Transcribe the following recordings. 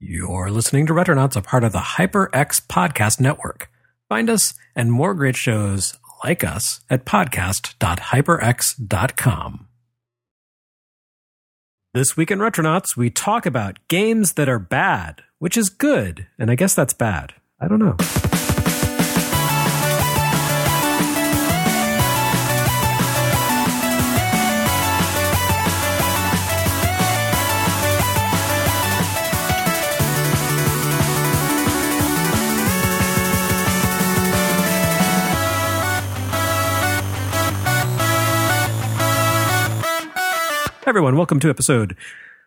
You're listening to Retronauts, a part of the HyperX Podcast Network. Find us and more great shows like us at podcast.hyperx.com. This week in Retronauts, we talk about games that are bad, which is good, and I guess that's bad. I don't know. Everyone, welcome to episode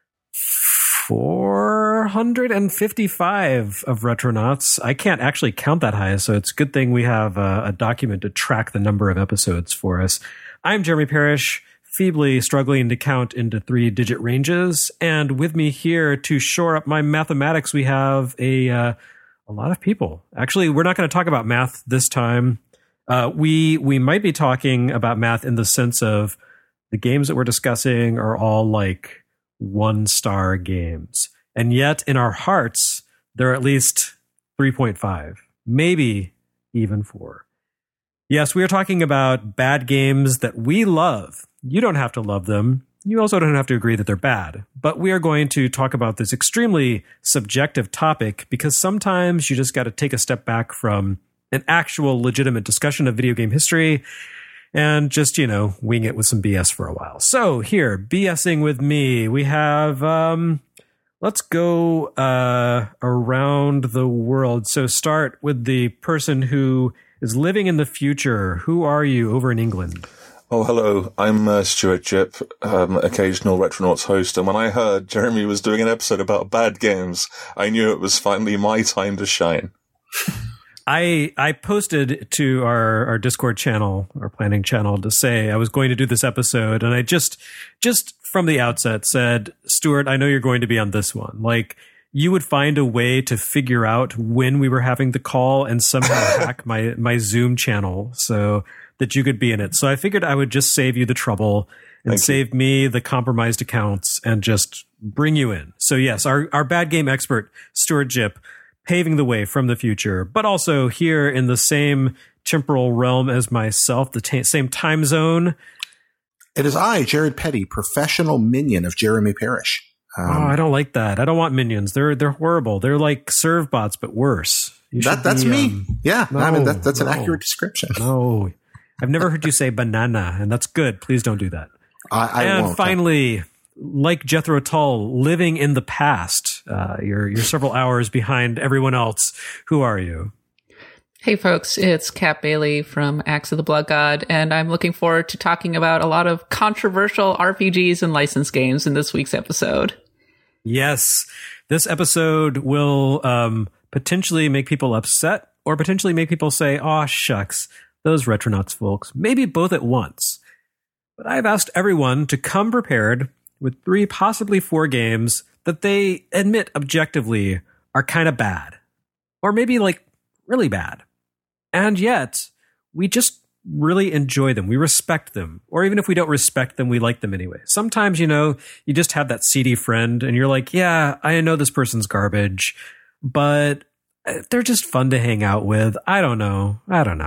455 of Retronauts. I can't actually count that high, so it's a good thing we have a document to track the number of episodes for us. I'm Jeremy Parrish, feebly struggling to count into 3-digit ranges, and with me here to shore up my mathematics, we have a lot of people. Actually, we're not going to talk about math this time. We might be talking about math in the sense of the games that we're discussing are all like 1-star games. And yet in our hearts, they're at least 3.5, maybe even 4. Yes, we are talking about bad games that we love. You don't have to love them. You also don't have to agree that they're bad. But we are going to talk about this extremely subjective topic because sometimes you just got to take a step back from an actual legitimate discussion of video game history and just, wing it with some BS for a while. So here, BSing with me, we have, let's go around the world. So start with the person who is living in the future. Who are you over in England? Oh, hello. I'm Stuart Jipp, occasional Retronauts host. And when I heard Jeremy was doing an episode about bad games, I knew it was finally my time to shine. I posted to our Discord channel, our planning channel, to say I was going to do this episode, and I just from the outset said, Stuart, I know you're going to be on this one. Like, you would find a way to figure out when we were having the call and somehow hack my Zoom channel so that you could be in it. So I figured I would just save you the trouble and save me the compromised accounts and just bring you in. So yes, our bad game expert, Stuart Jipp, paving the way from the future, but also here in the same temporal realm as myself, the same time zone. It is I, Jared Petty, professional minion of Jeremy Parrish. I don't like that. I don't want minions. They're horrible. They're like serve bots, but worse. That's me. Yeah, no, I mean that's an accurate description. No, I've never heard you say banana, and that's good. Please don't do that. I won't. Finally, like Jethro Tull, living in the past. You're several hours behind everyone else. Who are you? Hey folks, it's Kat Bailey from Axe of the Blood God, and I'm looking forward to talking about a lot of controversial RPGs and licensed games in this week's episode. Yes, this episode will potentially make people upset or potentially make people say, "Aw, shucks, those Retronauts folks." Maybe both at once. But I've asked everyone to come prepared with 3, possibly 4 games that they admit objectively are kind of bad. Or maybe like really bad. And yet, we just really enjoy them. We respect them. Or even if we don't respect them, we like them anyway. Sometimes, you just have that seedy friend and you're like, yeah, I know this person's garbage, but they're just fun to hang out with. I don't know.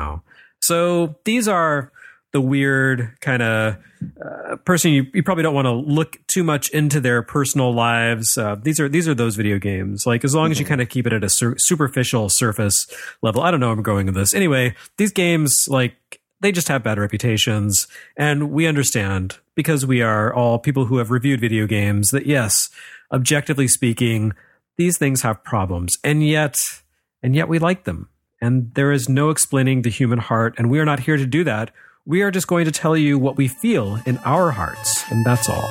So these are the weird kind of person you probably don't want to look too much into their personal lives. These are those video games. Like, as long as you kind of keep it at a superficial surface level. I don't know where I'm going with this. Anyway, these games, like, they just have bad reputations, and we understand because we are all people who have reviewed video games that, yes, objectively speaking, these things have problems, and yet we like them. And there is no explaining the human heart, and we are not here to do that. We are just going to tell you what we feel in our hearts, and that's all.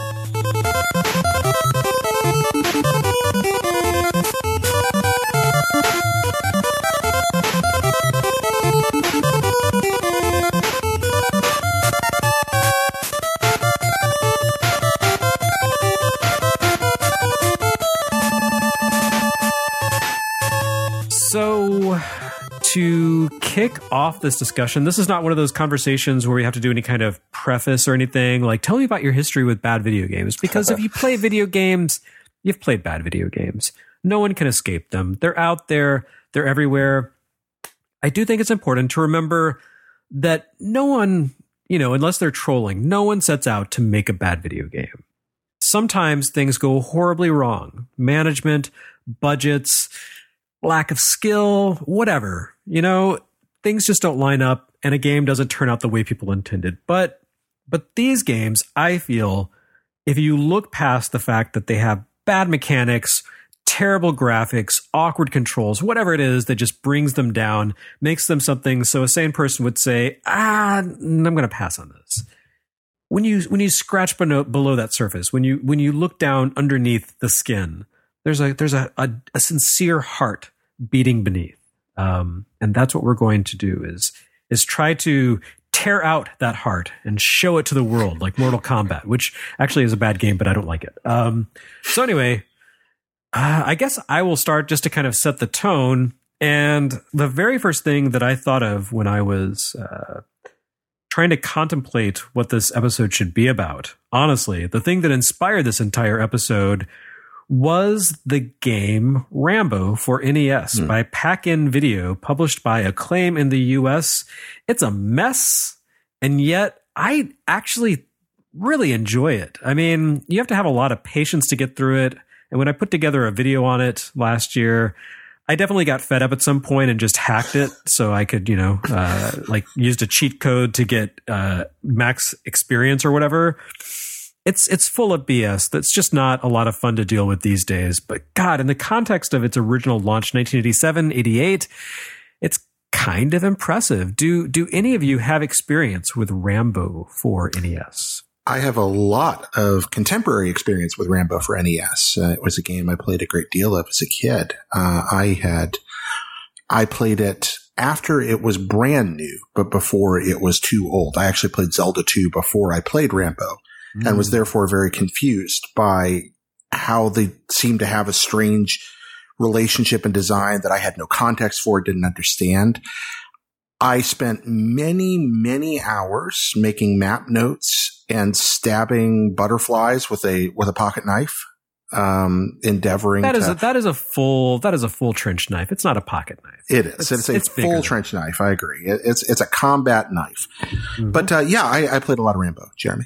So, to kick off this discussion, this is not one of those conversations where we have to do any kind of preface or anything. Like, tell me about your history with bad video games. Because if you play video games, you've played bad video games. No one can escape them. They're out there. They're everywhere. I do think it's important to remember that no one, unless they're trolling, no one sets out to make a bad video game. Sometimes things go horribly wrong. Management, budgets, lack of skill, whatever. Things just don't line up and a game doesn't turn out the way people intended. But these games, I feel, if you look past the fact that they have bad mechanics, terrible graphics, awkward controls, whatever it is that just brings them down, makes them something so a sane person would say, I'm going to pass on this. When you scratch below that surface, when you look down underneath the skin, there's a sincere heart beating beneath. And that's what we're going to do is try to tear out that heart and show it to the world like Mortal Kombat, which actually is a bad game, but I don't like it. So anyway, I guess I will start just to kind of set the tone. And the very first thing that I thought of when I was trying to contemplate what this episode should be about, honestly, the thing that inspired this entire episode was the game Rambo for NES by Pack-In Video, published by Acclaim in the US. It's a mess, and yet I actually really enjoy it. I mean, you have to have a lot of patience to get through it. And when I put together a video on it last year, I definitely got fed up at some point and just hacked it so I could, used a cheat code to get max experience or whatever. It's full of BS. That's just not a lot of fun to deal with these days. But God, in the context of its original launch, 1987, 88, it's kind of impressive. Do any of you have experience with Rambo for NES? I have a lot of contemporary experience with Rambo for NES. It was a game I played a great deal of as a kid. I played it after it was brand new, but before it was too old. I actually played Zelda 2 before I played Rambo and was therefore very confused by how they seemed to have a strange relationship and design that I had no context for, didn't understand. I spent many, many hours making map notes and stabbing butterflies with a pocket knife, endeavoring that is a full trench knife. It's not a pocket knife. It is. It's a full trench knife. I agree. It's a combat knife. Mm-hmm. But I played a lot of Rambo. Jeremy.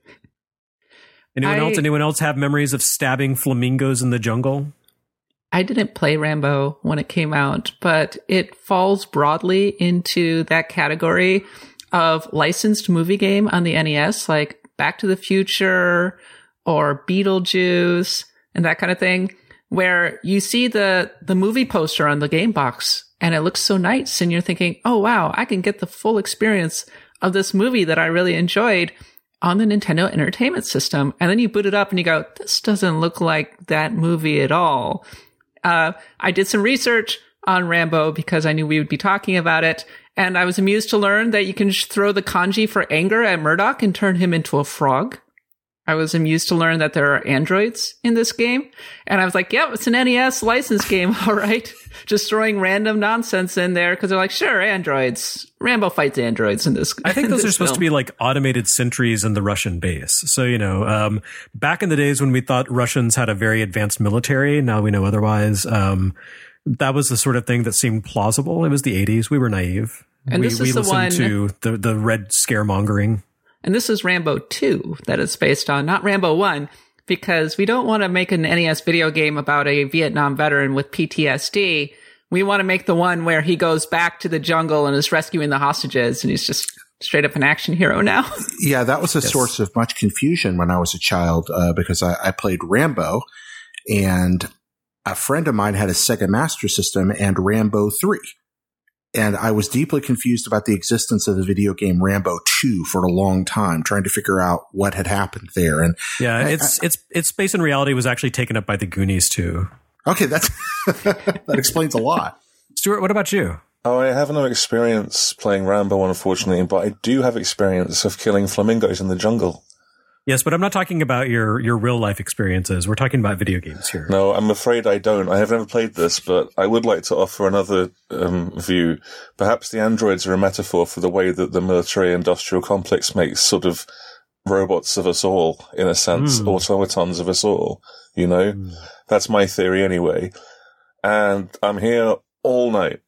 Anyone else have memories of stabbing flamingos in the jungle? I didn't play Rambo when it came out, but it falls broadly into that category of licensed movie game on the NES, like Back to the Future or Beetlejuice and that kind of thing, where you see the movie poster on the game box and it looks so nice and you're thinking, oh wow, I can get the full experience of this movie that I really enjoyed on the Nintendo Entertainment System. And then you boot it up and you go, this doesn't look like that movie at all. I did some research on Rambo because I knew we would be talking about it. And I was amused to learn that you can just throw the kanji for anger at Murdoch and turn him into a frog. I was amused to learn that there are androids in this game. And I was like, yep, it's an NES license game. All right. Just throwing random nonsense in there because they're like, sure, androids. Rambo fights androids in this. I think those are supposed to be like automated sentries in the Russian base. So, back in the days when we thought Russians had a very advanced military, now we know otherwise. That was the sort of thing that seemed plausible. It was the 80s. We were naive. And this is the one to the red scaremongering. And this is Rambo 2 that it's based on, not Rambo 1, because we don't want to make an NES video game about a Vietnam veteran with PTSD. We want to make the one where he goes back to the jungle and is rescuing the hostages, and he's just straight up an action hero now. Yeah, that was a source of much confusion when I was a child, because I played Rambo, and a friend of mine had a Sega Master System and Rambo 3. And I was deeply confused about the existence of the video game Rambo 2 for a long time, trying to figure out what had happened there. And yeah, its space and reality was actually taken up by the Goonies too. Okay, that explains a lot. Stuart, what about you? Oh, I have no experience playing Rambo, unfortunately, but I do have experience of killing flamingos in the jungle. Yes, but I'm not talking about your real life experiences. We're talking about video games here. No, I'm afraid I don't. I have never played this, but I would like to offer another view. Perhaps the androids are a metaphor for the way that the military-industrial complex makes sort of robots of us all, in a sense, automatons of us all, That's my theory anyway. And I'm here all night.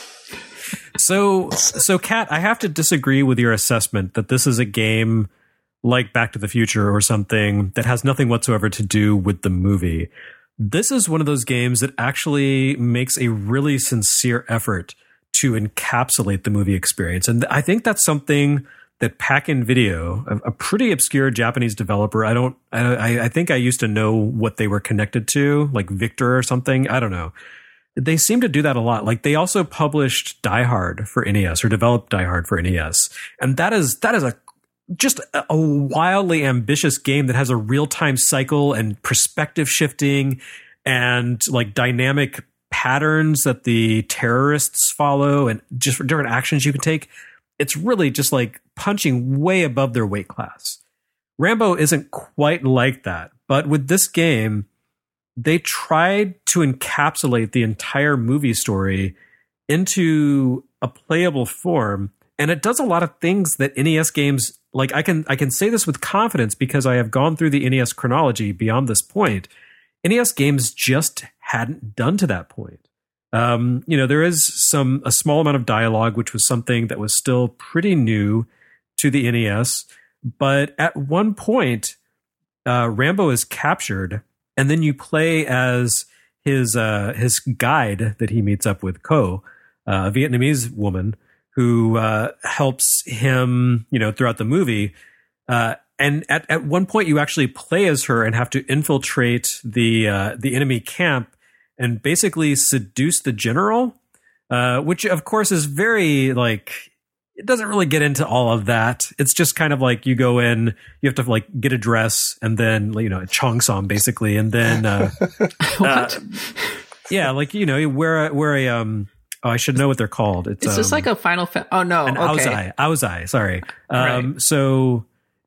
So Kat, I have to disagree with your assessment that this is a game like Back to the Future or something that has nothing whatsoever to do with the movie. This is one of those games that actually makes a really sincere effort to encapsulate the movie experience. And I think that's something that Pack-In Video, a pretty obscure Japanese developer, I think I used to know what they were connected to, like Victor or something. I don't know. They seem to do that a lot. Like they also published Die Hard for NES or developed Die Hard for NES. And that is just a wildly ambitious game that has a real-time cycle and perspective shifting and like dynamic patterns that the terrorists follow and just different actions you can take. It's really just like punching way above their weight class. Rambo isn't quite like that, but with this game, they tried to encapsulate the entire movie story into a playable form, and it does a lot of things that NES games, like I can say this with confidence because I have gone through the NES chronology beyond this point. NES games just hadn't done to that point. There is a small amount of dialogue, which was something that was still pretty new to the NES. But at one point, Rambo is captured, and then you play as his guide that he meets up with, Ko, a Vietnamese woman who helps him, throughout the movie. And at one point, you actually play as her and have to infiltrate the enemy camp and basically seduce the general, which of course is very it doesn't really get into all of that. It's just kind of like you go in, you have to get a dress and then, a cheongsam basically. And then, What? you wear a, I should know what they're called. It's just like a Final oh no. An okay. Aozai, sorry. Right. So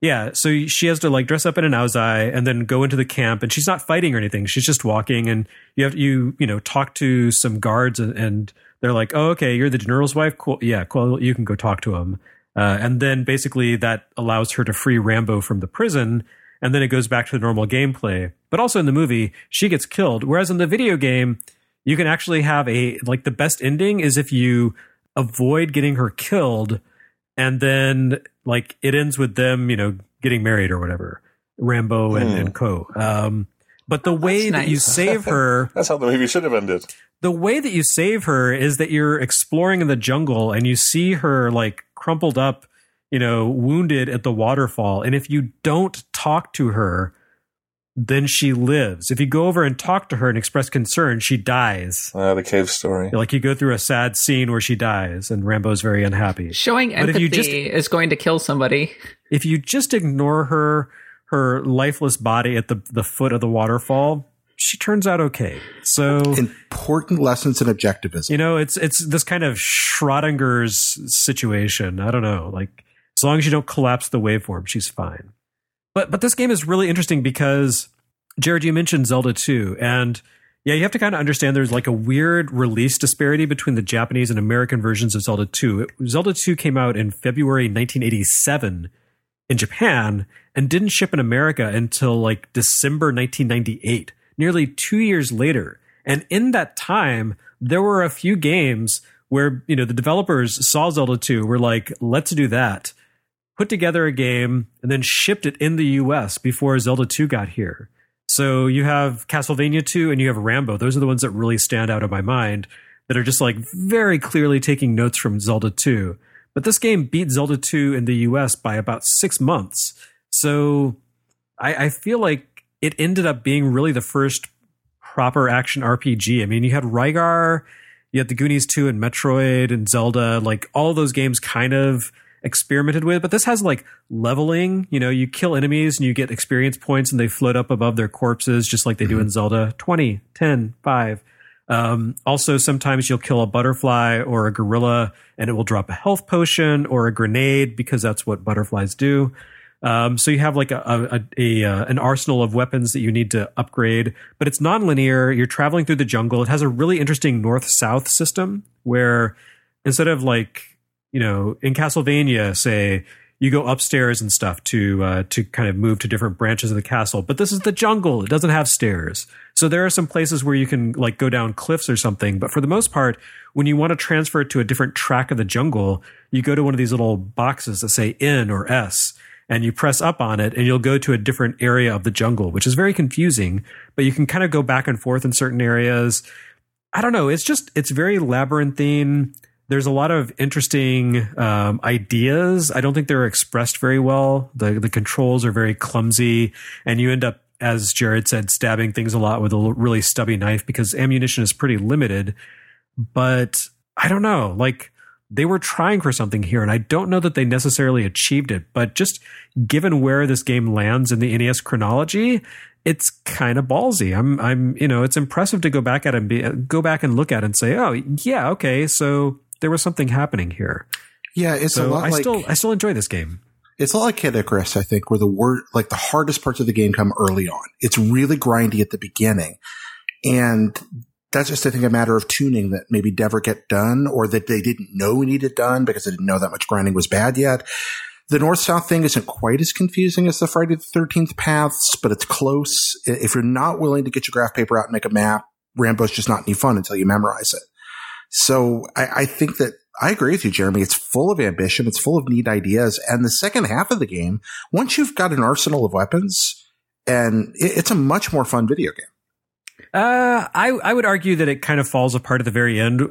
she has to dress up in an Aozai and then go into the camp, and she's not fighting or anything. She's just walking, and you have to, talk to some guards, and they're like, "Oh, okay, you're the general's wife. Cool. Yeah, cool. You can go talk to him." And then basically that allows her to free Rambo from the prison, and then it goes back to the normal gameplay. But also in the movie, she gets killed, whereas in the video game, you can actually have the best ending is if you avoid getting her killed. And then, it ends with them, getting married or whatever, Rambo and Ko. But the way that you save her... That's how the movie should have ended. The way that you save her is that you're exploring in the jungle and you see her, crumpled up, wounded at the waterfall. And if you don't talk to her, then she lives. If you go over and talk to her and express concern, she dies. The cave story. You go through a sad scene where she dies and Rambo's very unhappy. Showing empathy is going to kill somebody. If you just ignore her lifeless body at the foot of the waterfall, she turns out okay. So important lessons in objectivism. It's this kind of Schrodinger's situation. I don't know. As long as you don't collapse the waveform, she's fine. But this game is really interesting because, Jared, you mentioned Zelda 2. And yeah, you have to kind of understand there's a weird release disparity between the Japanese and American versions of Zelda 2. Zelda 2 came out in February 1987 in Japan and didn't ship in America until December 1998, nearly 2 years later. And in that time, there were a few games where, the developers saw Zelda 2, were like, let's do that. Put together a game and then shipped it in the US before Zelda 2 got here. So you have Castlevania 2 and you have Rambo. Those are the ones that really stand out in my mind that are just very clearly taking notes from Zelda 2. But this game beat Zelda 2 in the US by about 6 months. So I feel like it ended up being really the first proper action RPG. I mean, you had Rygar, you had the Goonies 2 and Metroid and Zelda, all those games kind of experimented with, but this has leveling. You kill enemies and you get experience points and they float up above their corpses just like they do in Zelda. 20, 10, 5. Also, sometimes you'll kill a butterfly or a gorilla and it will drop a health potion or a grenade because that's what butterflies do. So you have an arsenal of weapons that you need to upgrade, but it's non-linear. You're traveling through the jungle. It has a really interesting north-south system where instead of in Castlevania, say, you go upstairs and stuff to kind of move to different branches of the castle. But this is the jungle. It doesn't have stairs. So there are some places where you can like go down cliffs or something. But for the most part, when you want to transfer it to a different track of the jungle, you go to one of these little boxes that say N or S, and you press up on it and you'll go to a different area of the jungle, which is very confusing, but you can kind of go back and forth in certain areas. I don't know. It's very labyrinthine. There's a lot of interesting ideas. I don't think they're expressed very well. The controls are very clumsy, and you end up, as Jared said, stabbing things a lot with a really stubby knife because ammunition is pretty limited. But I don't know, like they were trying for something here, and I don't know that they necessarily achieved it. But just given where this game lands in the NES chronology, it's kind of ballsy. I'm it's impressive to go back at it and go back and look at it and say, oh yeah, okay, so there was something happening here. Yeah, it's a lot I still enjoy this game. It's a lot like Kid Icarus, I think, where the hardest parts of the game come early on. It's really grindy at the beginning. And that's just, I think, a matter of tuning that maybe never get done, or that they didn't know needed done because they didn't know that much grinding was bad yet. The north-south thing isn't quite as confusing as the Friday the 13th paths, but it's close. If you're not willing to get your graph paper out and make a map, Rambo's just not any fun until you memorize it. So I think that I agree with you, Jeremy. It's full of ambition. It's full of neat ideas. And the second half of the game, once you've got an arsenal of weapons, and it's a much more fun video game. I would argue that it kind of falls apart at the very end.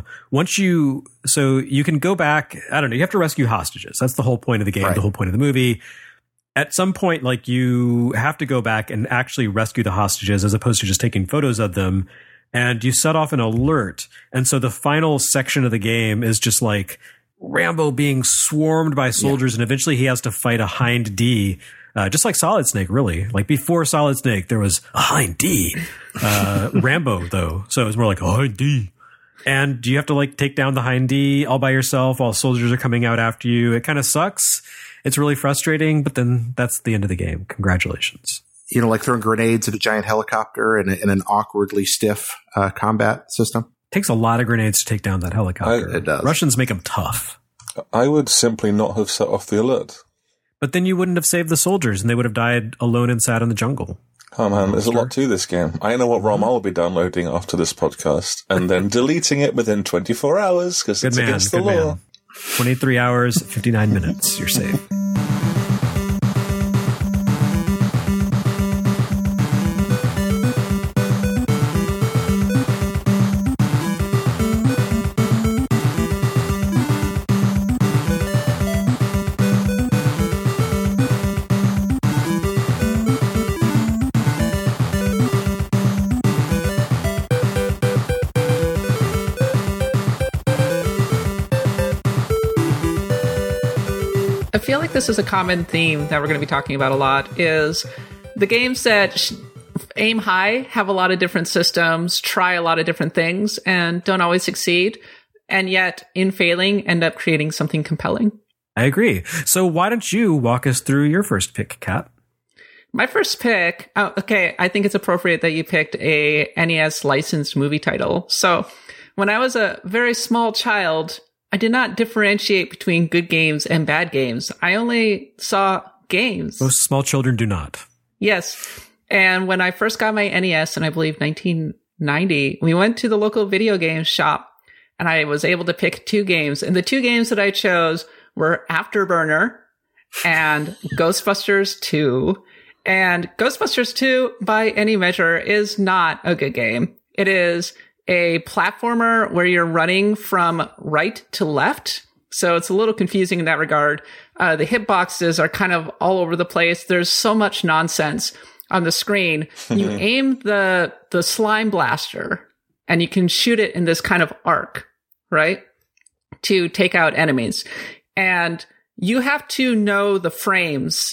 So you can go back. I don't know. You have to rescue hostages. That's the whole point of the game. Right. The whole point of the movie. At some point, like you have to go back and actually rescue the hostages as opposed to just taking photos of them. And you set off an alert. And so the final section of the game is just like Rambo being swarmed by soldiers. Yeah. And eventually he has to fight a Hind D. Just like Solid Snake, really. Like before Solid Snake, there was a Hind D. Rambo, though. So it was more like a Hind D. And you have to like take down the Hind D all by yourself while soldiers are coming out after you. It kind of sucks. It's really frustrating, but then that's the end of the game. Congratulations. You know, like throwing grenades at a giant helicopter in an awkwardly stiff combat system. Takes a lot of grenades to take down that helicopter. It does. Russians make them tough. I would simply not have set off the alert. But then you wouldn't have saved the soldiers, and they would have died alone and sad in the jungle. Oh man, there's a lot to this game. I know what ROM I'll be downloading after this podcast, and then deleting it within 24 hours because it's against the law. Man. 23 hours, 59 minutes. You're safe. I feel like this is a common theme that we're going to be talking about a lot, is the games that aim high, have a lot of different systems, try a lot of different things, and don't always succeed, and yet, in failing, end up creating something compelling. I agree. So why don't you walk us through your first pick, Kat? My first pick, I think it's appropriate that you picked a NES licensed movie title. So when I was a very small child, I did not differentiate between good games and bad games. I only saw games. Most small children do not. Yes. And when I first got my NES in, I believe, 1990, we went to the local video game shop and I was able to pick two games. And the two games that I chose were Afterburner and Ghostbusters 2. And Ghostbusters 2, by any measure, is not a good game. It is a platformer where you're running from right to left. So it's a little confusing in that regard. The hitboxes are kind of all over the place. There's so much nonsense on the screen. You aim the slime blaster and you can shoot it in this kind of arc, right? To take out enemies. And you have to know the frames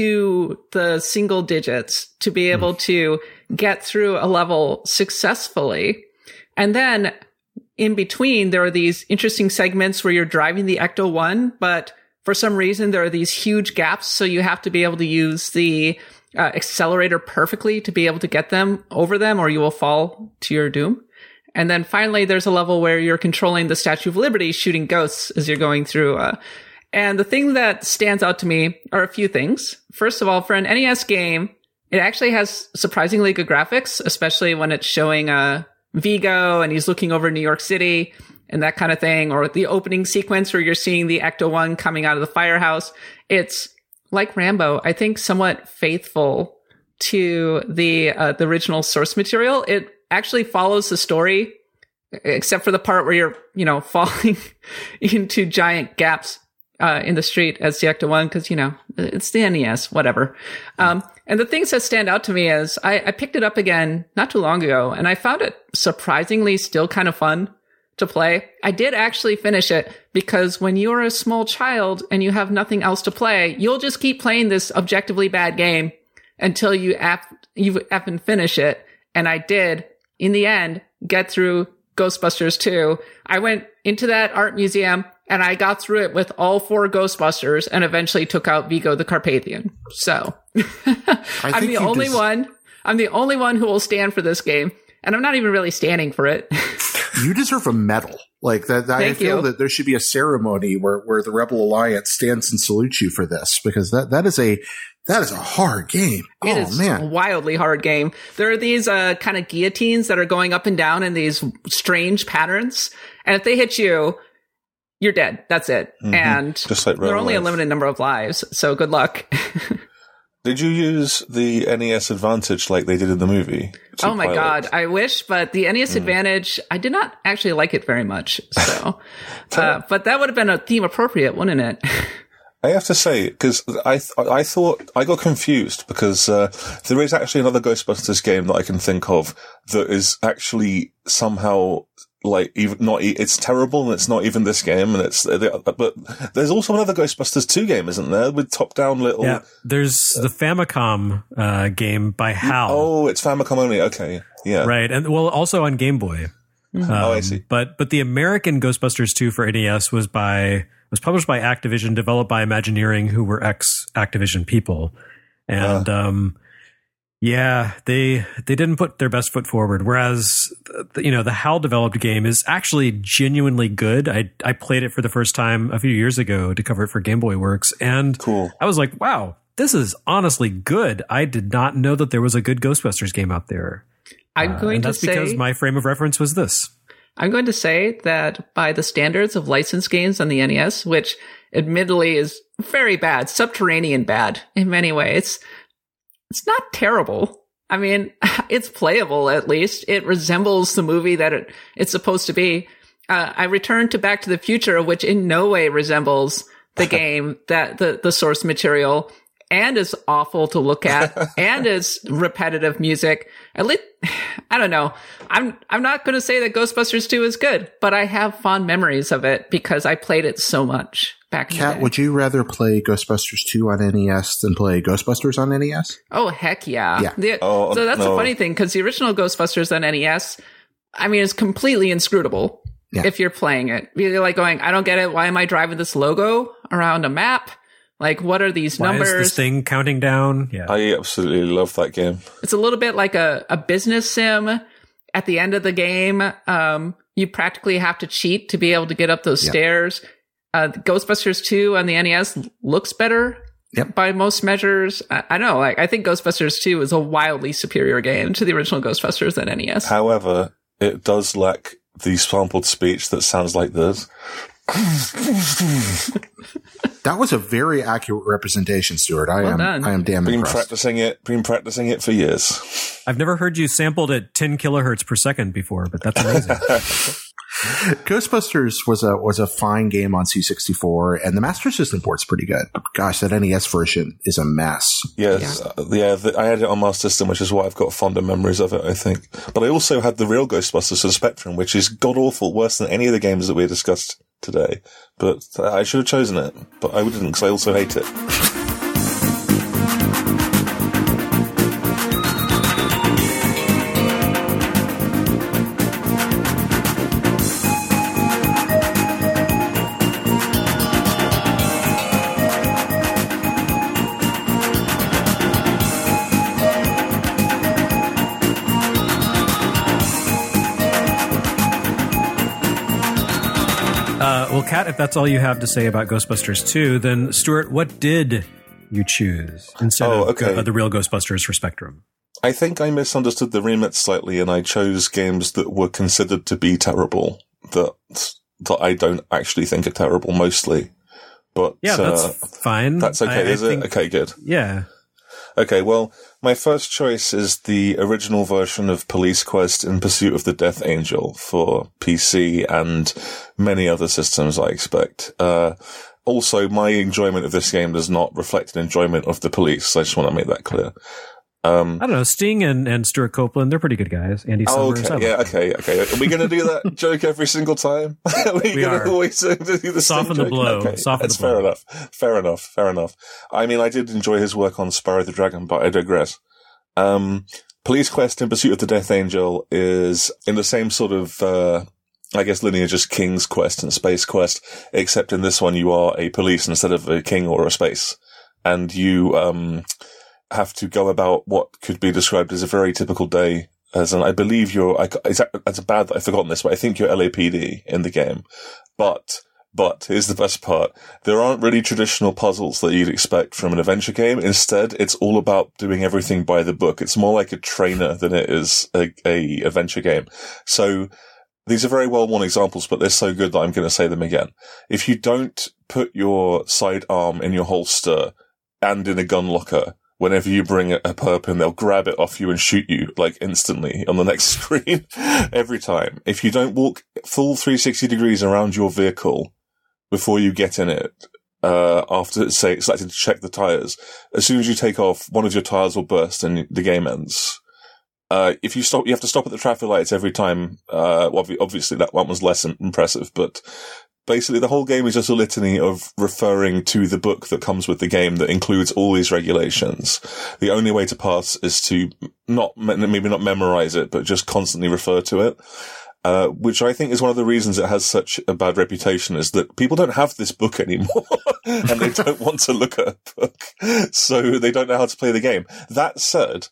to the single digits to be able to get through a level successfully. And then in between, there are these interesting segments where you're driving the Ecto-1, but for some reason, there are these huge gaps. So you have to be able to use the accelerator perfectly to be able to get them over them, or you will fall to your doom. And then finally, there's a level where you're controlling the Statue of Liberty, shooting ghosts as you're going through. And the thing that stands out to me are a few things. First of all, for an NES game, it actually has surprisingly good graphics, especially when it's showing Vigo and he's looking over New York City and that kind of thing, or the opening sequence where you're seeing the Ecto-1 coming out of the firehouse. It's like Rambo, I think somewhat faithful to the original source material. It actually follows the story, except for the part where you're, falling into giant gaps in the street as the Ecto-1, because, it's the NES, whatever. And the things that stand out to me is I picked it up again not too long ago, and I found it surprisingly still kind of fun to play. I did actually finish it because when you're a small child and you have nothing else to play, you'll just keep playing this objectively bad game until you effing finish it. And I did, in the end, get through Ghostbusters 2. I went into that art museum and I got through it with all 4 Ghostbusters and eventually took out Vigo the Carpathian. So I'm the only one who will stand for this game. And I'm not even really standing for it. You deserve a medal. Like that. I feel that there should be a ceremony where the Rebel Alliance stands and salutes you for this, because that is a hard game. It is a wildly hard game. There are these kind of guillotines that are going up and down in these strange patterns. And if they hit you, you're dead. That's it. Mm-hmm. And just like there are only a limited number of lives. So good luck. Did you use the NES Advantage like they did in the movie? Oh my God, I wish, but the NES Advantage, I did not actually like it very much. So, but that would have been a theme appropriate, wouldn't it? I have to say, because I thought I got confused because there is actually another Ghostbusters game that I can think of that is actually somehow like it's terrible and it's not even this game, and but there's also another Ghostbusters 2 game, isn't there, with top-down little... Yeah, there's the Famicom game by HAL. Oh, it's Famicom only, okay, yeah. Right, and also on Game Boy. I see. But the American Ghostbusters 2 for NES was published by Activision, developed by Imagineering, who were ex-Activision people. And yeah, they didn't put their best foot forward. Whereas, the HAL developed game is actually genuinely good. I played it for the first time a few years ago to cover it for Game Boy Works. And cool. I was like, wow, this is honestly good. I did not know that there was a good Ghostbusters game out there. That's because my frame of reference was this. I'm going to say that by the standards of licensed games on the NES, which admittedly is very bad, subterranean bad in many ways, it's not terrible. I mean, it's playable, at least. It resembles the movie that it's supposed to be. I returned to Back to the Future, which in no way resembles the game, that the source material, and is awful to look at, and is repetitive music. At least, I don't know. I'm not going to say that Ghostbusters 2 is good, but I have fond memories of it because I played it so much back in the day. Kat, would you rather play Ghostbusters 2 on NES than play Ghostbusters on NES? Oh, heck yeah. So that's the funny thing, because the original Ghostbusters on NES, I mean, it's completely inscrutable if you're playing it. You're like going, I don't get it. Why am I driving this logo around a map? Like, what are these numbers? Why is this thing counting down? Yeah, I absolutely love that game. It's a little bit like a business sim. At the end of the game, you practically have to cheat to be able to get up those stairs. Ghostbusters 2 on the NES looks better by most measures. I know, I think Ghostbusters 2 is a wildly superior game to the original Ghostbusters on NES. However, it does lack the sampled speech that sounds like this. That was a very accurate representation, Stuart. I am damn impressed. Been practicing it for years. I've never heard you sampled at 10 kilohertz per second before, but that's amazing. Ghostbusters was a fine game on C64, and the Master System port's pretty good. Gosh, that NES version is a mess. Yes, I had it on Master System, which is why I've got fonder memories of it, I think. But I also had the real Ghostbusters for the Spectrum, which is god-awful, worse than any of the games that we discussed today. But I should have chosen it, but I didn't, because I also hate it. Well, Kat, if that's all you have to say about Ghostbusters 2, then Stuart, what did you choose instead of the real Ghostbusters for Spectrum? I think I misunderstood the remit slightly, and I chose games that were considered to be terrible, that I don't actually think are terrible mostly. But yeah, that's fine. That's okay, is it? Okay, good. Yeah. Okay, well, my first choice is the original version of Police Quest in Pursuit of the Death Angel for PC and many other systems, I expect. Also, my enjoyment of this game does not reflect an enjoyment of the police. I just want to make that clear. I don't know. Sting and Stuart Copeland, they're pretty good guys. Andy Summers. Okay. Are we going to do that joke every single time? We are. Always do the Soften the blow. Okay. That's fair enough. I mean, I did enjoy his work on Spyro the Dragon, but I digress. Police Quest in Pursuit of the Death Angel is in the same sort of, I guess, lineage as King's Quest and Space Quest, except in this one you are a police instead of a king or a space. And you, have to go about what could be described as a very typical day. I believe it's bad that I've forgotten this, but I think you're LAPD in the game. But here's the best part. There aren't really traditional puzzles that you'd expect from an adventure game. Instead, it's all about doing everything by the book. It's more like a trainer than it is a adventure game. So these are very well-worn examples, but they're so good that I'm going to say them again. If you don't put your sidearm in your holster and in a gun locker, whenever you bring a perp in, they'll grab it off you and shoot you, like, instantly on the next screen. Every time. If you don't walk full 360 degrees around your vehicle before you get in it, after, say, selecting to check the tires, as soon as you take off, one of your tires will burst and the game ends. If you stop, you have to stop at the traffic lights every time. Obviously that one was less impressive, but basically, the whole game is just a litany of referring to the book that comes with the game that includes all these regulations. The only way to pass is to maybe not memorize it, but just constantly refer to it. Which I think is one of the reasons it has such a bad reputation, is that people don't have this book anymore and they don't want to look at a book. So they don't know how to play the game. That said,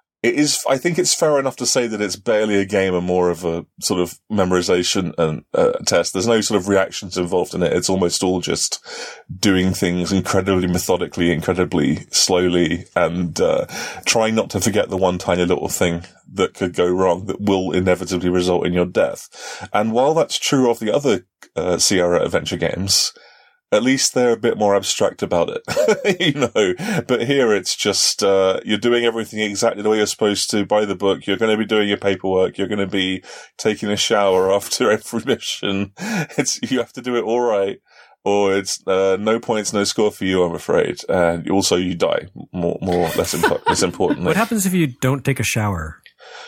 I think it's fair enough to say that it's barely a game and more of a sort of memorization and test. There's no sort of reactions involved in it. It's almost all just doing things incredibly methodically, incredibly slowly, and trying not to forget the one tiny little thing that could go wrong that will inevitably result in your death. And while that's true of the other Sierra adventure games, at least they're a bit more abstract about it, But here it's just, you're doing everything exactly the way you're supposed to by the book. You're going to be doing your paperwork. You're going to be taking a shower after every mission. You have to do it all right, or it's, no points, no score for you, I'm afraid. And also you die. Less importantly. What happens if you don't take a shower?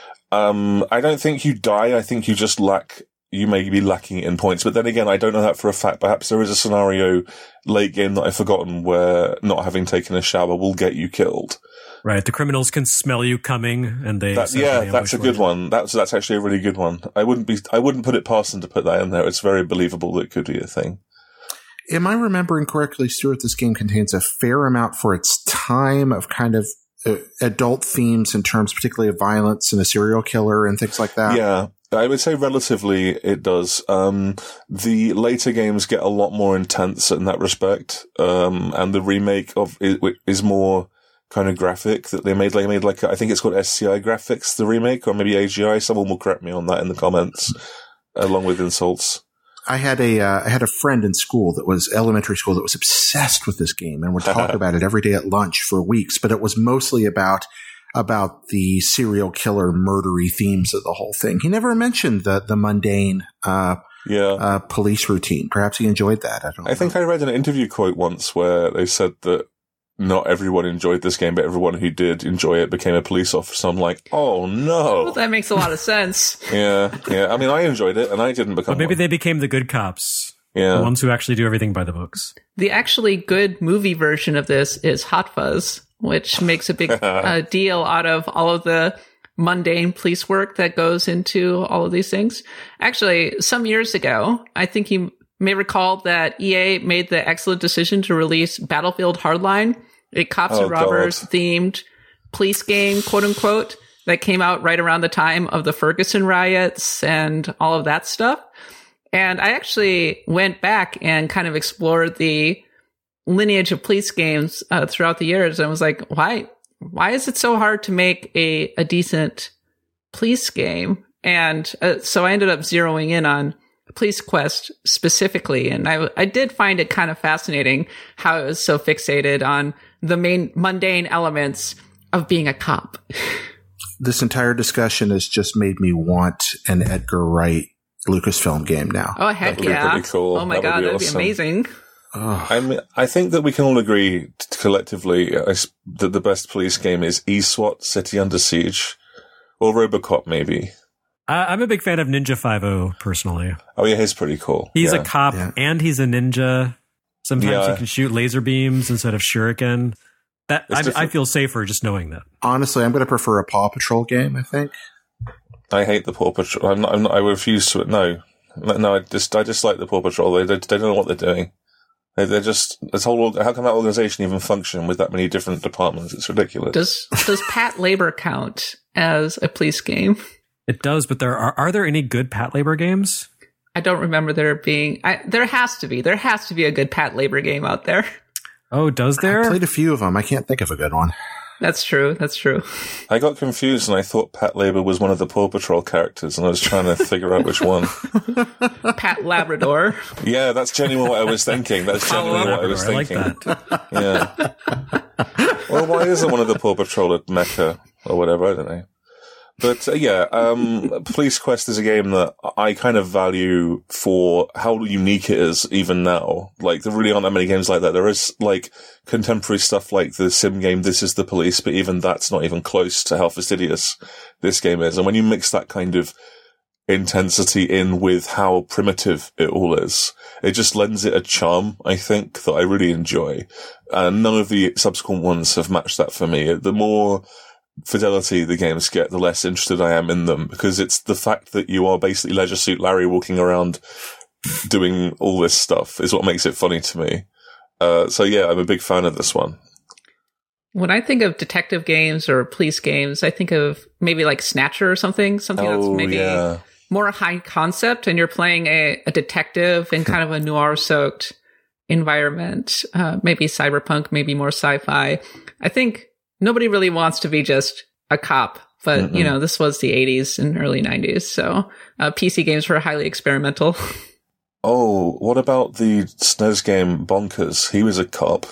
I don't think you die. I think you may be lacking in points, but then again, I don't know that for a fact. Perhaps there is a scenario late game that I've forgotten where not having taken a shower will get you killed. Right. The criminals can smell you coming and they... that's a good one. That's actually a really good one. I wouldn't put it past them to put that in there. It's very believable that it could be a thing. Am I remembering correctly, Stuart, this game contains a fair amount for its time of kind of adult themes in terms particularly of violence and a serial killer and things like that? Yeah. I would say relatively it does. The later games get a lot more intense in that respect. And the remake of it is more kind of graphic that they made like, I think it's called SCI Graphics, the remake, or maybe AGI. Someone will correct me on that in the comments, along with insults. I had a friend in school elementary school that was obsessed with this game and would talk about it every day at lunch for weeks, but it was mostly about the serial killer murdery themes of the whole thing. He never mentioned the mundane police routine. Perhaps he enjoyed that. I think I read an interview quote once where they said that not everyone enjoyed this game, but everyone who did enjoy it became a police officer. I'm like, oh no. Well, that makes a lot of sense. Yeah. I mean, I enjoyed it and I didn't become maybe one. They became the good cops. Yeah. The ones who actually do everything by the books. The actually good movie version of this is Hot Fuzz, which makes a big deal out of all of the mundane police work that goes into all of these things. Actually, some years ago, I think you may recall that EA made the excellent decision to release Battlefield Hardline, a cops and robbers themed police game, quote unquote, that came out right around the time of the Ferguson riots and all of that stuff. And I actually went back and kind of explored the lineage of police games throughout the years. And was like, why is it so hard to make a decent police game? And so I ended up zeroing in on Police Quest specifically. And I did find it kind of fascinating how it was so fixated on the main mundane elements of being a cop. This entire discussion has just made me want an Edgar Wright Lucasfilm game now. Oh, heck That'd be yeah. pretty cool. Oh my God, that'd be amazing. Oh. I think that we can all agree collectively that the best police game is eSWAT, City Under Siege, or RoboCop maybe. I'm a big fan of Ninja 5.0 personally. Oh yeah, he's pretty cool. He's a cop and he's a ninja. Sometimes he can shoot laser beams instead of shuriken. I feel safer just knowing that. Honestly, I'm going to prefer a Paw Patrol game, I think. I hate the Paw Patrol. I refuse to. No. I just like the Paw Patrol. They don't know what they're doing. They're just this whole. How can that organization even function with that many different departments? It's ridiculous. Does Pat Labor count as a police game? It does, but are there any good Pat Labor games? I don't remember there being. There has to be. There has to be a good Pat Labor game out there. Oh, does there? I played a few of them. I can't think of a good one. That's true. I got confused and I thought Pat Labor was one of the Paw Patrol characters and I was trying to figure out which one. Pat Labrador. Yeah, that's genuinely what I was thinking. That's genuinely what I was thinking. I like that. Yeah. Well, why isn't one of the Paw Patrol at Mecca or whatever? I don't know. But Police Quest is a game that I kind of value for how unique it is even now. Like, there really aren't that many games like that. There is, like, contemporary stuff like the sim game This Is the Police, but even that's not even close to how fastidious this game is. And when you mix that kind of intensity in with how primitive it all is, it just lends it a charm, I think, that I really enjoy. And none of the subsequent ones have matched that for me. The more fidelity the games get, the less interested I am in them, because it's the fact that you are basically Leisure Suit Larry walking around doing all this stuff is what makes it funny to me. So yeah, I'm a big fan of this one. When I think of detective games or police games, I think of maybe like Snatcher or something that's maybe more high concept, and you're playing a detective in kind of a noir-soaked environment, maybe cyberpunk, maybe more sci-fi. I think nobody really wants to be just a cop, but, you know, this was the 80s and early 90s, so PC games were highly experimental. Oh, what about the SNES game Bonkers? He was a cop.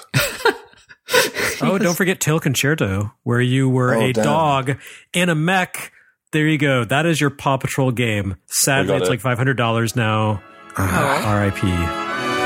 Oh, don't forget Tail Concerto, where you were dog in a mech. There you go. That is your Paw Patrol game. Sadly, it's like $500 now. R.I.P.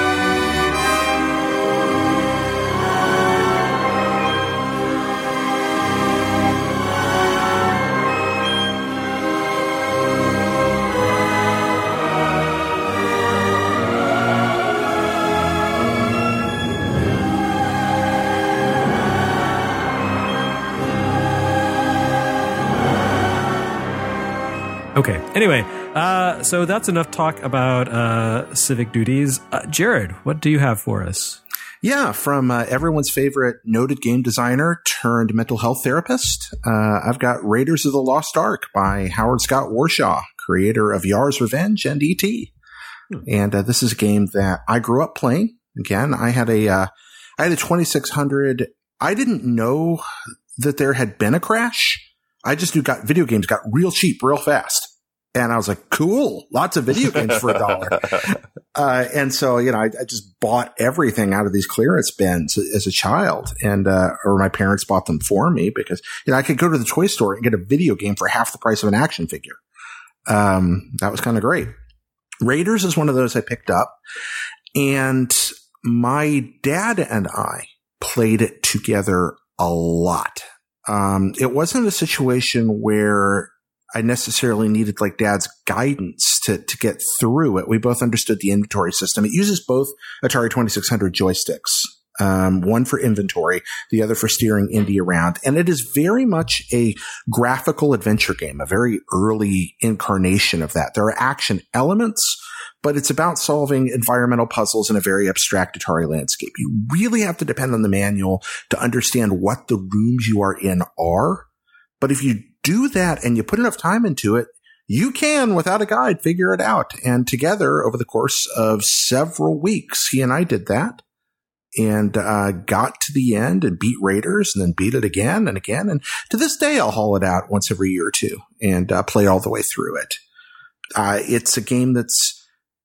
Okay. Anyway, so that's enough talk about civic duties. Jared, what do you have for us? Yeah, from everyone's favorite noted game designer turned mental health therapist, I've got Raiders of the Lost Ark by Howard Scott Warshaw, creator of Yar's Revenge and E.T. And this is a game that I grew up playing. Again, I had a 2600. I didn't know that there had been a crash. I just knew video games got real cheap real fast. And I was like, cool, lots of video games for $1. And so, you know, I just bought everything out of these clearance bins as a child, and, or my parents bought them for me because, you know, I could go to the toy store and get a video game for half the price of an action figure. That was kind of great. Raiders is one of those I picked up, and my dad and I played it together a lot. It wasn't a situation where I necessarily needed like dad's guidance to get through it. We both understood the inventory system. It uses both Atari 2600 joysticks, one for inventory, the other for steering Indy around. And it is very much a graphical adventure game, a very early incarnation of that. There are action elements, but it's about solving environmental puzzles in a very abstract Atari landscape. You really have to depend on the manual to understand what the rooms you are in are. But if you do that and you put enough time into it, you can, without a guide, figure it out. And together, over the course of several weeks, he and I did that and got to the end and beat Raiders and then beat it again and again. And to this day, I'll haul it out once every year or two and play all the way through it. It's a game that's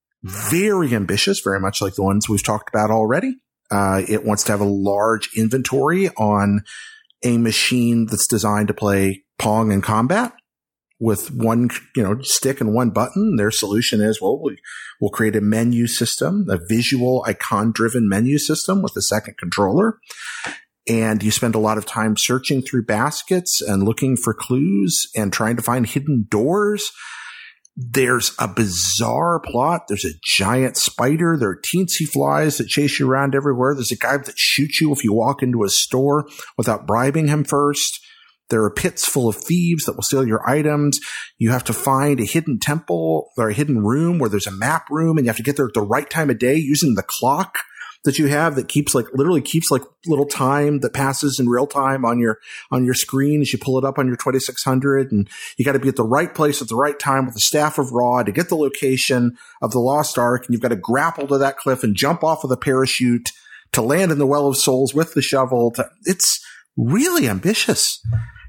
very ambitious, very much like the ones we've talked about already. It wants to have a large inventory on a machine that's designed to play Pong and Combat with one, stick and one button. Their solution is, we'll create a menu system, a visual icon-driven menu system with a second controller. And you spend a lot of time searching through baskets and looking for clues and trying to find hidden doors. There's a bizarre plot. There's a giant spider. There are teensy flies that chase you around everywhere. There's a guy that shoots you if you walk into a store without bribing him first. There are pits full of thieves that will steal your items. You have to find a hidden temple or a hidden room where there's a map room, and you have to get there at the right time of day using the clock that you have that literally keeps little time that passes in real time on your screen as you pull it up on your 2600. And you got to be at the right place at the right time with the Staff of Ra to get the location of the Lost Ark. And you've got to grapple to that cliff and jump off with a parachute to land in the Well of Souls with the shovel. It's really ambitious.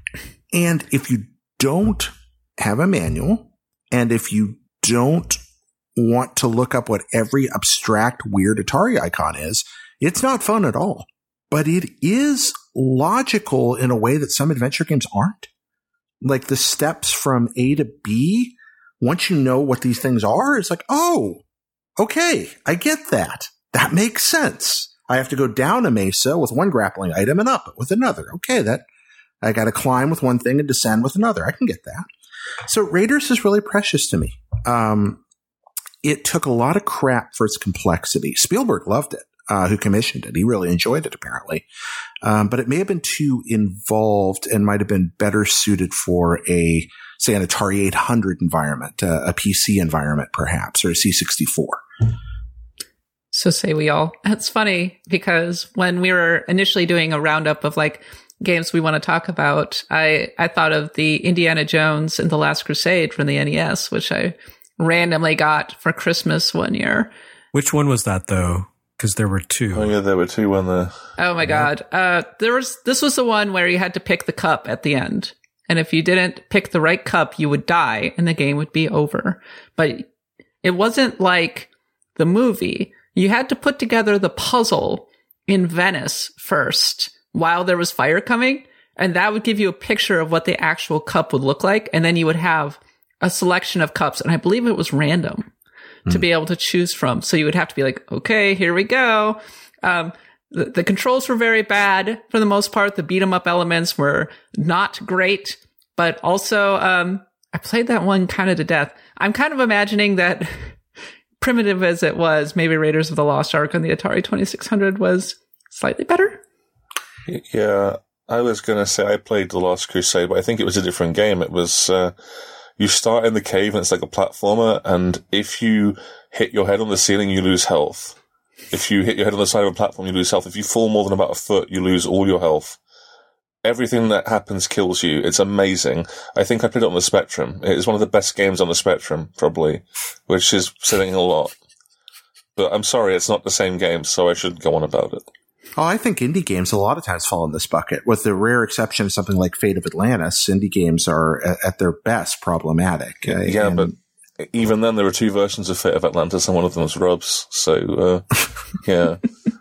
And if you don't have a manual, and if you don't want to look up what every abstract, weird Atari icon is, it's not fun at all. But it is logical in a way that some adventure games aren't. Like the steps from A to B, once you know what these things are, it's like, oh, okay, I get that. That makes sense. I have to go down a mesa with one grappling item and up it with another. Okay, I got to climb with one thing and descend with another. I can get that. So Raiders is really precious to me. It took a lot of crap for its complexity. Spielberg loved it, who commissioned it. He really enjoyed it, apparently. But it may have been too involved and might have been better suited for an Atari 800 environment, a PC environment, perhaps, or a C64. So say we all. It's funny because when we were initially doing a roundup of games we want to talk about, I thought of the Indiana Jones and the Last Crusade from the NES, which I randomly got for Christmas one year. Which one was that though? Because there were two. Oh yeah, there were two on there. Oh my God. This was the one where you had to pick the cup at the end. And if you didn't pick the right cup, you would die and the game would be over. But it wasn't like the movie. You had to put together the puzzle in Venice first while there was fire coming. And that would give you a picture of what the actual cup would look like. And then you would have a selection of cups, and I believe it was random to be able to choose from. So you would have to be like, okay, here we go. The controls were very bad for the most part. The beat 'em up elements were not great, but also, I played that one kind of to death. I'm kind of imagining that primitive as it was, maybe Raiders of the Lost Ark on the Atari 2600 was slightly better. Yeah, I was going to say I played The Last Crusade, but I think it was a different game. It was, you start in the cave and it's like a platformer, and if you hit your head on the ceiling, you lose health. If you hit your head on the side of a platform, you lose health. If you fall more than about a foot, you lose all your health. Everything that happens kills you. It's amazing. I think I played it on the Spectrum. It is one of the best games on the Spectrum, probably, which is saying a lot. But I'm sorry, it's not the same game, so I shouldn't go on about it. Oh, I think indie games a lot of times fall in this bucket. With the rare exception of something like Fate of Atlantis, indie games are at their best problematic. But even then there were two versions of Fate of Atlantis, and one of them was Rubs. So, yeah.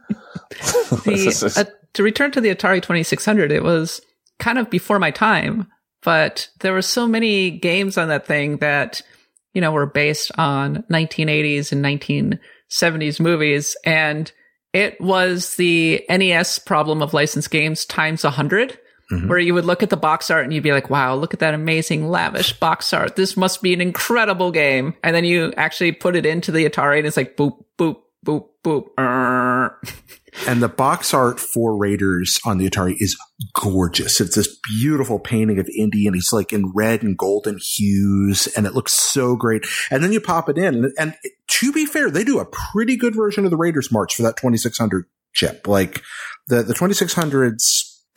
To return to the Atari 2600, it was kind of before my time, but there were so many games on that thing that, were based on 1980s and 1970s movies, and it was the NES problem of licensed games times 100, where you would look at the box art and you'd be like, wow, look at that amazing, lavish box art. This must be an incredible game. And then you actually put it into the Atari and it's like, boop, boop, boop, boop. And the box art for Raiders on the Atari is gorgeous. It's this beautiful painting of Indy, and he's like in red and golden hues, and it looks so great. And then you pop it in, and to be fair, they do a pretty good version of the Raiders March for that 2600 chip. Like the 2600's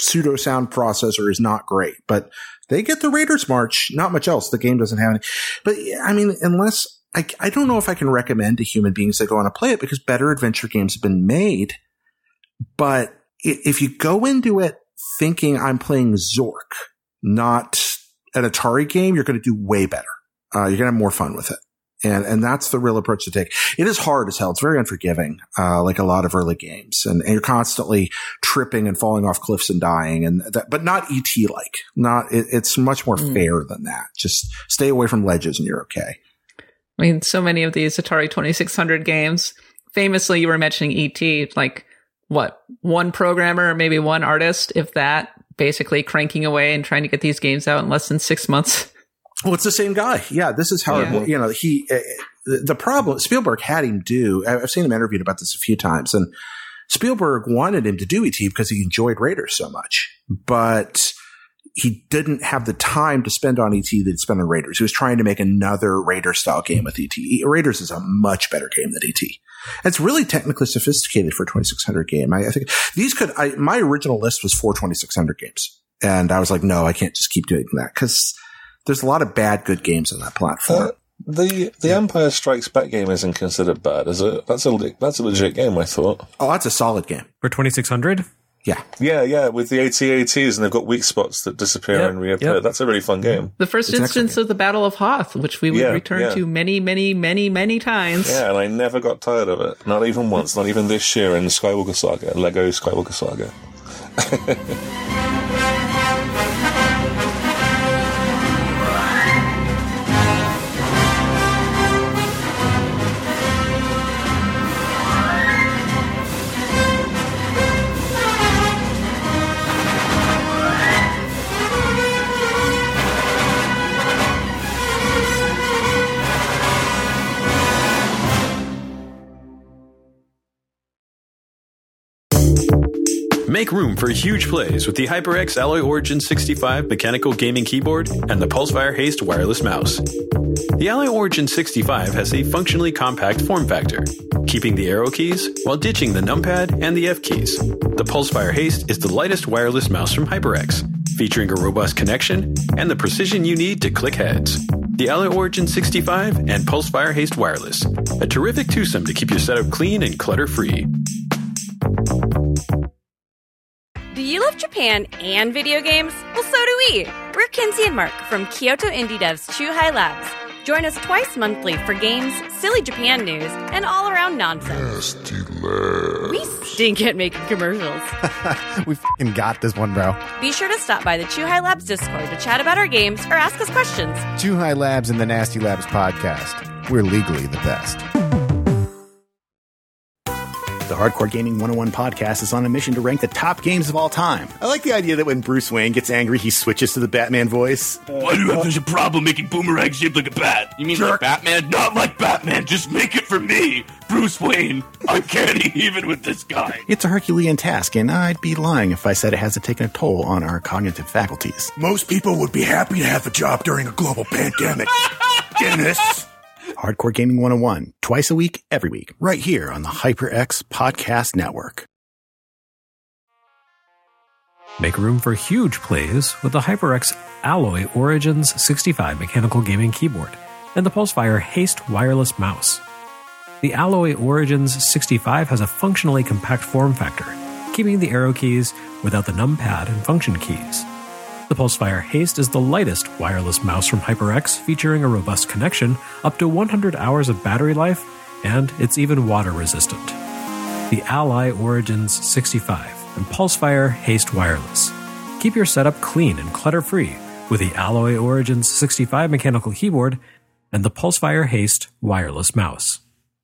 pseudo sound processor is not great, but they get the Raiders March, not much else. The game doesn't have any. But I mean, unless I don't know if I can recommend to human beings that go on to play it because better adventure games have been made. But if you go into it thinking I'm playing Zork, not an Atari game, you're going to do way better. You're going to have more fun with it. And that's the real approach to take. It is hard as hell. It's very unforgiving, like a lot of early games. And you're constantly tripping and falling off cliffs and dying but not ET like. It's much more fair than that. Just stay away from ledges and you're okay. I mean, so many of these Atari 2600 games, famously, you were mentioning ET, like what, one programmer, maybe one artist, if that, basically cranking away and trying to get these games out in less than 6 months. Well, it's the same guy. Yeah, this is how the problem Spielberg had him do. I've seen him interviewed about this a few times, and Spielberg wanted him to do ET because he enjoyed Raiders so much, but he didn't have the time to spend on ET that he'd spent on Raiders. He was trying to make another Raider style game with ET. Raiders is a much better game than ET. It's really technically sophisticated for a 2600 game. I think my original list was 4 2600 games, and I was like, no, I can't just keep doing that because there's a lot of bad good games on that platform. The Empire Strikes Back game isn't considered bad, is it? That's a legit game, I thought. Oh, that's a solid game. For 2600? Yeah. Yeah, with the AT-ATs, and they've got weak spots that disappear and reappear. That's a really fun game. The first instance of the Battle of Hoth, which we would return to many, many, many, many times. Yeah, and I never got tired of it. Not even once. Not even this year in Skywalker Saga, Lego Skywalker Saga. Make room for huge plays with the HyperX Alloy Origin 65 mechanical gaming keyboard and the Pulsefire Haste wireless mouse. The Alloy Origin 65 has a functionally compact form factor, keeping the arrow keys while ditching the numpad and the F keys. The Pulsefire Haste is the lightest wireless mouse from HyperX, featuring a robust connection and the precision you need to click heads. The Alloy Origin 65 and Pulsefire Haste wireless, a terrific twosome to keep your setup clean and clutter-free. Do you love Japan and video games? Well, so do we. We're Kinsey and Mark from Kyoto Indie Dev's Chuhai Labs. Join us twice monthly for games, silly Japan news, and all-around nonsense. We stink at making commercials. We f***ing got this one, bro. Be sure to stop by the Chuhai Labs Discord to chat about our games or ask us questions. Chuhai Labs and the Nasty Labs podcast. We're legally the best. The Hardcore Gaming 101 podcast is on a mission to rank the top games of all time. I like the idea that when Bruce Wayne gets angry, he switches to the Batman voice. Why do you have such a problem making Boomerang shaped like a bat? You mean like Batman? Not like Batman, just make it for me! Bruce Wayne, uncanny even with this guy. It's a Herculean task, and I'd be lying if I said it hasn't taken a toll on our cognitive faculties. Most people would be happy to have a job during a global pandemic. Dennis! Hardcore Gaming 101, twice a week, every week, right here on the HyperX Podcast Network. Make room for huge plays with the HyperX Alloy Origins 65 mechanical gaming keyboard and the Pulsefire Haste wireless mouse. The Alloy Origins 65 has a functionally compact form factor, keeping the arrow keys without the numpad and function keys. The Pulsefire Haste is the lightest wireless mouse from HyperX, featuring a robust connection, up to 100 hours of battery life, and it's even water resistant. The Alloy Origins 65 and Pulsefire Haste wireless. Keep your setup clean and clutter-free with the Alloy Origins 65 mechanical keyboard and the Pulsefire Haste wireless mouse.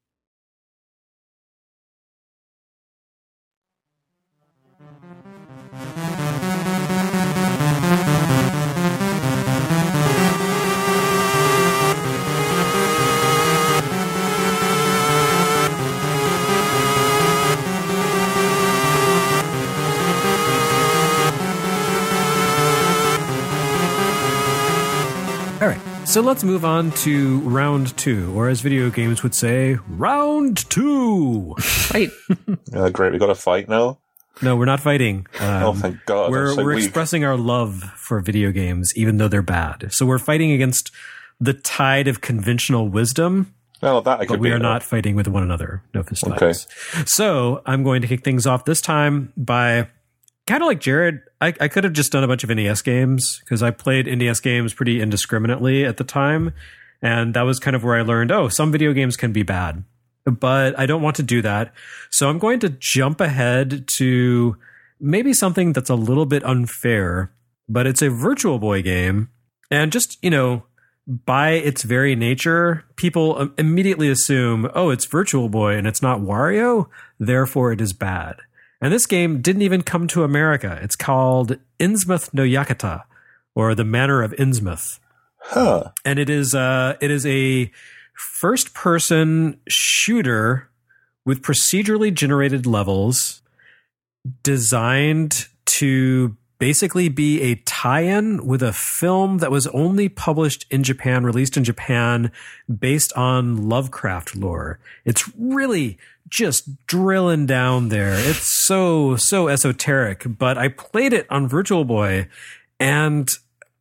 So let's move on to round 2, or as video games would say, round 2. Right. Great, we got a fight now. No, we're not fighting. Oh, thank God. We're expressing our love for video games, even though they're bad. So we're fighting against the tide of conventional wisdom. Well, that I could but we are not fighting with one another. No fist fights. Okay. So I'm going to kick things off this time by kind of like Jared. I could have just done a bunch of NES games because I played NES games pretty indiscriminately at the time. And that was kind of where I learned, some video games can be bad. But I don't want to do that. So I'm going to jump ahead to maybe something that's a little bit unfair, but it's a Virtual Boy game. And just, by its very nature, people immediately assume, it's Virtual Boy and it's not Wario, therefore it is bad. And this game didn't even come to America. It's called Innsmouth no Yakata, or The Manor of Innsmouth. Huh. And it is a first-person shooter with procedurally generated levels designed to basically be a tie-in with a film that was only published in Japan, released in Japan, based on Lovecraft lore. It's really just drilling down there. It's so esoteric, but I played it on Virtual Boy, and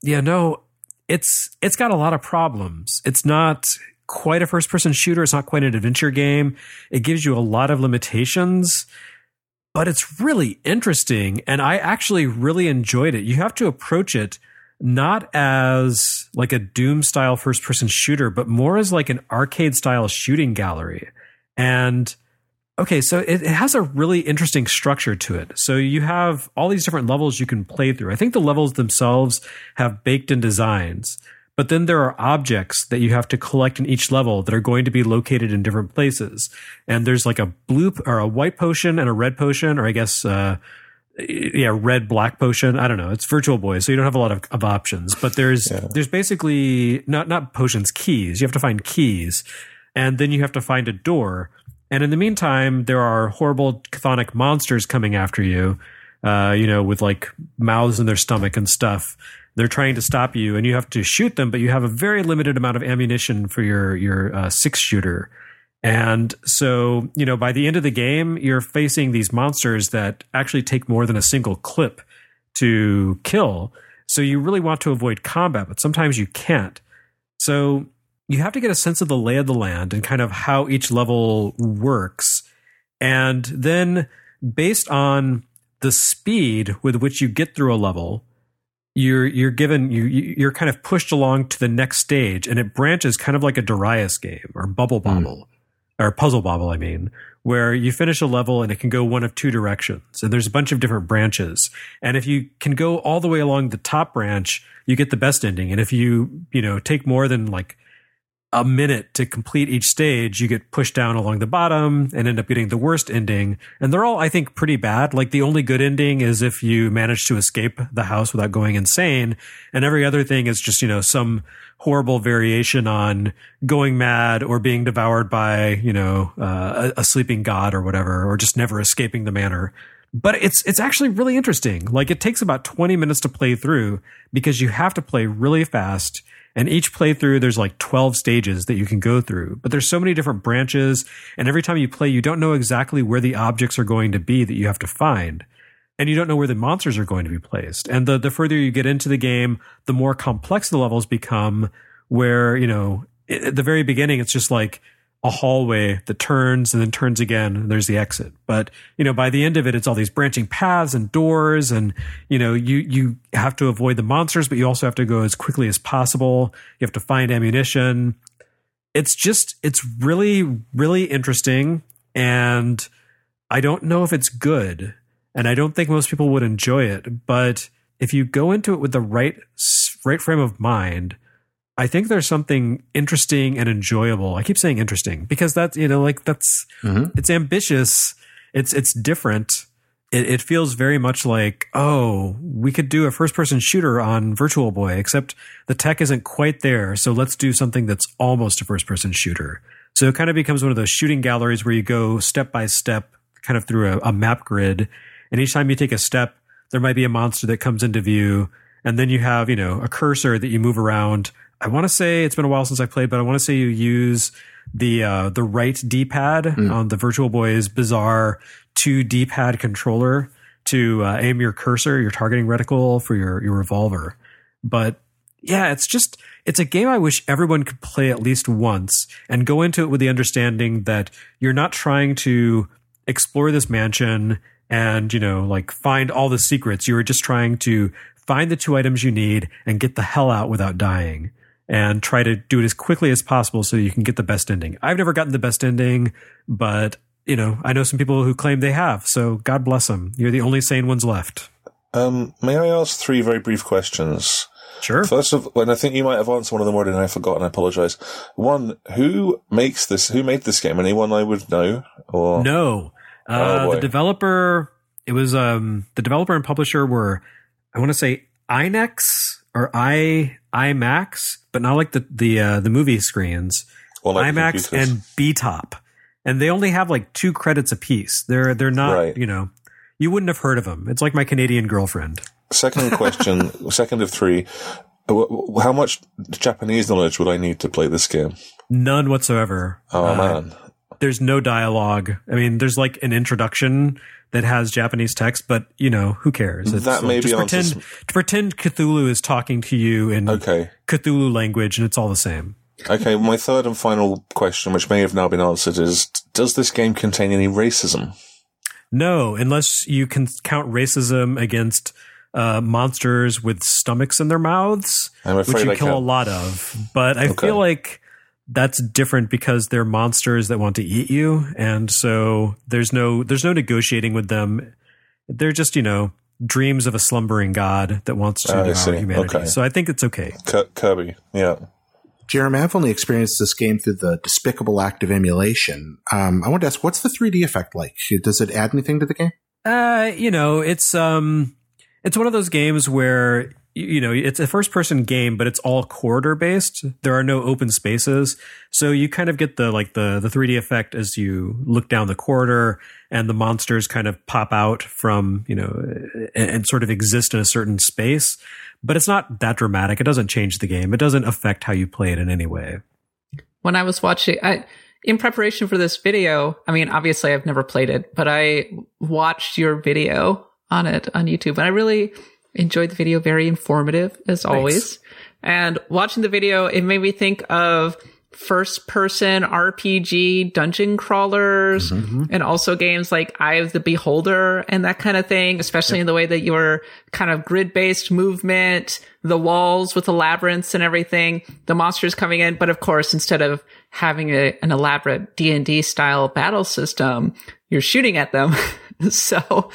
it's got a lot of problems. It's not quite a first-person shooter. It's not quite an adventure game. It gives you a lot of limitations, but it's really interesting, and I actually really enjoyed it. You have to approach it not as like a Doom-style first-person shooter, but more as like an arcade-style shooting gallery. And okay, so it has a really interesting structure to it. So you have all these different levels you can play through. I think the levels themselves have baked-in designs, but then there are objects that you have to collect in each level that are going to be located in different places. And there's like a blue or a white potion and a red potion, or I guess, red, black potion. I don't know. It's Virtual Boy, so you don't have a lot of options. But there's basically not potions, keys. You have to find keys, and then you have to find a door. And in the meantime, there are horrible chthonic monsters coming after you, with like mouths in their stomach and stuff. They're trying to stop you, and you have to shoot them, but you have a very limited amount of ammunition for your 6-shooter. And so, by the end of the game, you're facing these monsters that actually take more than a single clip to kill. So you really want to avoid combat, but sometimes you can't. So you have to get a sense of the lay of the land and kind of how each level works. And then based on the speed with which you get through a level, you're given kind of pushed along to the next stage, and it branches kind of like a Darius game or Bubble Bobble or Puzzle Bobble, where you finish a level and it can go one of two directions, and there's a bunch of different branches. And if you can go all the way along the top branch, you get the best ending. And if you take more than like a minute to complete each stage, you get pushed down along the bottom and end up getting the worst ending. And they're all, I think, pretty bad. Like the only good ending is if you manage to escape the house without going insane. And every other thing is just, some horrible variation on going mad or being devoured by, a sleeping god or whatever, or just never escaping the manor. But it's actually really interesting. Like it takes about 20 minutes to play through because you have to play really fast. And each playthrough, there's like 12 stages that you can go through. But there's so many different branches. And every time you play, you don't know exactly where the objects are going to be that you have to find. And you don't know where the monsters are going to be placed. And the further you get into the game, the more complex the levels become, where, at the very beginning, it's just like a hallway that turns and then turns again, and there's the exit. But, by the end of it, it's all these branching paths and doors, and, you have to avoid the monsters, but you also have to go as quickly as possible. You have to find ammunition. It's really, really interesting, and I don't know if it's good, and I don't think most people would enjoy it, but if you go into it with the right frame of mind, I think there's something interesting and enjoyable. I keep saying interesting because that's, it's ambitious. It's different. It feels very much like, we could do a first person shooter on Virtual Boy, except the tech isn't quite there. So let's do something that's almost a first person shooter. So it kind of becomes one of those shooting galleries where you go step by step, kind of through a map grid. And each time you take a step, there might be a monster that comes into view. And then you have, a cursor that you move around. I want to say, it's been a while since I played, but I want to say you use the right D-pad on the Virtual Boy's bizarre 2 D-pad controller. to aim your cursor, your targeting reticle for your revolver. But yeah, it's a game I wish everyone could play at least once and go into it with the understanding that you're not trying to explore this mansion and, like find all the secrets. You're just trying to find the 2 items you need and get the hell out without dying, and try to do it as quickly as possible so you can get the best ending. I've never gotten the best ending, but I know some people who claim they have, so God bless them. You're the only sane ones left. May I ask 3 very brief questions? Sure. First of all, and I think you might have answered one of them already and I forgot, and I apologize. One, who made this game? Anyone I would know? Or No. The developer, it was, the developer and publisher were, I want to say IMAX or IMAX, but not like the movie screens. Well, like IMAX and BTOP. And they only have like 2 credits apiece. They're not, right. You wouldn't have heard of them. It's like my Canadian girlfriend. Second question, second of 3. How much Japanese knowledge would I need to play this game? None whatsoever. Oh, man. There's no dialogue. I mean, there's like an introduction that has Japanese text, but who cares? It's that maybe pretend Cthulhu is talking to you in Cthulhu language, and it's all the same. Okay, my third and final question, which may have now been answered, is: does this game contain any racism? No, unless you can count racism against monsters with stomachs in their mouths, which you kill a lot of. But I feel like that's different because they're monsters that want to eat you, and so there's no negotiating with them. They're just dreams of a slumbering god that wants to devour humanity. Okay. So I think it's okay. Kirby, yeah. Jeremy, I've only experienced this game through the despicable act of emulation. I wanted to ask, what's the 3D effect like? Does it add anything to the game? It's one of those games where it's a first-person game, but it's all corridor-based. There are no open spaces, so you kind of get the 3D effect as you look down the corridor, and the monsters kind of pop out from and sort of exist in a certain space. But it's not that dramatic. It doesn't change the game. It doesn't affect how you play it in any way. When I was watching, in preparation for this video, I mean, obviously I've never played it, but I watched your video on it on YouTube, and I really enjoyed the video. Very informative, as always. And watching the video, it made me think of first-person RPG dungeon crawlers, and also games like Eye of the Beholder and that kind of thing, especially in the way that your kind of grid-based movement, the walls with the labyrinths and everything, the monsters coming in. But of course, instead of having an elaborate D&D style battle system, you're shooting at them. So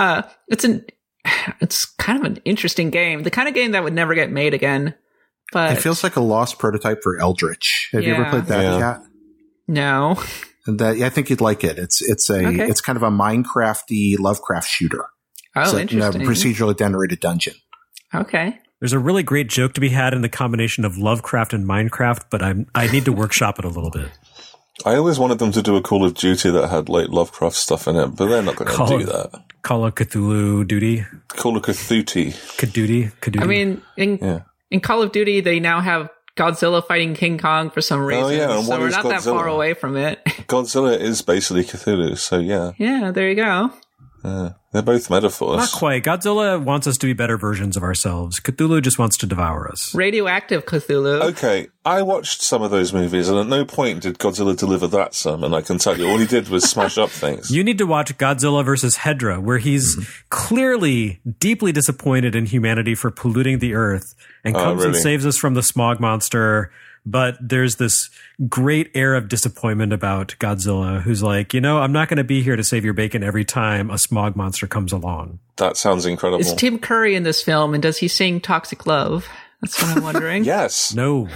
it's kind of an interesting game, the kind of game that would never get made again. But it feels like a lost prototype for Eldritch. Have you ever played that, Kat? No. I think you'd like it. It's kind of a Minecrafty Lovecraft shooter. Oh, interesting. A procedurally generated dungeon. Okay. There's a really great joke to be had in the combination of Lovecraft and Minecraft, but I need to workshop it a little bit. I always wanted them to do a Call of Duty that had like Lovecraft stuff in it, but they're not going to do that. Call of Cthulhu Duty. Call of Cthulhu. Caduty. I mean, in Call of Duty, they now have Godzilla fighting King Kong for some reason. Oh, yeah. And so we're not that far away from it. Godzilla is basically Cthulhu, so yeah. Yeah, there you go. They're both metaphors. Not quite. Godzilla wants us to be better versions of ourselves. Cthulhu just wants to devour us. Radioactive Cthulhu. Okay, I watched some of those movies, and at no point did Godzilla deliver that sermon, I can tell you. All he did was smash up things. You need to watch Godzilla vs. Hedra, where he's clearly deeply disappointed in humanity for polluting the earth, and comes and saves us from the smog monster. But there's this great air of disappointment about Godzilla, who's like, I'm not going to be here to save your bacon every time a smog monster comes along. That sounds incredible. Is Tim Curry in this film, and does he sing Toxic Love? That's what I'm wondering. Yes. No.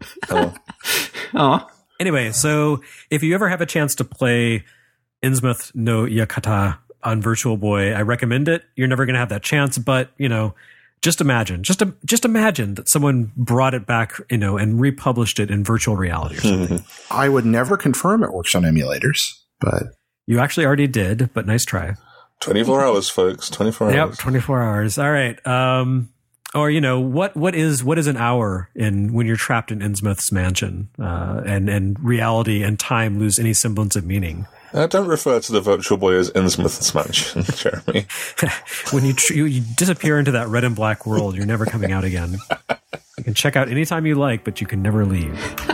Oh. Anyway, so if you ever have a chance to play Innsmouth no Yakata on Virtual Boy, I recommend it. You're never going to have that chance, but, just imagine that someone brought it back, and republished it in virtual reality or something. I would never confirm it works on emulators, but you actually already did. But nice try. 24 hours, folks. 24 hours. Yep, 24 hours. All right. Or what is an hour when you're trapped in Innsmouth's mansion, and reality and time lose any semblance of meaning? Don't refer to the Virtual Boy as Innsmouth's mansion, Jeremy. When you disappear into that red and black world, you're never coming out again. You can check out anytime you like, but you can never leave.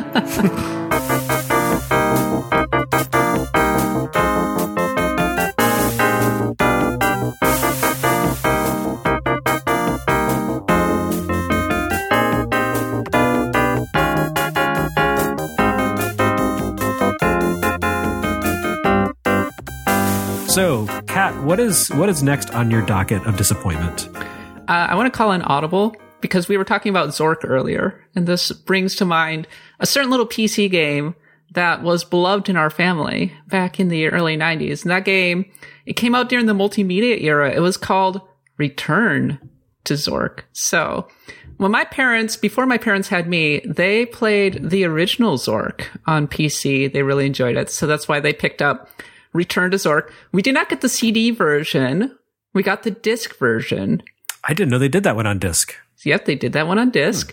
So, Kat, what is next on your docket of disappointment? I want to call an audible because we were talking about Zork earlier, and this brings to mind a certain little PC game that was beloved in our family back in the early 90s. And that game, it came out during the multimedia era. It was called Return to Zork. So, before my parents had me, they played the original Zork on PC. They really enjoyed it. So that's why they picked up Return to Zork. We did not get the CD version. We got the disc version. I didn't know they did that one on disc. Yep, they did that one on disc.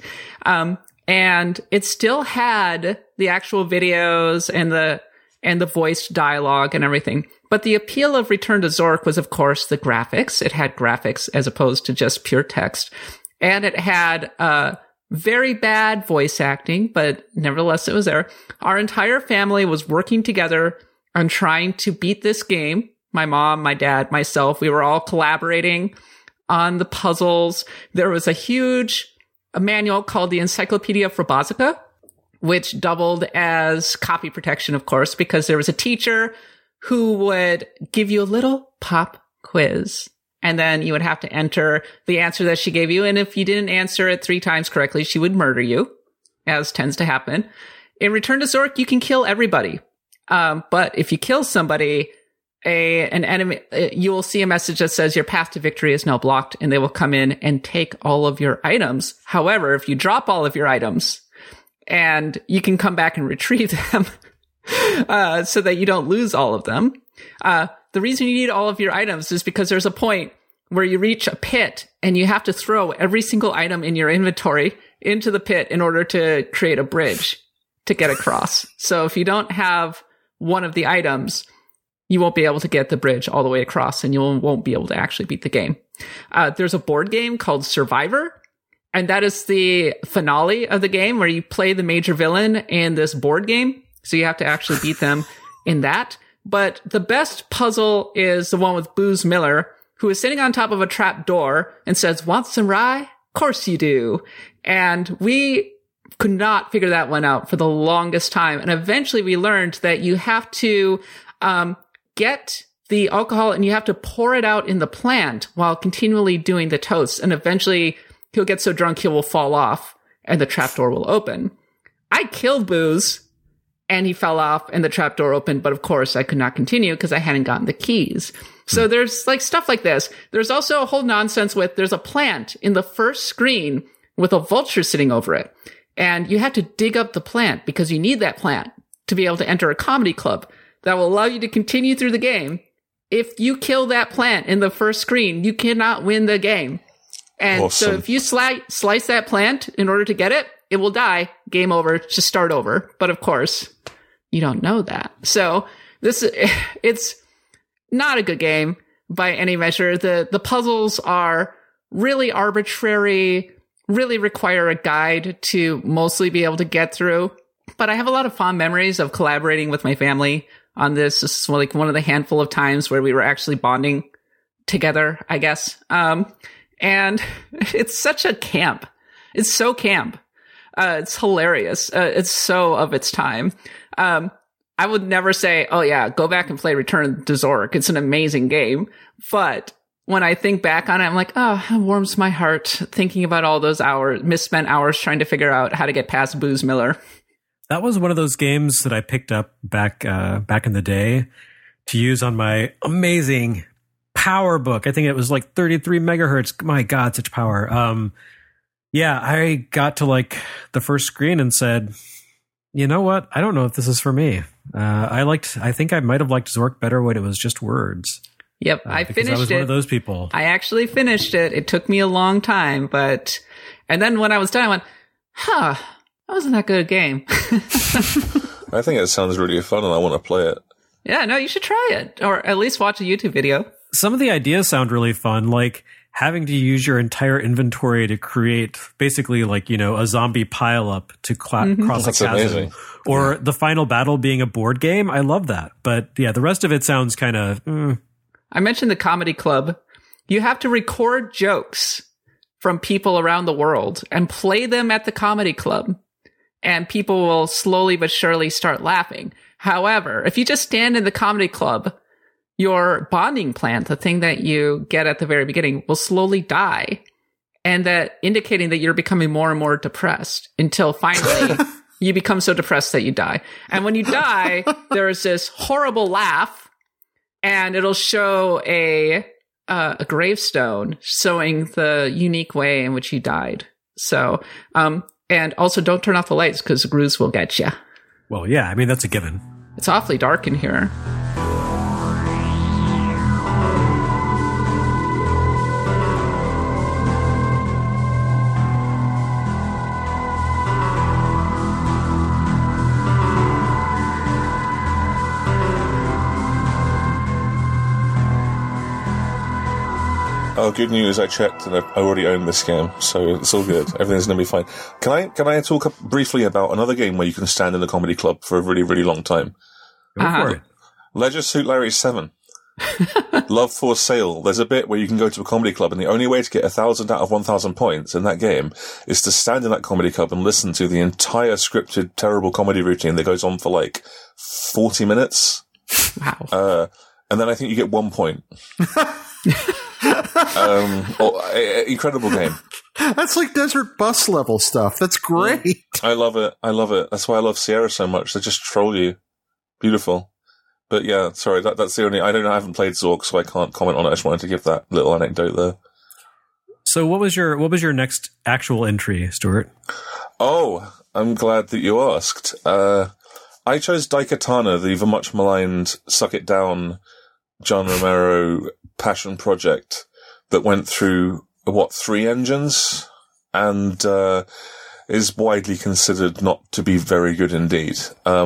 And it still had the actual videos and the voiced dialogue and everything. But the appeal of Return to Zork was, of course, the graphics. It had graphics as opposed to just pure text. And it had very bad voice acting, but nevertheless, it was there. Our entire family was working together on trying to beat this game. My mom, my dad, myself, we were all collaborating on the puzzles. There was a manual called the Encyclopedia Frobosica, which doubled as copy protection, of course, because there was a teacher who would give you a little pop quiz. And then you would have to enter the answer that she gave you. And if you didn't answer it 3 times correctly, she would murder you, as tends to happen. In Return to Zork, you can kill everybody. But if you kill somebody, an enemy, you will see a message that says your path to victory is now blocked, and they will come in and take all of your items. However, if you drop all of your items, and you can come back and retrieve them, so that you don't lose all of them. The reason you need all of your items is because there's a point where you reach a pit and you have to throw every single item in your inventory into the pit in order to create a bridge to get across. So if you don't have one of the items, you won't be able to get the bridge all the way across, and you won't be able to actually beat the game. There's a board game called Survivor, and that is the finale of the game where you play the major villain in this board game. So you have to actually beat them in that. But the best puzzle is the one with Booze Miller, who is sitting on top of a trap door and says, "Want some rye? Course you do." And we could not figure that one out for the longest time. And eventually we learned that you have to get the alcohol and you have to pour it out in the plant while continually doing the toast. And eventually he'll get so drunk he will fall off and the trapdoor will open. I killed Booze and he fell off and the trapdoor opened. But of course I could not continue because I hadn't gotten the keys. So there's like stuff like this. There's also a whole nonsense with there's a plant in the first screen with a vulture sitting over it. And you have to dig up the plant because you need that plant to be able to enter a comedy club that will allow you to continue through the game. If you kill that plant in the first screen, you cannot win the game. And awesome. So if you slice that plant in order to get it, it will die. Game over. Just start over. But of course, you don't know that. So it's not a good game by any measure. The puzzles are really arbitrary, really require a guide to mostly be able to get through. But I have a lot of fond memories of collaborating with my family on this. This is like one of the handful of times where we were actually bonding together, I guess. And it's such a camp. It's so camp. It's hilarious. It's so of its time. I would never say, oh yeah, go back and play Return to Zork. It's an amazing game. But when I think back on it, I'm like, oh, it warms my heart thinking about all those misspent hours trying to figure out how to get past Booze Miller. That was one of those games that I picked up back in the day to use on my amazing PowerBook. I think it was like 33 megahertz. My God, such power. Yeah, I got to like the first screen and said, you know what? I don't know if this is for me. I think I might have liked Zork better when it was just words. Yep, I finished it. I was one of those people. I actually finished it. It took me a long time, and then when I was done, I went, huh, that wasn't that good a game. I think it sounds really fun and I want to play it. Yeah, no, you should try it, or at least watch a YouTube video. Some of the ideas sound really fun, like having to use your entire inventory to create basically like, a zombie pileup to cross a chasm. Amazing. Or the final battle being a board game. I love that. But yeah, the rest of it sounds kind of... I mentioned the comedy club. You have to record jokes from people around the world and play them at the comedy club. And people will slowly but surely start laughing. However, if you just stand in the comedy club, your bonding plant, the thing that you get at the very beginning, will slowly die. And that indicating that you're becoming more and more depressed until finally you become so depressed that you die. And when you die, there's this horrible laugh, and it'll show a gravestone showing the unique way in which you died. So, and also don't turn off the lights because the grooves will get you. Well, yeah, I mean, that's a given. It's awfully dark in here. Oh, good news! I checked, and I already own this game, so it's all good. Everything's going to be fine. Can I talk briefly about another game where you can stand in the comedy club for a really, really long time? Go for it. Leisure Suit Larry 7. Love for Sale. There's a bit where you can go to a comedy club, and the only way to get 1,000 out of 1,000 points in that game is to stand in that comedy club and listen to the entire scripted, terrible comedy routine that goes on for like 40 minutes. Wow. And then I think you get 1 point. Incredible game. That's like Desert Bus level stuff. That's great. I love it. That's why I love Sierra so much. They just troll you. Beautiful. But yeah, sorry, that's the only... I haven't played Zork, so I can't comment on it. I just wanted to give that little anecdote there. So what was your next actual entry, Stuart? Oh, I'm glad that you asked. I chose Daikatana, the much maligned Suck It Down John Romero passion project that went through, 3 engines? And is widely considered not to be very good indeed.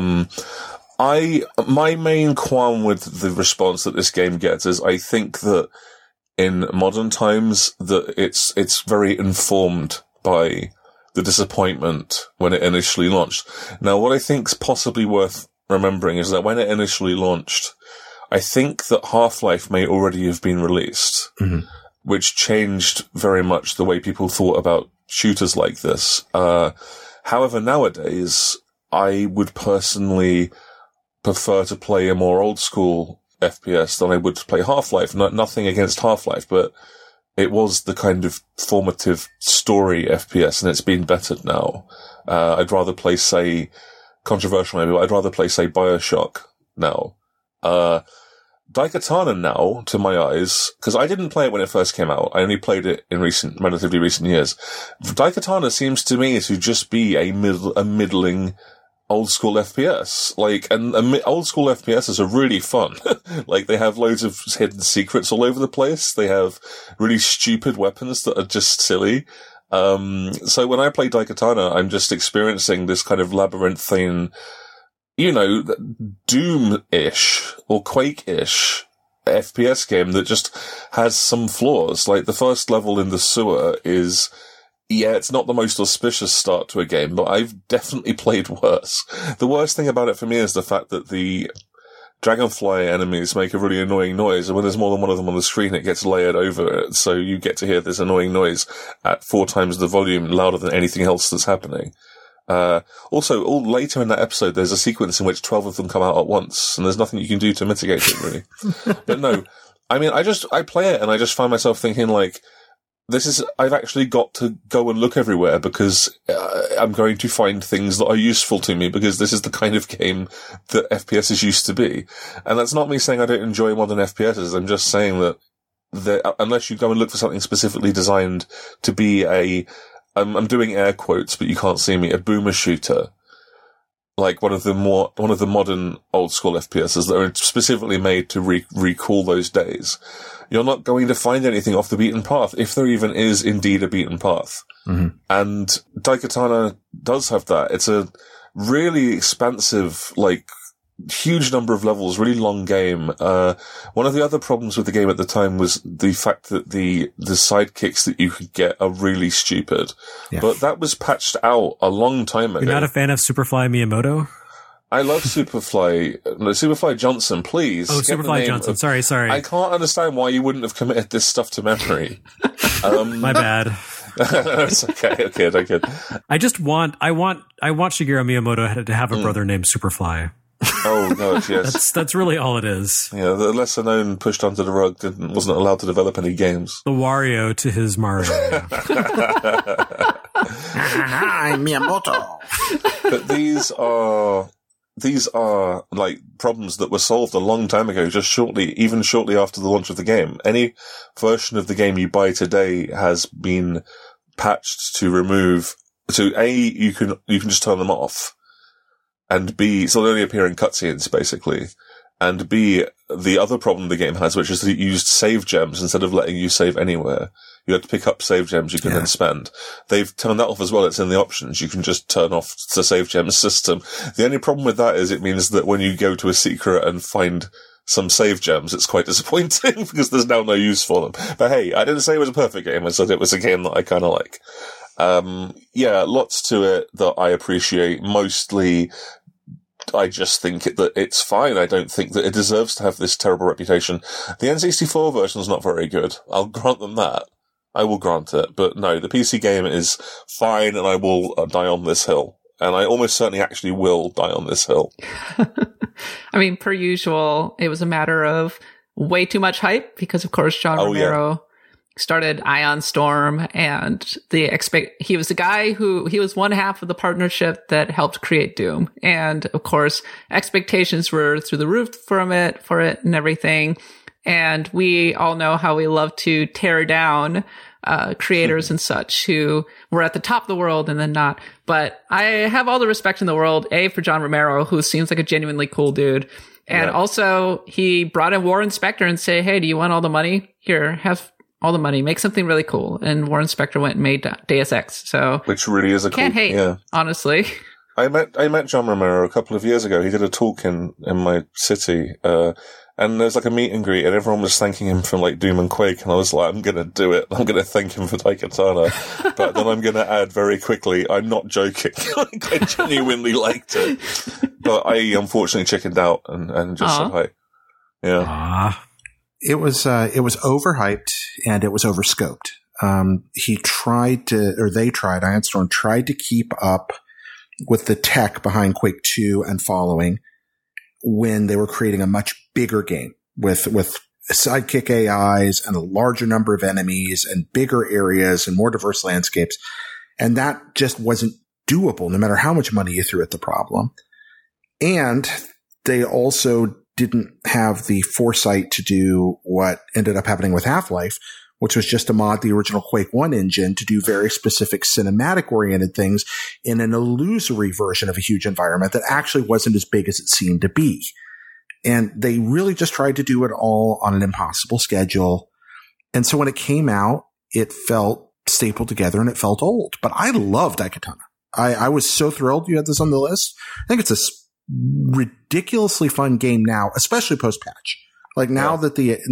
My main qualm with the response that this game gets is I think that in modern times that it's very informed by the disappointment when it initially launched. Now, what I think's possibly worth remembering is that when it initially launched, I think that Half-Life may already have been released, which changed very much the way people thought about shooters like this. However, nowadays, I would personally prefer to play a more old school FPS than I would to play Half-Life. Nothing against Half-Life, but it was the kind of formative story FPS, and it's been bettered now. I'd rather play, say, controversial maybe, but I'd rather play, say, BioShock now. Daikatana now, to my eyes, because I didn't play it when it first came out. I only played it in relatively recent years. Daikatana seems to me to just be a middling old school FPS. Old school FPSs are really fun. They have loads of hidden secrets all over the place. They have really stupid weapons that are just silly. So when I play Daikatana, I'm just experiencing this kind of labyrinthine, Doom-ish or Quake-ish FPS game that just has some flaws. Like the first level in the sewer is, it's not the most auspicious start to a game, but I've definitely played worse. The worst thing about it for me is the fact that the dragonfly enemies make a really annoying noise, and when there's more than one of them on the screen, it gets layered over it, so you get to hear this annoying noise at 4 times the volume, louder than anything else that's happening. Also, all later in that episode, there's a sequence in which 12 of them come out at once, and there's nothing you can do to mitigate it, really. But no, I mean, I play it, and I just find myself thinking, I've actually got to go and look everywhere because I'm going to find things that are useful to me because this is the kind of game that FPSs used to be. And that's not me saying I don't enjoy modern FPSs. I'm just saying that unless you go and look for something specifically designed to be I'm doing air quotes, but you can't see me, a boomer shooter, like one of the modern old school FPSs that are specifically made to recall those days, you're not going to find anything off the beaten path, if there even is indeed a beaten path. Mm-hmm. And Daikatana does have that. It's a really expansive, huge number of levels, really long game. One of the other problems with the game at the time was the fact that the sidekicks that you could get are really stupid. Yeah. But that was patched out a long time ago. You're not a fan of Superfly Miyamoto? I love Superfly Johnson, please. Oh, Superfly Johnson. Sorry. I can't understand why you wouldn't have committed this stuff to memory. My bad. It's okay. Okay. I want Shigeru Miyamoto to have a brother named Superfly. Oh God, yes. That's really all it is. Yeah, the lesser known, pushed onto the rug, wasn't allowed to develop any games. The Wario to his Mario. I'm Miyamoto. But these are like problems that were solved a long time ago, even shortly after the launch of the game. Any version of the game you buy today has been patched to remove, you can just turn them off. And B, so they only appear in cutscenes, basically. And B, the other problem the game has, which is that it used save gems instead of letting you save anywhere. You had to pick up save gems you can then spend. They've turned that off as well. It's in the options. You can just turn off the save gems system. The only problem with that is it means that when you go to a secret and find some save gems, it's quite disappointing because there's now no use for them. But hey, I didn't say it was a perfect game. I said it was a game that I kind of like. Lots to it that I appreciate. Mostly, I just think that it's fine. I don't think that it deserves to have this terrible reputation. The N64 version's not very good. I'll grant them that. I will grant it. But no, the PC game is fine, and I will die on this hill. And I almost certainly actually will die on this hill. I mean, per usual, it was a matter of way too much hype because, of course, John Romero started Ion Storm, and he was the guy he was one half of the partnership that helped create Doom. And of course, expectations were through the roof for it and everything. And we all know how we love to tear down creators and such who were at the top of the world and then not. But I have all the respect in the world, for John Romero, who seems like a genuinely cool dude. And also, he brought in Warren Spector and say, hey, do you want all the money? Here, have all the money, make something really cool. And Warren Spector went and made Deus Ex. So, which really is can't hate, honestly. I met John Romero a couple of years ago. He did a talk in my city, and there's like a meet and greet, and everyone was thanking him for like Doom and Quake, and I was like, I'm gonna do it. I'm gonna thank him for Daikatana, but then I'm gonna add very quickly, I'm not joking. Like, I genuinely liked it, but I unfortunately chickened out and just said hi. Yeah. It was overhyped and it was overscoped. Ion Storm tried to keep up with the tech behind Quake 2 and following when they were creating a much bigger game with sidekick AIs and a larger number of enemies and bigger areas and more diverse landscapes. And that just wasn't doable no matter how much money you threw at the problem. And they also didn't have the foresight to do what ended up happening with Half-Life, which was just to mod the original Quake 1 engine to do very specific cinematic-oriented things in an illusory version of a huge environment that actually wasn't as big as it seemed to be. And they really just tried to do it all on an impossible schedule. And so when it came out, it felt stapled together and it felt old. But I love Daikatana. I was so thrilled you had this on the list. I think it's a ridiculously fun game now, especially post-patch. Like now that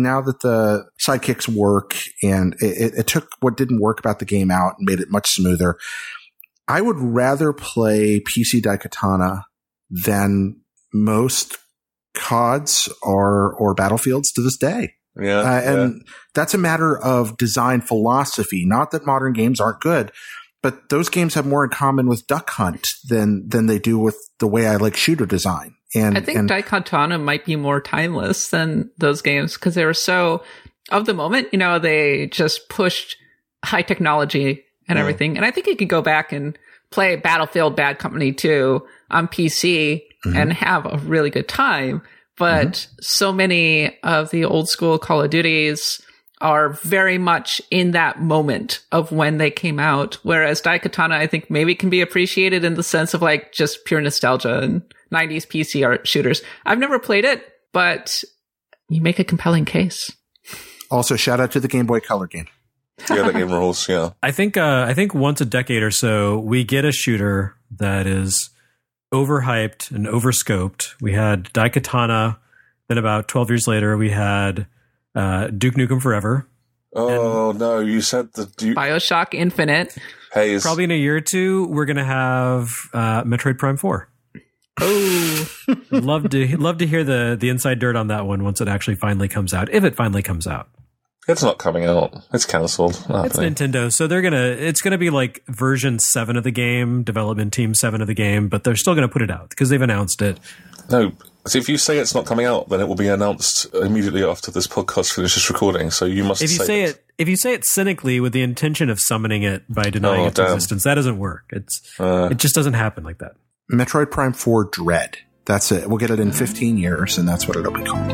the sidekicks work and it took what didn't work about the game out and made it much smoother. I would rather play PC Daikatana than most CODs or Battlefields to this day. And that's a matter of design philosophy. Not that modern games aren't good, but those games have more in common with Duck Hunt than they do with the way I like shooter design. And I think Daikatana might be more timeless than those games because they were so of the moment. You know, they just pushed high technology and everything. And I think you could go back and play Battlefield Bad Company 2 on PC and have a really good time. But so many of the old school Call of Duties are very much in that moment of when they came out. Whereas Daikatana, I think maybe can be appreciated in the sense of like just pure nostalgia and 90s PC art shooters. I've never played it, but you make a compelling case. Also, shout out to the Game Boy Color game. Yeah, that game rules. Yeah, I think once a decade or so we get a shooter that is overhyped and overscoped. We had Daikatana. Then about 12 years later, we had Duke Nukem Forever. Oh, no, you said BioShock Infinite. Hey, probably in a year or two, we're going to have Metroid Prime 4. Oh, love to hear the inside dirt on that one once it actually finally comes out, if it finally comes out. It's not coming out. It's cancelled. It's Nintendo, so it's gonna be like version 7 of the game, development team 7 of the game, but they're still gonna put it out because they've announced it. No, so if you say it's not coming out, then it will be announced immediately after this podcast finishes recording. So you must. If you say it cynically with the intention of summoning it by denying its existence, that doesn't work. It just doesn't happen like that. Metroid Prime 4 Dread. That's it. We'll get it in 15 years, and that's what it'll be called.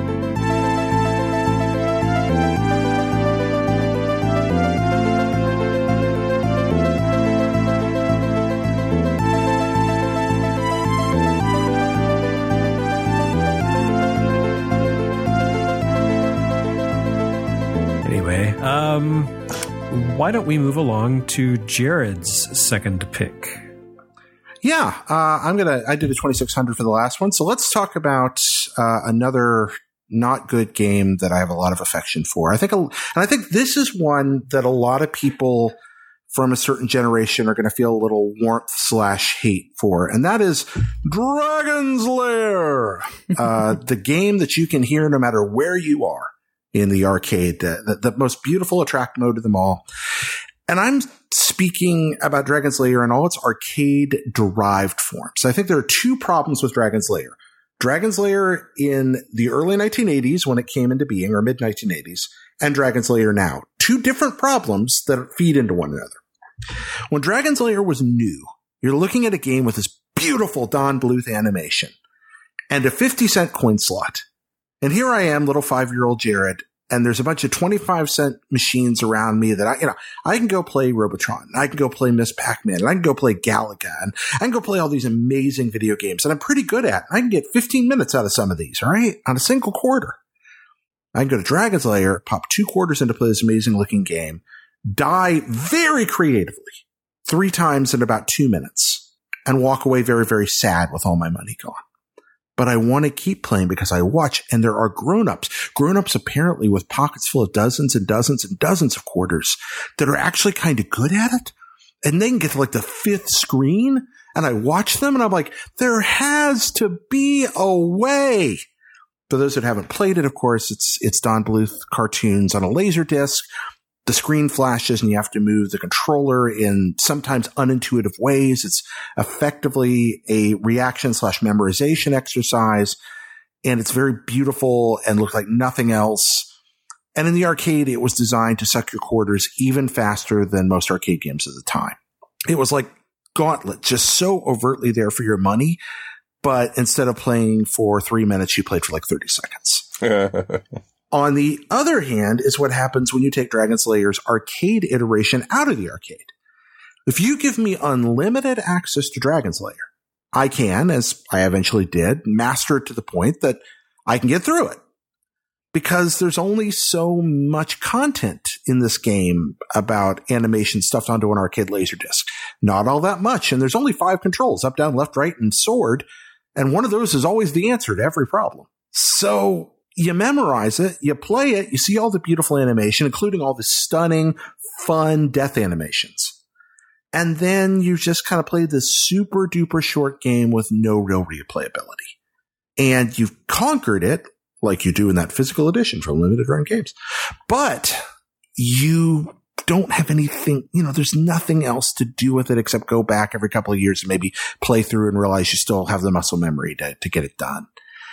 Anyway, why don't we move along to Jared's second pick? Yeah, I did a 2600 for the last one. So let's talk about another not good game that I have a lot of affection for. I think this is one that a lot of people from a certain generation are going to feel a little warmth/hate for, and that is Dragon's Lair, the game that you can hear no matter where you are in the arcade, the most beautiful attract mode of them all. And I'm speaking about Dragon's Lair in all its arcade-derived forms. I think there are two problems with Dragon's Lair. Dragon's Lair in the early 1980s when it came into being, or mid-1980s, and Dragon's Lair now. Two different problems that feed into one another. When Dragon's Lair was new, you're looking at a game with this beautiful Don Bluth animation and a 50-cent coin slot. And here I am, little 5-year-old Jared, and there's a bunch of 25-cent machines around me that I can go play Robotron, and I can go play Miss Pac-Man, and I can go play Galaga, and I can go play all these amazing video games that I'm pretty good at. I can get 15 minutes out of some of these, all right, on a single quarter. I can go to Dragon's Lair, pop 2 quarters in to play this amazing-looking game, die very creatively 3 times in about 2 minutes, and walk away very, very sad with all my money gone. But I want to keep playing because I watch, and there are grown-ups apparently with pockets full of dozens and dozens and dozens of quarters that are actually kind of good at it. And they can get to like the 5th screen, and I watch them, and I'm like, there has to be a way. For those that haven't played it, of course, it's Don Bluth cartoons on a laser disc. The screen flashes and you have to move the controller in sometimes unintuitive ways. It's effectively a reaction/memorization exercise, and it's very beautiful and looks like nothing else. And in the arcade, it was designed to suck your quarters even faster than most arcade games at the time. It was like Gauntlet, just so overtly there for your money, but instead of playing for 3 minutes, you played for like 30 seconds. On the other hand is what happens when you take Dragon's Lair's arcade iteration out of the arcade. If you give me unlimited access to Dragon's Lair, I can, as I eventually did, master it to the point that I can get through it. Because there's only so much content in this game about animation stuffed onto an arcade laserdisc. Not all that much, and there's only 5 controls, up, down, left, right, and sword, and one of those is always the answer to every problem. So you memorize it, you play it, you see all the beautiful animation, including all the stunning, fun death animations. And then you just kind of play this super duper short game with no real replayability. And you've conquered it like you do in that physical edition from Limited Run Games. But you don't have anything, there's nothing else to do with it except go back every couple of years and maybe play through and realize you still have the muscle memory to get it done.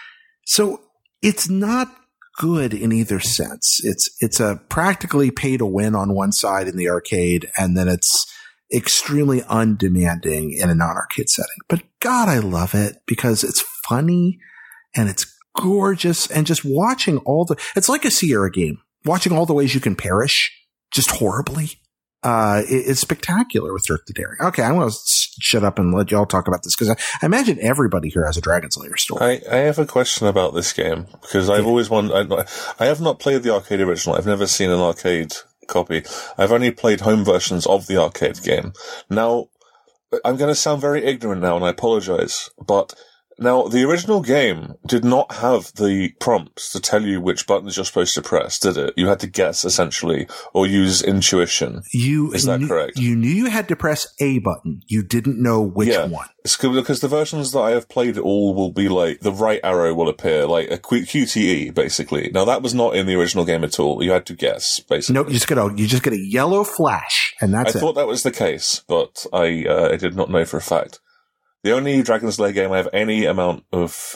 So it's not good in either sense. It's a practically pay to win on one side in the arcade, and then it's extremely undemanding in a non-arcade setting. But God, I love it because it's funny and it's gorgeous, and just watching it's like a Sierra game, watching all the ways you can perish just horribly. It's spectacular with Dirk the Daring. Okay, I'm going to shut up and let y'all talk about this because I imagine everybody here has a Dragon's Lair story. I have a question about this game because I've always wondered. I have not played the arcade original. I've never seen an arcade copy. I've only played home versions of the arcade game. Now, I'm going to sound very ignorant now, and I apologize, but now the original game did not have the prompts to tell you which buttons you're supposed to press, did it? You had to guess, essentially, or use intuition. Is that correct? You knew you had to press a button. You didn't know which one. It's because the versions that I have played all will be like, the right arrow will appear, like a QTE, basically. Now, that was not in the original game at all. You had to guess, basically. No, you just get a yellow flash, and that's it. I thought that was the case, but I did not know for a fact. The only Dragon's Lair game I have any amount of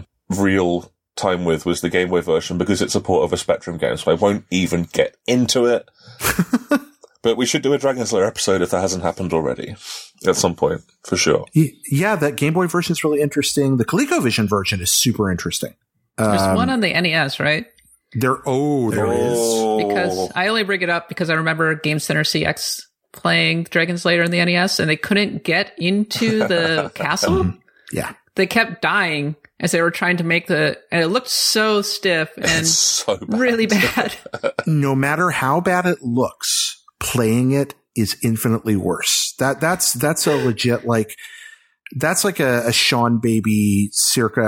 real time with was the Game Boy version because it's a port of a Spectrum game, so I won't even get into it. But we should do a Dragon's Lair episode if that hasn't happened already at some point, for sure. Yeah, that Game Boy version is really interesting. The ColecoVision version is super interesting. There's one on the NES, right? There is. Because I only bring it up because I remember Game Center CX playing Dragon's Lair in the NES, and they couldn't get into the castle. Yeah. They kept dying as they were trying to make and it looked so stiff and so bad. Really bad. No matter how bad it looks, playing it is infinitely worse. That's a legit, like, that's like a Sean Baby circa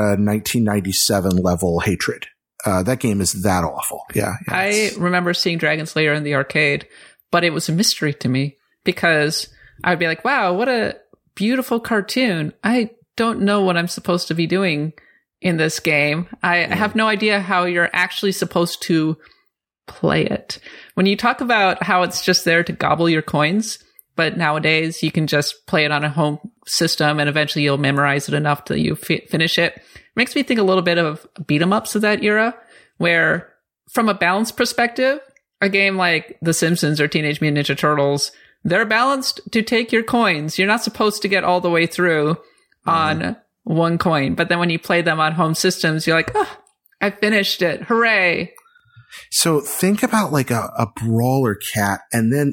1997 level hatred. That game is that awful. Yeah. I remember seeing Dragon's Lair in the arcade, but it was a mystery to me because I'd be like, wow, what a beautiful cartoon. I don't know what I'm supposed to be doing in this game. I have no idea how you're actually supposed to play it. When you talk about how it's just there to gobble your coins, but nowadays you can just play it on a home system and eventually you'll memorize it enough till you finish it. It makes me think a little bit of beat 'em ups of that era, where from a balance perspective, a game like The Simpsons or Teenage Mutant Ninja Turtles, they're balanced to take your coins. You're not supposed to get all the way through on one coin. But then when you play them on home systems, you're like, oh, I finished it. Hooray. So think about like a Brawler Cat, and then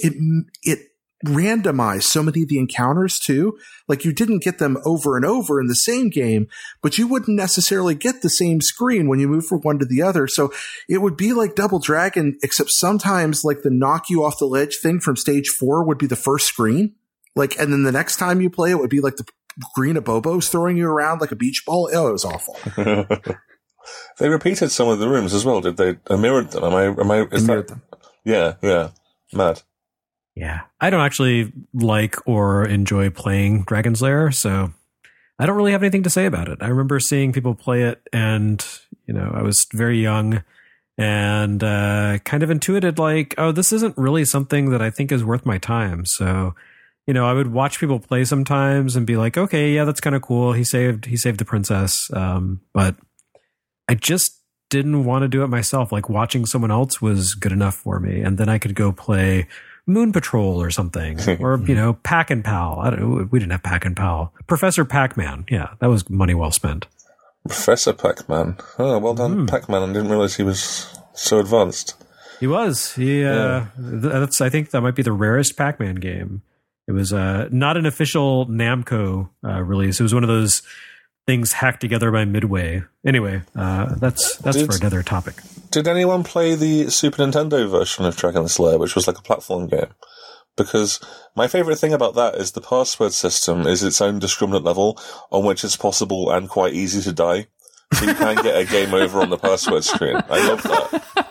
it randomized so many of the encounters too. Like you didn't get them over and over in the same game, but you wouldn't necessarily get the same screen when you move from one to the other. So it would be like Double Dragon, except sometimes like the knock you off the ledge thing from stage 4 would be the first screen. Like, and then the next time you play, it would be like the green of Bobo's throwing you around like a beach ball. Oh, it was awful. They repeated some of the rooms as well, did they? Mirrored them. Mirrored them. Yeah. Mad. Yeah. I don't actually like or enjoy playing Dragon's Lair, so I don't really have anything to say about it. I remember seeing people play it, and, I was very young and kind of intuited like, oh, this isn't really something that I think is worth my time. So, I would watch people play sometimes and be like, okay, yeah, that's kind of cool. He saved the princess. But I just didn't want to do it myself. Like watching someone else was good enough for me. And then I could go play Moon Patrol or something, or, Pac and Pal. We didn't have Pac and Pal. Professor Pac-Man. Yeah, that was money well spent. Professor Pac-Man. Oh, well done, Pac-Man. I didn't realize he was so advanced. He was. I think that might be the rarest Pac-Man game. It was not an official Namco release. It was one of those things hacked together by Midway. Anyway, that's for another topic. Did anyone play the Super Nintendo version of Dragon's Lair, which was like a platform game? Because my favorite thing about that is the password system is its own discriminant level on which it's possible and quite easy to die. So you can get a game over on the password screen. I love that.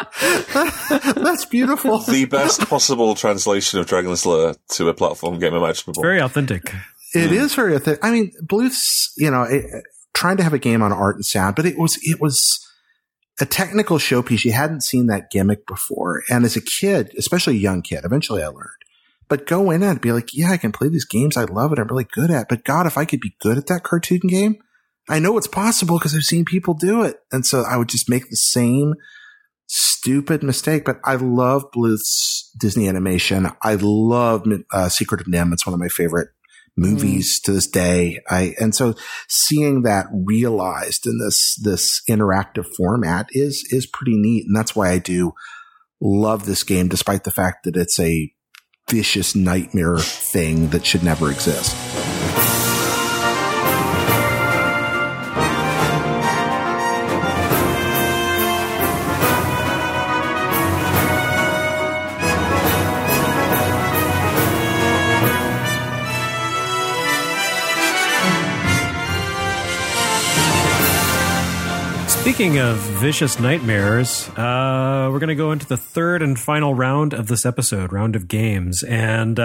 That's beautiful. The best possible translation of Dragon's Lair to a platform game imaginable. Very authentic. It is very authentic. I mean, Bluth's, trying to have a game on art and sound, but it was a technical showpiece. You hadn't seen that gimmick before. And as a kid, especially a young kid, eventually I learned. But go in and be like, yeah, I can play these games I love it. I'm really good at. But God, if I could be good at that cartoon game, I know it's possible because I've seen people do it. And so I would just make the same stupid mistake. But I love Bluth's Disney animation. I love Secret of NIMH. It's one of my favorite movies to this day. And so seeing that realized in this interactive format is pretty neat. And that's why I do love this game, despite the fact that it's a vicious nightmare thing that should never exist. Speaking of vicious nightmares, we're going to go into the third and final round of this episode, round of games. And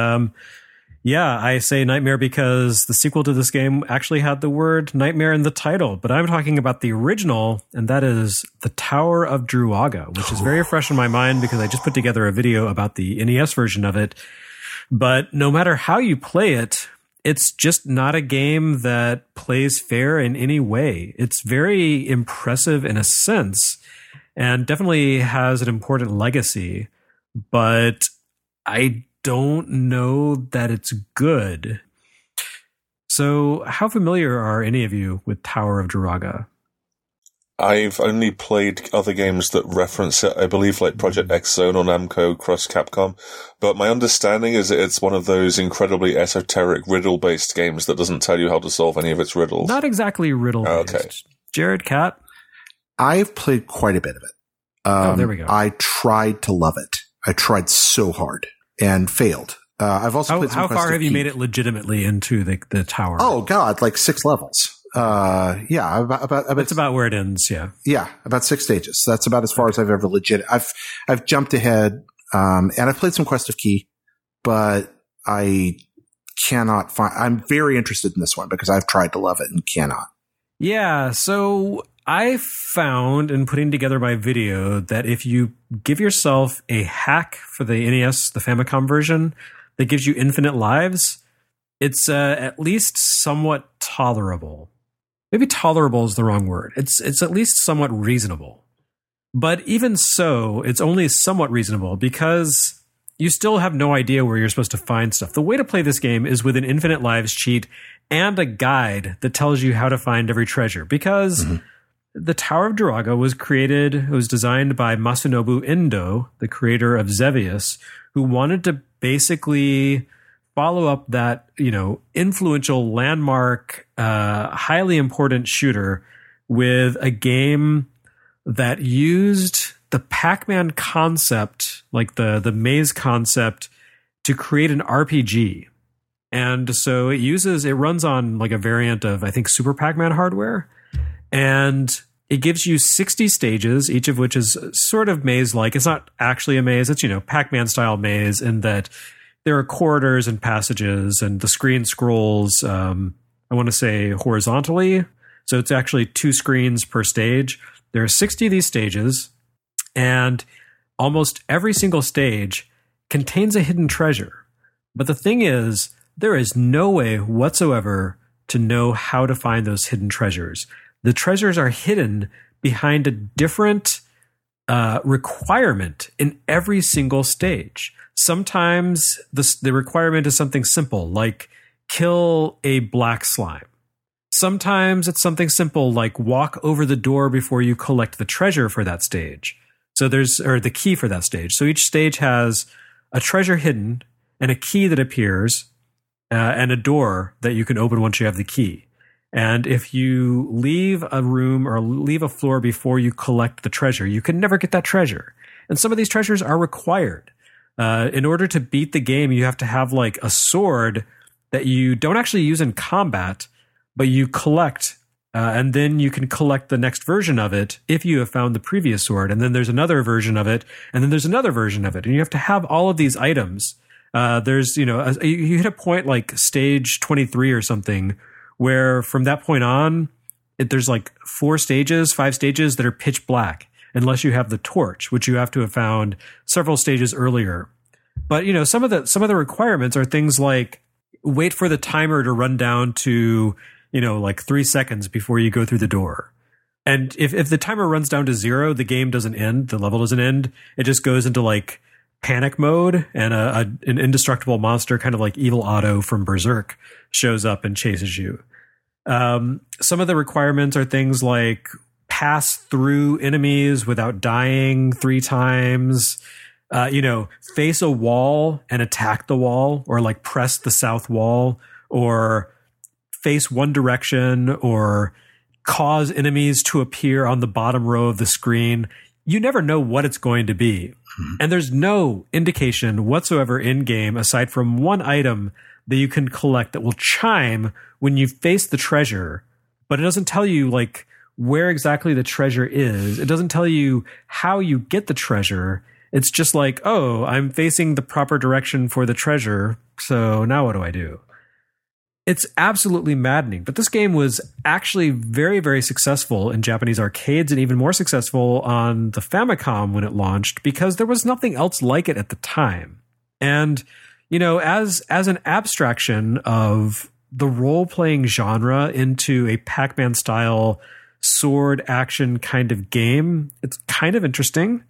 I say nightmare because the sequel to this game actually had the word nightmare in the title. But I'm talking about the original, and that is The Tower of Druaga, which is very fresh in my mind because I just put together a video about the NES version of it. But no matter how you play it, it's just not a game that plays fair in any way. It's very impressive in a sense and definitely has an important legacy, but I don't know that it's good. So how familiar are any of you with Tower of Druaga? I've only played other games that reference it, I believe, like Project X Zone or Namco Cross Capcom. But my understanding is that it's one of those incredibly esoteric riddle-based games that doesn't tell you how to solve any of its riddles. Not exactly riddle-based. Okay. Jared, Kat? I've played quite a bit of it. There we go. I tried to love it. I tried so hard and failed. I've also played some How Quest far of have you Keep. made it legitimately into the tower? Oh, God, like 6 levels. About It's about where it ends, yeah. Yeah, about 6 stages. That's about as far as I've ever I've jumped ahead, and I've played some Quest of Key, but I cannot find, I'm very interested in this one because I've tried to love it and cannot. Yeah, so I found in putting together my video that if you give yourself a hack for the NES, the Famicom version, that gives you infinite lives, it's at least somewhat tolerable. Maybe tolerable is the wrong word. It's at least somewhat reasonable. But even so, it's only somewhat reasonable because you still have no idea where you're supposed to find stuff. The way to play this game is with an infinite lives cheat and a guide that tells you how to find every treasure. Because the Tower of Druaga was designed by Masanobu Endo, the creator of Xevious, who wanted to basically follow up that, influential landmark, highly important shooter with a game that used the Pac-Man concept, like the maze concept, to create an RPG. And so it runs on like a variant of, I think, Super Pac-Man hardware. And it gives you 60 stages, each of which is sort of maze-like. It's not actually a maze. It's, Pac-Man style maze in that there are corridors and passages, and the screen scrolls, I want to say horizontally. So it's actually 2 screens per stage. There are 60 of these stages, and almost every single stage contains a hidden treasure. But the thing is, there is no way whatsoever to know how to find those hidden treasures. The treasures are hidden behind a different requirement in every single stage. Sometimes the requirement is something simple, like kill a black slime. Sometimes it's something simple, like walk over the door before you collect the treasure for that stage. So or the key for that stage. So each stage has a treasure hidden and a key that appears and a door that you can open once you have the key. And if you leave a room or leave a floor before you collect the treasure, you can never get that treasure. And some of these treasures are required. In order to beat the game, you have to have like a sword that you don't actually use in combat, but you collect, and then you can collect the next version of it if you have found the previous sword. And then there's another version of it, and then there's another version of it. And you have to have all of these items. There's, you hit a point like stage 23 or something, where from that point on, there's like 5 stages that are pitch black, unless you have the torch, which you have to have found several stages earlier. But, some of the requirements are things like wait for the timer to run down to, like 3 seconds before you go through the door. And if the timer runs down to 0, the game doesn't end, the level doesn't end. It just goes into like panic mode, and an indestructible monster, kind of like Evil Otto from Berserk, shows up and chases you. Some of the requirements are things like pass through enemies without dying 3 times, face a wall and attack the wall, or like press the south wall, or face one direction, or cause enemies to appear on the bottom row of the screen. You never know what it's going to be. And there's no indication whatsoever in game, aside from one item that you can collect that will chime when you face the treasure, but it doesn't tell you like where exactly the treasure is. It doesn't tell you how you get the treasure. It's just like, oh, I'm facing the proper direction for the treasure, so now what do I do? It's absolutely maddening. But this game was actually very, very successful in Japanese arcades and even more successful on the Famicom when it launched because there was nothing else like it at the time. And, you know, as an abstraction of the role-playing genre into a Pac-Man style sword action kind of game, it's kind of interesting.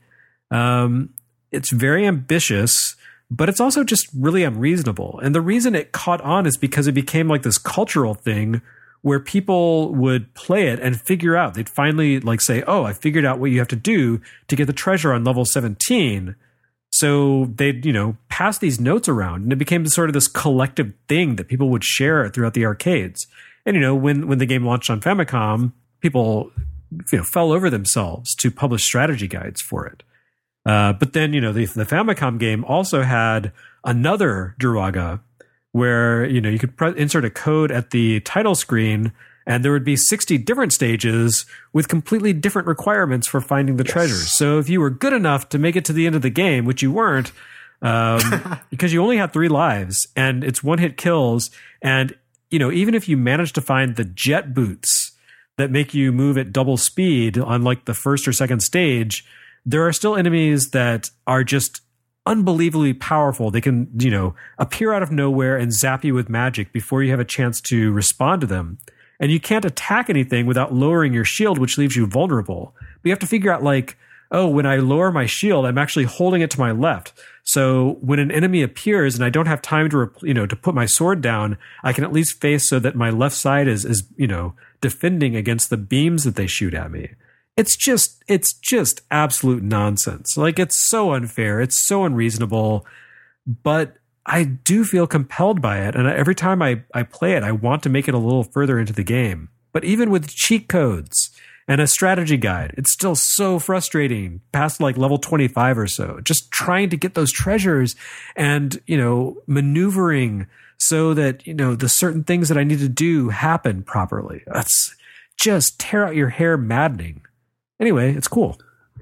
It's very ambitious, but it's also just really unreasonable. And the reason it caught on is because it became like this cultural thing where people would play it and figure out, they'd finally like say, oh, I figured out what you have to do to get the treasure on level 17. So they'd, you know, pass these notes around, and it became sort of this collective thing that people would share throughout the arcades. And, you know, when the game launched on Famicom, people, you know, fell over themselves to publish strategy guides for it. But then, you know, the Famicom game also had another Duraga where, you know, you could insert a code at the title screen and there would be 60 different stages with completely different requirements for finding the treasures. So if you were good enough to make it to the end of the game, which you weren't, because you only had 3 lives and it's one-hit kills. And, you know, even if you managed to find the jet boots that make you move at double speed on like the first or second stage, there are still enemies that are just unbelievably powerful. They can, you know, appear out of nowhere and zap you with magic before you have a chance to respond to them. And you can't attack anything without lowering your shield, which leaves you vulnerable. But you have to figure out like, oh, when I lower my shield, I'm actually holding it to my left. So when an enemy appears and I don't have time to, you know, to put my sword down, I can at least face so that my left side is, you know, defending against the beams that they shoot at me. It's just absolute nonsense. Like, it's so unfair. It's so unreasonable, but I do feel compelled by it. And every time I play it, I want to make it a little further into the game. But even with cheat codes and a strategy guide, it's still so frustrating past like level 25 or so, just trying to get those treasures and, you know, maneuvering so that, you know, the certain things that I need to do happen properly. That's just tear out your hair maddening. Anyway, it's cool.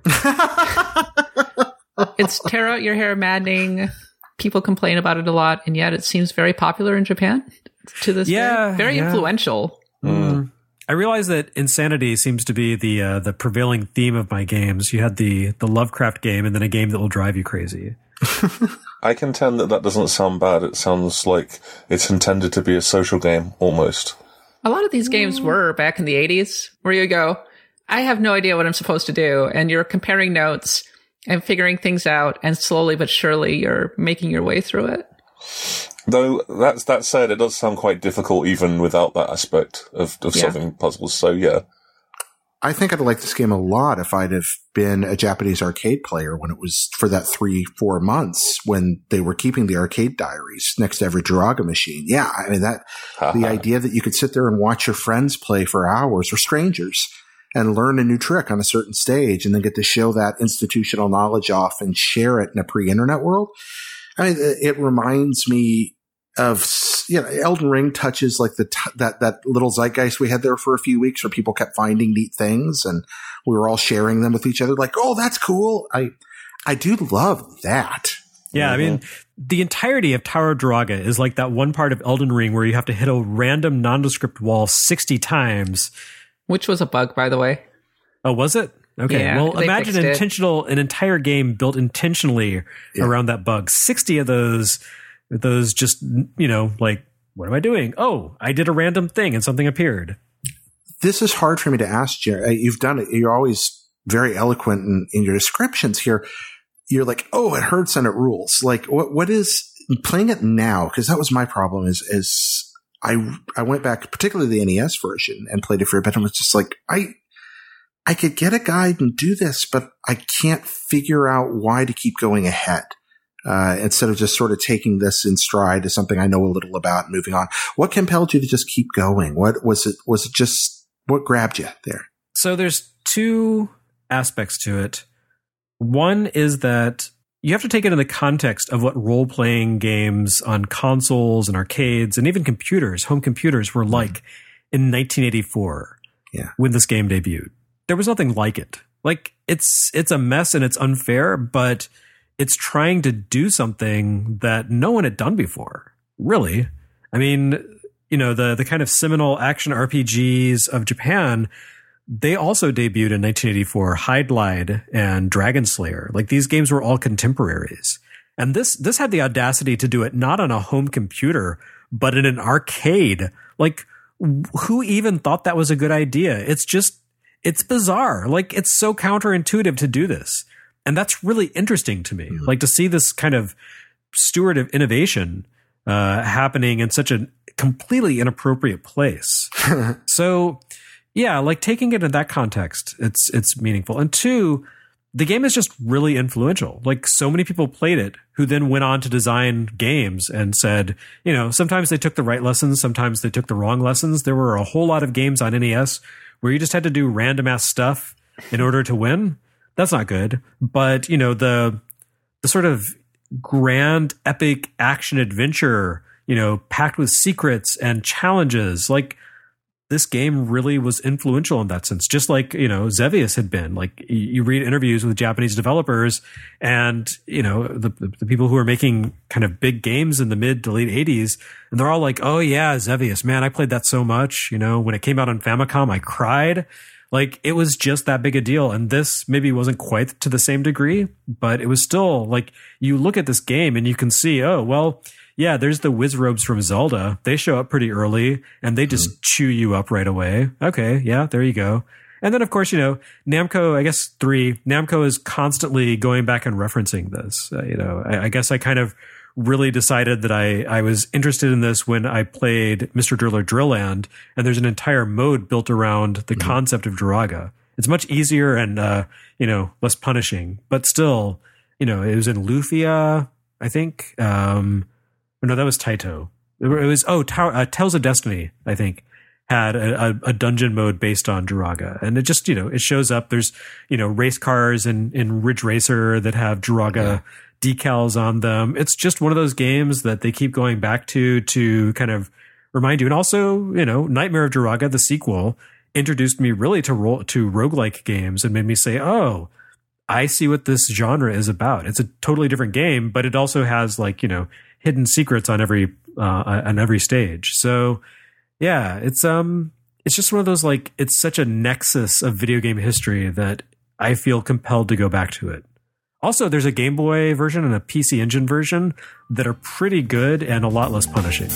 It's tear out your hair maddening. People complain about it a lot, and yet it seems very popular in Japan to this day. Very influential. I realize that insanity seems to be the prevailing theme of my games. You had the Lovecraft game, and then a game that will drive you crazy. I contend that doesn't sound bad. It sounds like it's intended to be a social game, almost. A lot of these games were back in the 80s, where you go, I have no idea what I'm supposed to do, and you're comparing notes and figuring things out, and slowly but surely you're making your way through it. Though, that said, it does sound quite difficult even without that aspect of solving puzzles, so yeah. I think I'd like this game a lot if I'd have been a Japanese arcade player when it was for that 3-4 months when they were keeping the arcade diaries next to every Duraga machine. Yeah, I mean, the idea that you could sit there and watch your friends play for hours, or strangers, and learn a new trick on a certain stage and then get to show that institutional knowledge off and share it in a pre-internet world. I mean, it reminds me of, you know, Elden Ring touches like that little zeitgeist we had there for a few weeks where people kept finding neat things and we were all sharing them with each other. Like, oh, that's cool. I do love that. Yeah, I mean, the entirety of Tower of Duraga is like that one part of Elden Ring where you have to hit a random nondescript wall 60 times. Which was a bug, by the way. Oh, was it? Okay. Yeah, well, imagine an entire game built intentionally around that bug. 60 of those just, you know, like, what am I doing? Oh, I did a random thing and something appeared. This is hard for me to ask, Jerry. You've done it. You're always very eloquent in your descriptions here. You're like, oh, it hurts and it rules. Like, what is playing it now? Because that was my problem is I went back, particularly the NES version, and played it for a bit and was just like, I could get a guide and do this, but I can't figure out why to keep going ahead. Instead of just sort of taking this in stride as something I know a little about and moving on. What compelled you to just keep going? What was it? Was it just what grabbed you there? So there's 2 aspects to it. One is that you have to take it in the context of what role-playing games on consoles and arcades and even computers, home computers, were like in 1984. when this game debuted. There was nothing like it. Like, it's a mess and it's unfair, but it's trying to do something that no one had done before, really. I mean, you know, the kind of seminal action RPGs of Japan, they also debuted in 1984, Hydlide and Dragon Slayer. Like, these games were all contemporaries. And this had the audacity to do it not on a home computer, but in an arcade. Like, who even thought that was a good idea? It's bizarre. Like, it's so counterintuitive to do this. And that's really interesting to me. Like, to see this kind of steward of innovation happening in such a completely inappropriate place. So, yeah, like, taking it in that context, it's meaningful. And two, the game is just really influential. Like, so many people played it who then went on to design games and said, you know, sometimes they took the right lessons, sometimes they took the wrong lessons. There were a whole lot of games on NES where you just had to do random ass stuff in order to win. That's not good. But, you know, the sort of grand epic action adventure, you know, packed with secrets and challenges, like, this game really was influential in that sense, just like, you know, Xevious had been. Like, you read interviews with Japanese developers and, you know, the people who are making kind of big games in the mid to late 80s, and they're all like, oh yeah, Xevious, man, I played that so much. You know, when it came out on Famicom, I cried. Like, it was just that big a deal. And this maybe wasn't quite to the same degree, but it was still like, you look at this game and you can see, oh, well, yeah, there's the Wizzrobes from Zelda. They show up pretty early and they just chew you up right away. Okay, yeah, there you go. And then, of course, you know, Namco, I guess 3, Namco is constantly going back and referencing this. You know, I guess I kind of really decided that I was interested in this when I played Mr. Driller Drill Land, and there's an entire mode built around the concept of Duraga. It's much easier and, you know, less punishing, but still, you know, it was in Lufia, I think. No, that was Taito. It was, Tales of Destiny, I think, had a dungeon mode based on Duraga. And it just, you know, it shows up. There's, you know, race cars in Ridge Racer that have Duraga decals on them. It's just one of those games that they keep going back to kind of remind you. And also, you know, Nightmare of Duraga, the sequel, introduced me really to roguelike games and made me say, oh, I see what this genre is about. It's a totally different game, but it also has, like, you know, hidden secrets on every stage. So yeah, it's just one of those, like, it's such a nexus of video game history that I feel compelled to go back to it. Also, there's a Game Boy version and a PC Engine version that are pretty good and a lot less punishing.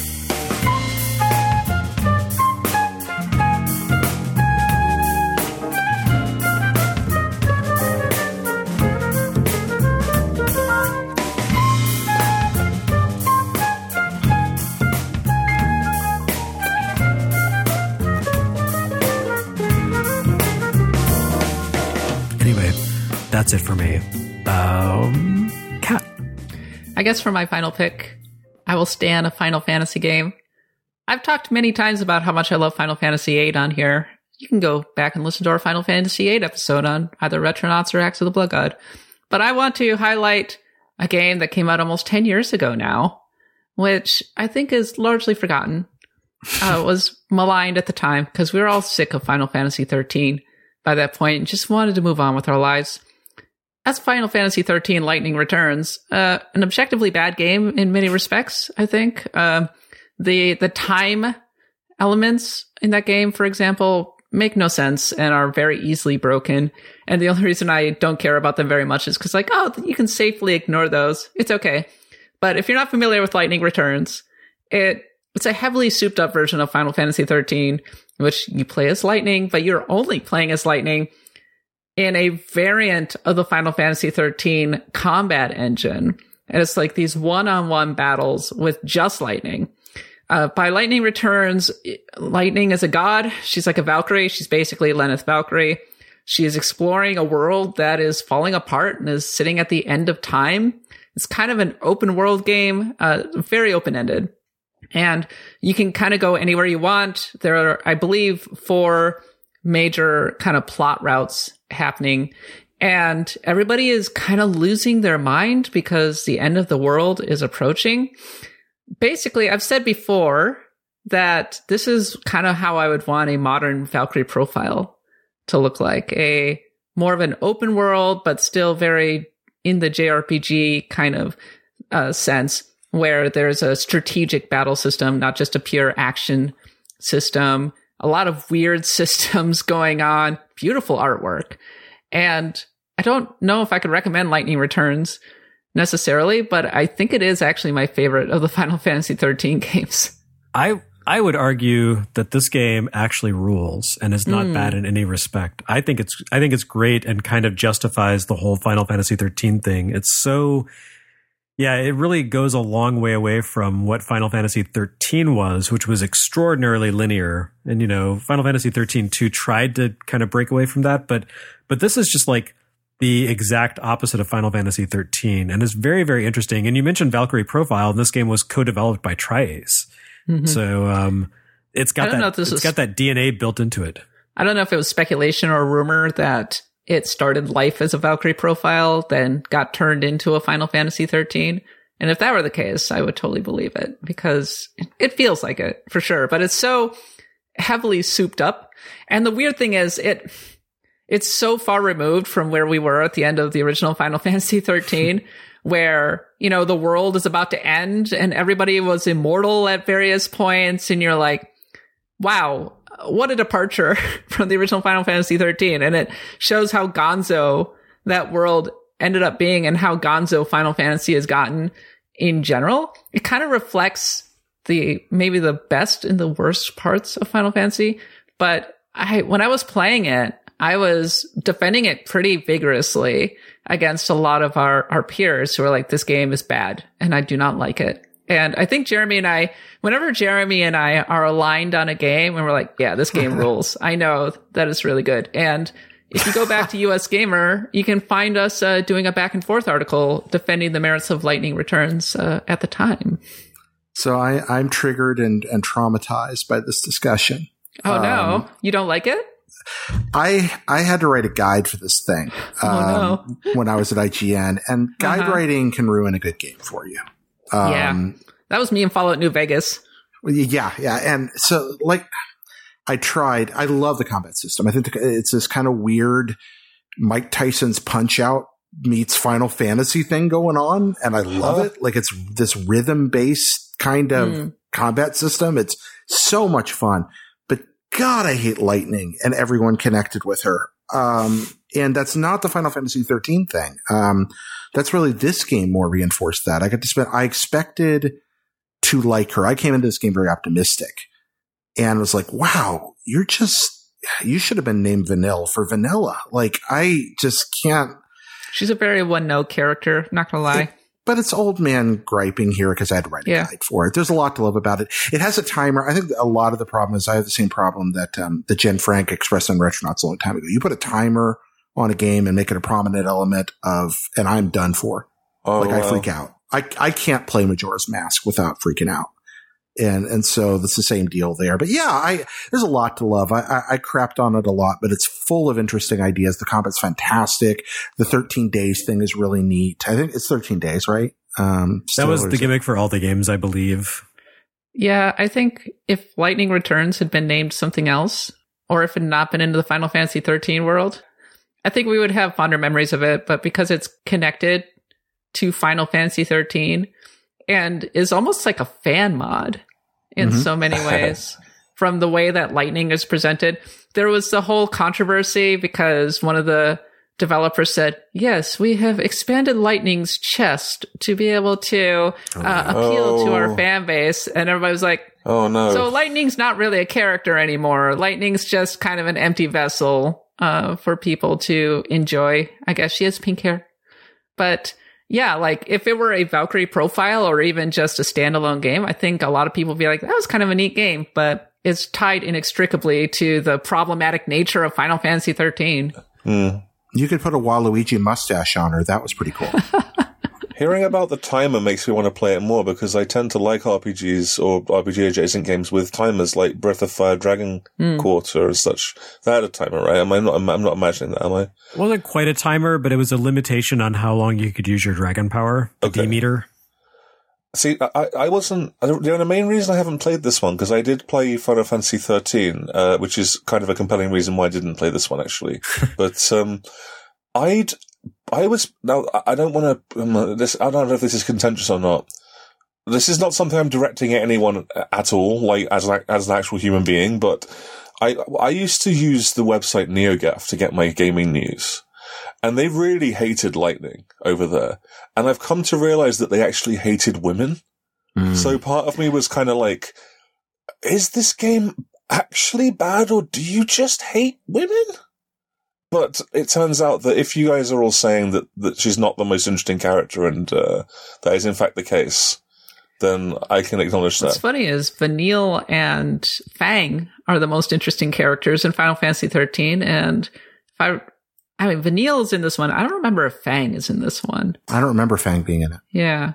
That's it for me. Kat. I guess for my final pick, I will stay on a Final Fantasy game. I've talked many times about how much I love Final Fantasy VIII on here. You can go back and listen to our Final Fantasy VIII episode on either Retronauts or Axe of the Blood God. But I want to highlight a game that came out almost 10 years ago now, which I think is largely forgotten. It was maligned at the time because we were all sick of Final Fantasy XIII by that point and just wanted to move on with our lives. That's Final Fantasy XIII Lightning Returns. An objectively bad game in many respects, I think. The time elements in that game, for example, make no sense and are very easily broken. And the only reason I don't care about them very much is because, like, oh, you can safely ignore those. It's okay. But if you're not familiar with Lightning Returns, it's a heavily souped up version of Final Fantasy XIII, in which you play as Lightning, but you're only playing as Lightning in a variant of the Final Fantasy XIII combat engine. And it's like these one-on-one battles with just Lightning. By Lightning Returns, Lightning is a god. She's like a Valkyrie. She's basically Lenneth Valkyrie. She is exploring a world that is falling apart and is sitting at the end of time. It's kind of an open world game, very open-ended. And you can kind of go anywhere you want. There are, I believe, 4 major kind of plot routes happening. And everybody is kind of losing their mind because the end of the world is approaching. Basically, I've said before, that this is kind of how I would want a modern Valkyrie profile to look like. A more of an open world, but still very in the JRPG kind of sense, where there's a strategic battle system, not just a pure action system. A lot of weird systems going on, beautiful artwork. And I don't know if I could recommend Lightning Returns necessarily, but I think it is actually my favorite of the Final Fantasy 13 games. I would argue that this game actually rules and is not bad in any respect. I think it's great and kind of justifies the whole Final Fantasy 13 thing. It's so, yeah, it really goes a long way away from what Final Fantasy 13 was, which was extraordinarily linear. And, you know, Final Fantasy 13-2 tried to kind of break away from that, but this is just like the exact opposite of Final Fantasy 13, and it's very, very interesting. And you mentioned Valkyrie Profile, and this game was co-developed by Tri-Ace. Mm-hmm. So it's got that DNA built into it. I don't know if it was speculation or rumor that it started life as a Valkyrie Profile, then got turned into a Final Fantasy 13. And if that were the case, I would totally believe it, because it feels like it for sure. But it's so heavily souped up. And the weird thing is it's so far removed from where we were at the end of the original Final Fantasy 13, where, you know, the world is about to end and everybody was immortal at various points. And you're like, wow, what a departure from the original Final Fantasy 13. And it shows how gonzo that world ended up being and how gonzo Final Fantasy has gotten in general. It kind of reflects maybe the best and the worst parts of Final Fantasy. But when I was playing it, I was defending it pretty vigorously against a lot of our peers who are like, this game is bad and I do not like it. And I think whenever Jeremy and I are aligned on a game and we're like, yeah, this game rules, I know that it's really good. And if you go back to US Gamer, you can find us doing a back and forth article defending the merits of Lightning Returns at the time. So I'm triggered and traumatized by this discussion. Oh, no. You don't like it? I had to write a guide for this thing when I was at IGN, and guide writing can ruin a good game for you. Yeah, that was me in Fallout New Vegas. Yeah. And so, like, I love the combat system. I think it's this kind of weird Mike Tyson's Punch-Out meets Final Fantasy thing going on, and I love it. Like, it's this rhythm-based kind of combat system. It's so much fun. God, I hate Lightning and everyone connected with her. And that's not the Final Fantasy 13 thing. That's really this game more reinforced that. I expected to like her. I came into this game very optimistic and was like, wow, you should have been named Vanilla for Vanilla. Like, I just can't. She's a very one-note character, not gonna lie. But it's old man griping here because I had to write a guide for it. There's a lot to love about it. It has a timer. I think a lot of the problem is I have the same problem that Jen Frank expressed on Retronauts a long time ago. You put a timer on a game and make it a prominent element and I'm done for. I freak out. I can't play Majora's Mask without freaking out. And so that's the same deal there. But yeah, there's a lot to love. I crapped on it a lot, but it's full of interesting ideas. The combat's fantastic. The 13 days thing is really neat. I think it's 13 days, right? That was the gimmick for all the games, I believe. Yeah, I think if Lightning Returns had been named something else, or if it had not been into the Final Fantasy 13 world, I think we would have fonder memories of it. But because it's connected to Final Fantasy 13, and is almost like a fan mod in so many ways from the way that Lightning is presented. There was the whole controversy because one of the developers said, yes, we have expanded Lightning's chest to be able to appeal to our fan base. And everybody was like, oh no. So Lightning's not really a character anymore. Lightning's just kind of an empty vessel for people to enjoy. I guess she has pink hair. But yeah, like if it were a Valkyrie Profile or even just a standalone game, I think a lot of people would be like, that was kind of a neat game, but it's tied inextricably to the problematic nature of Final Fantasy 13. You could put a Waluigi mustache on her. That was pretty cool. Hearing about the timer makes me want to play it more because I tend to like RPGs or RPG adjacent games with timers like Breath of Fire, Dragon Quarter and such. That had a timer, right? I'm not imagining that, am I? It wasn't quite a timer, but it was a limitation on how long you could use your dragon power, the D-meter. See, I wasn't. The main reason I haven't played this one because I did play Final Fantasy 13, which is kind of a compelling reason why I didn't play this one actually. But I don't want to. This I don't know if this is contentious or not. This is not something I'm directing at anyone at all, like as an actual human being. But I used to use the website NeoGAF to get my gaming news. And they really hated Lightning over there. And I've come to realize that they actually hated women. So part of me was kind of like, is this game actually bad or do you just hate women? But it turns out that if you guys are all saying that she's not the most interesting character and that is in fact the case, then I can acknowledge that. What's funny is Vanille and Fang are the most interesting characters in Final Fantasy 13. And Vanille is in this one. I don't remember if Fang is in this one. I don't remember Fang being in it. Yeah.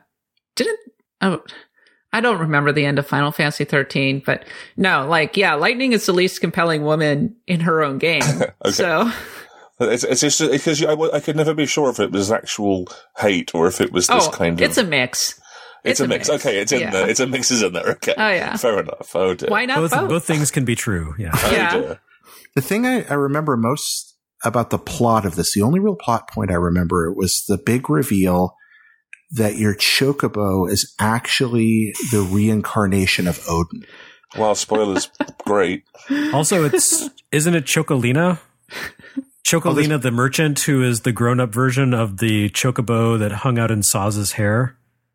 I don't remember the end of Final Fantasy 13, but no, Lightning is the least compelling woman in her own game. Okay. So it's just because I could never be sure if it was actual hate or if it was this kind of. It's a mix. It's a mix. Okay, it's in there. It's a mix is in there. Okay. Oh yeah. Fair enough. Oh dear. Why not both? Both things can be true. Yeah. Oh dear. The thing I remember most about the plot of this, the only real plot point I remember was the big reveal that your chocobo is actually the reincarnation of Odin. Wow, spoilers. Great. Also, isn't it Chocolina? Chocolina, the merchant, who is the grown-up version of the chocobo that hung out in Saz's hair.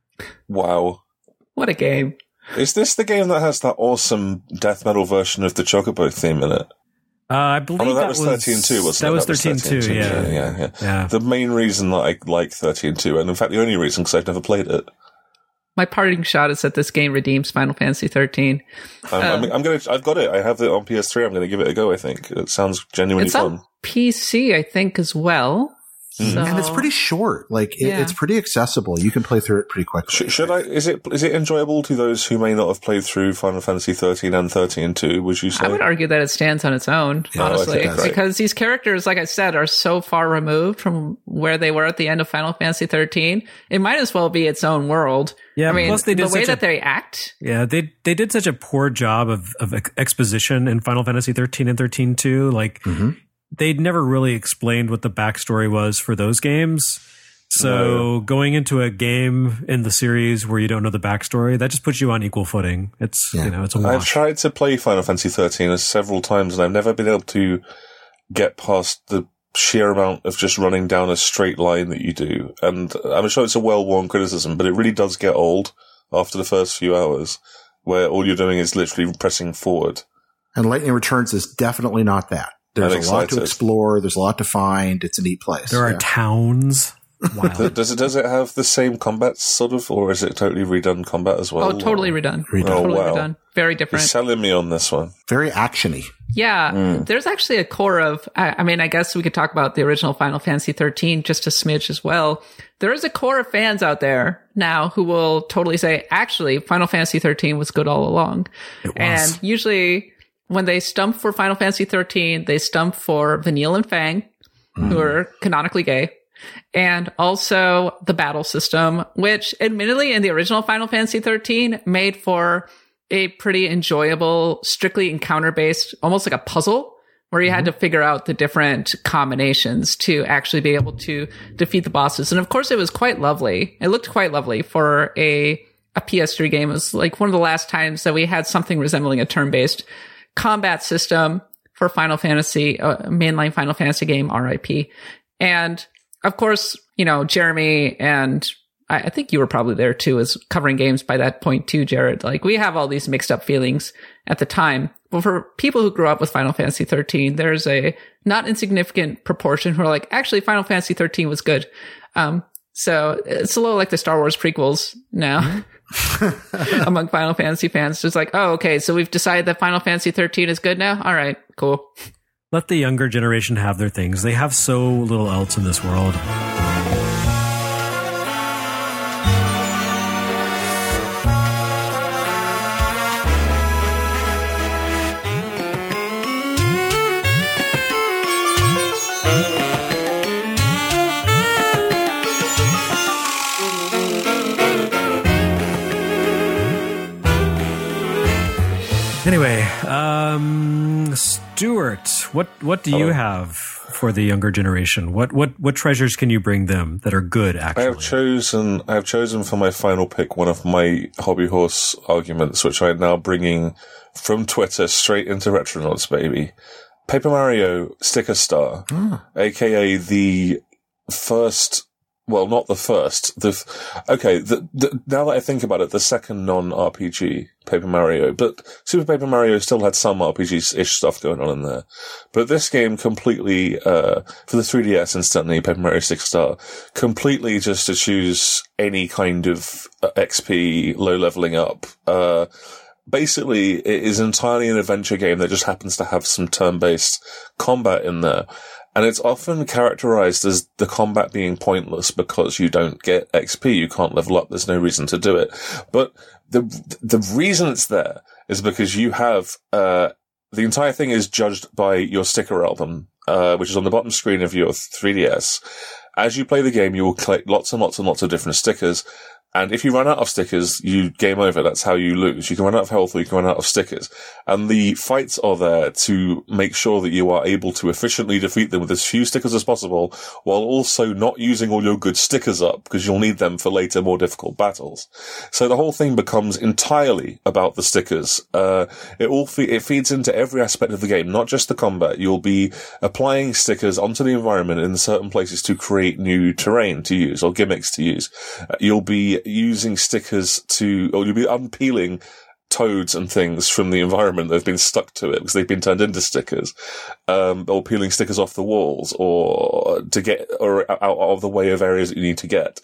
Wow. What a game. Is this the game that has that awesome death metal version of the chocobo theme in it? I believe that was 13.2, wasn't it? That was 13.2, yeah. The main reason that I like 13.2, and in fact the only reason, because I've never played it. My parting shot is that this game redeems Final Fantasy 13. I've got it. I have it on PS3. I'm going to give it a go, I think. It sounds genuinely fun. It's on PC, I think, as well. So. And it's pretty short. It's pretty accessible. You can play through it pretty quickly. Is it enjoyable to those who may not have played through Final Fantasy 13 and 13.2, would you say? I would argue that it stands on its own, honestly. Because these characters, like I said, are so far removed from where they were at the end of Final Fantasy 13. It might as well be its own world. Yeah, I mean, plus they did the way that they act. Yeah, they did such a poor job of exposition in Final Fantasy 13 and 13.2. They'd never really explained what the backstory was for those games. So going into a game in the series where you don't know the backstory, that just puts you on equal footing. It's it's a wash. I've tried to play Final Fantasy 13 several times and I've never been able to get past the sheer amount of just running down a straight line that you do. And I'm sure it's a well-worn criticism, but it really does get old after the first few hours where all you're doing is literally pressing forward. And Lightning Returns is definitely not that. There's a lot to explore. There's a lot to find. It's a neat place. There are towns. Wow. Does it have the same combat sort of, or is it totally redone combat as well? Oh, totally redone. Redone. Very different. You're selling me on this one. Very actiony. Yeah. There's actually a core of, I guess we could talk about the original Final Fantasy 13 just a smidge as well. There is a core of fans out there now who will totally say, actually, Final Fantasy 13 was good all along. It was. And usually when they stump for Final Fantasy 13, they stump for Vanille and Fang, who are canonically gay. And also the battle system, which admittedly in the original Final Fantasy 13 made for a pretty enjoyable, strictly encounter-based, almost like a puzzle, where you had to figure out the different combinations to actually be able to defeat the bosses. And of course, it was quite lovely. It looked quite lovely for a PS3 game. It was like one of the last times that we had something resembling a turn-based combat system for Final Fantasy, mainline Final Fantasy game, RIP. And of course, Jeremy and I think you were probably there too, as covering games by that point too, Jared. Like, we have all these mixed up feelings at the time. But for people who grew up with Final Fantasy 13, there's a not insignificant proportion who are like, actually, Final Fantasy 13 was good. So it's a little like the Star Wars prequels now among Final Fantasy fans. Just like, oh, okay, so we've decided that Final Fantasy 13 is good now? All right, cool. Let the younger generation have their things. They have so little else in this world. Anyway, Stuart, what do you have for the younger generation? What treasures can you bring them that are good? Actually, I have chosen for my final pick one of my hobby horse arguments, which I'm now bringing from Twitter straight into Retronauts, baby. Paper Mario Sticker Star, aka the first. Well, not the first. Now that I think about it, the second non-RPG Paper Mario, but Super Paper Mario still had some RPG-ish stuff going on in there. But this game completely, for the 3DS instantly, Paper Mario Sticker Star, completely just to choose any kind of XP, low leveling up. Basically, it is entirely an adventure game that just happens to have some turn-based combat in there. And it's often characterized as the combat being pointless because you don't get XP, you can't level up, there's no reason to do it. But the reason it's there is because you have, the entire thing is judged by your sticker album, which is on the bottom screen of your 3DS. As you play the game, you will collect lots and lots and lots of different stickers. And if you run out of stickers, you game over. That's how you lose. You can run out of health or you can run out of stickers. And the fights are there to make sure that you are able to efficiently defeat them with as few stickers as possible, while also not using all your good stickers up, because you'll need them for later, more difficult battles. So the whole thing becomes entirely about the stickers. It feeds into every aspect of the game, not just the combat. You'll be applying stickers onto the environment in certain places to create new terrain to use or gimmicks to use. You'll be using stickers or you'll be unpeeling toads and things from the environment that have been stuck to it because they've been turned into stickers, or peeling stickers off the walls or out of the way of areas that you need to get.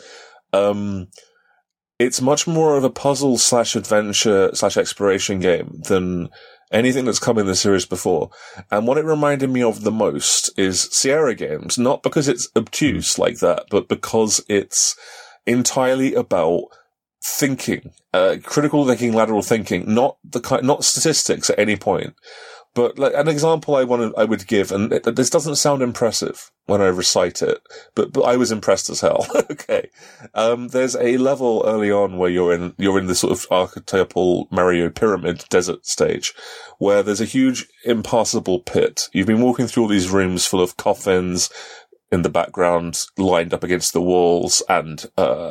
It's much more of a puzzle / adventure / exploration game than anything that's come in the series before. And what it reminded me of the most is Sierra games, not because it's obtuse like that, but because it's entirely about thinking, critical thinking, lateral thinking, not statistics at any point. But like an example I would give, and this doesn't sound impressive when I recite it, but I was impressed as hell. Okay. There's a level early on where you're in this sort of archetypal Mario pyramid desert stage where there's a huge impassable pit. You've been walking through all these rooms full of coffins in the background, lined up against the walls, and,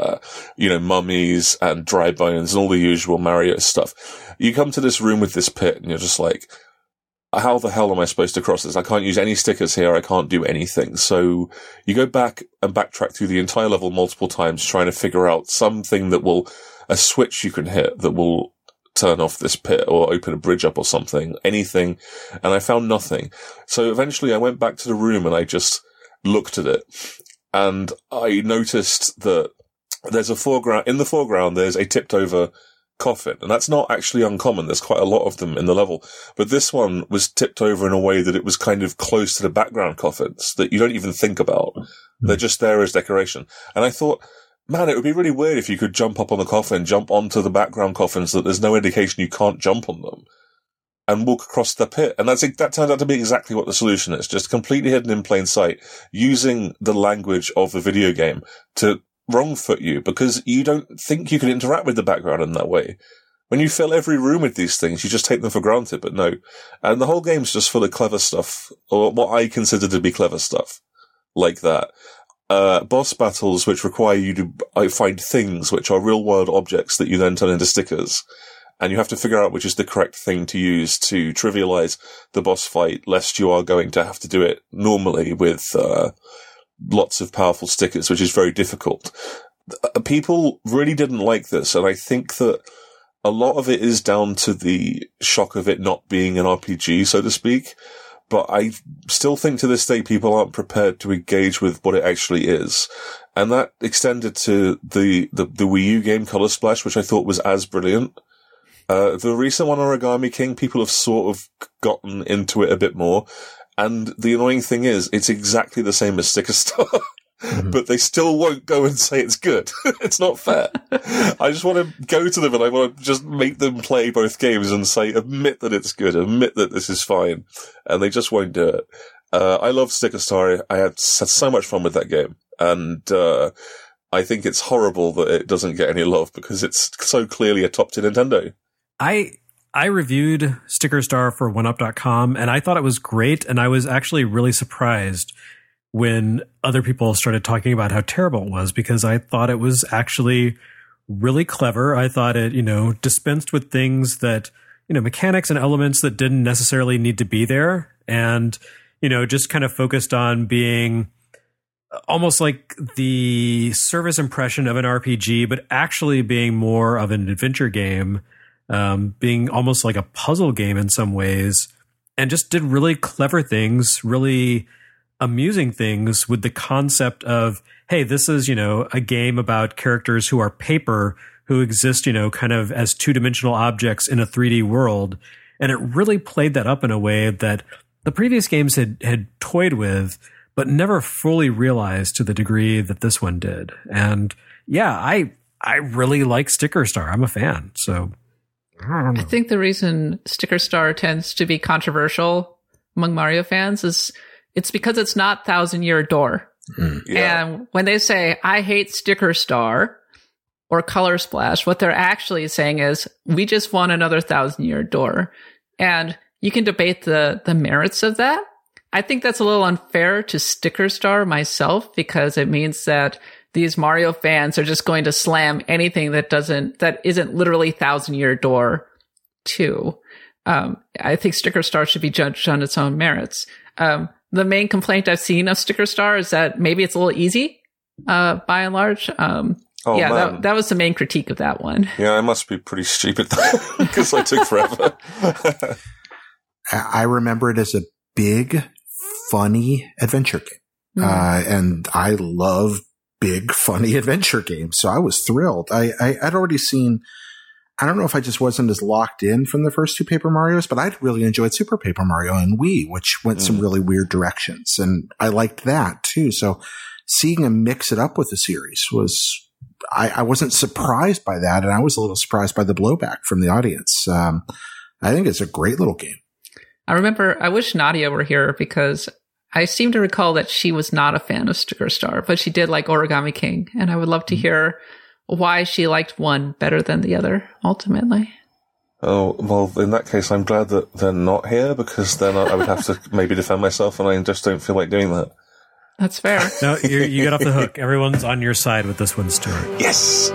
mummies and dry bones and all the usual Mario stuff. You come to this room with this pit and you're just like, how the hell am I supposed to cross this? I can't use any stickers here. I can't do anything. So you go back and backtrack through the entire level multiple times, trying to figure out something a switch you can hit that will turn off this pit or open a bridge up or something, anything. And I found nothing. So eventually I went back to the room and I just looked at it, and I noticed that in the foreground, there's a tipped over coffin, and that's not actually uncommon. There's quite a lot of them in the level, but this one was tipped over in a way that it was kind of close to the background coffins that you don't even think about. They're just there as decoration. And I thought, man, it would be really weird if you could jump up on the coffin, jump onto the background coffins so that there's no indication you can't jump on them, and walk across the pit. And that turned out to be exactly what the solution is. Just completely hidden in plain sight, using the language of the video game to wrong foot you, because you don't think you can interact with the background in that way. When you fill every room with these things, you just take them for granted, but no. And the whole game's just full of clever stuff, or what I consider to be clever stuff, like that. Boss battles which require you to find things which are real world objects that you then turn into stickers. And you have to figure out which is the correct thing to use to trivialize the boss fight, lest you are going to have to do it normally with lots of powerful stickers, which is very difficult. People really didn't like this, and I think that a lot of it is down to the shock of it not being an RPG, so to speak. But I still think to this day people aren't prepared to engage with what it actually is. And that extended to the Wii U game Color Splash, which I thought was as brilliant. The recent one, Origami King, people have sort of gotten into it a bit more. And the annoying thing is, it's exactly the same as Sticker Star, but they still won't go and say it's good. It's not fair. I just want to go to them and I want to just make them play both games and say, admit that it's good, admit that this is fine. And they just won't do it. I love Sticker Star. I had so much fun with that game. And, I think it's horrible that it doesn't get any love because it's so clearly a top to Nintendo. I I reviewed Sticker Star for OneUp.com, and I thought it was great, and I was actually really surprised when other people started talking about how terrible it was, because I thought it was actually really clever. I thought it, dispensed with things that, mechanics and elements that didn't necessarily need to be there, and, just kind of focused on being almost like the service impression of an RPG, but actually being more of an adventure game, being almost like a puzzle game in some ways, and just did really clever things, really amusing things with the concept of, hey, this is, a game about characters who are paper, who exist, kind of as two-dimensional objects in a 3D world. And it really played that up in a way that the previous games had toyed with, but never fully realized to the degree that this one did. And yeah, I really like Sticker Star. I'm a fan. So I think the reason Sticker Star tends to be controversial among Mario fans is it's because it's not Thousand Year Door. Yeah. And when they say, I hate Sticker Star or Color Splash, what they're actually saying is, we just want another Thousand Year Door. And you can debate the merits of that. I think that's a little unfair to Sticker Star myself, because it means that these Mario fans are just going to slam anything that isn't literally Thousand Year Door 2. I think Sticker Star should be judged on its own merits. The main complaint I've seen of Sticker Star is that maybe it's a little easy, by and large. That was the main critique of that one. Yeah, I must be pretty stupid because I took forever. I remember it as a big, funny adventure game. And I love big, funny adventure games. So I was thrilled. I'd already seen, I don't know if I just wasn't as locked in from the first two Paper Marios, but I'd really enjoyed Super Paper Mario and Wii, which went some really weird directions. And I liked that too. So seeing him mix it up with the series was, I wasn't surprised by that. And I was a little surprised by the blowback from the audience. I think it's a great little game. I wish Nadia were here, because I seem to recall that she was not a fan of Sticker Star, but she did like Origami King. And I would love to hear why she liked one better than the other, ultimately. Oh, well, in that case, I'm glad that they're not here, because then I would have to maybe defend myself, and I just don't feel like doing that. That's fair. No, you get off the hook. Everyone's on your side with this one, Stuart. Yes!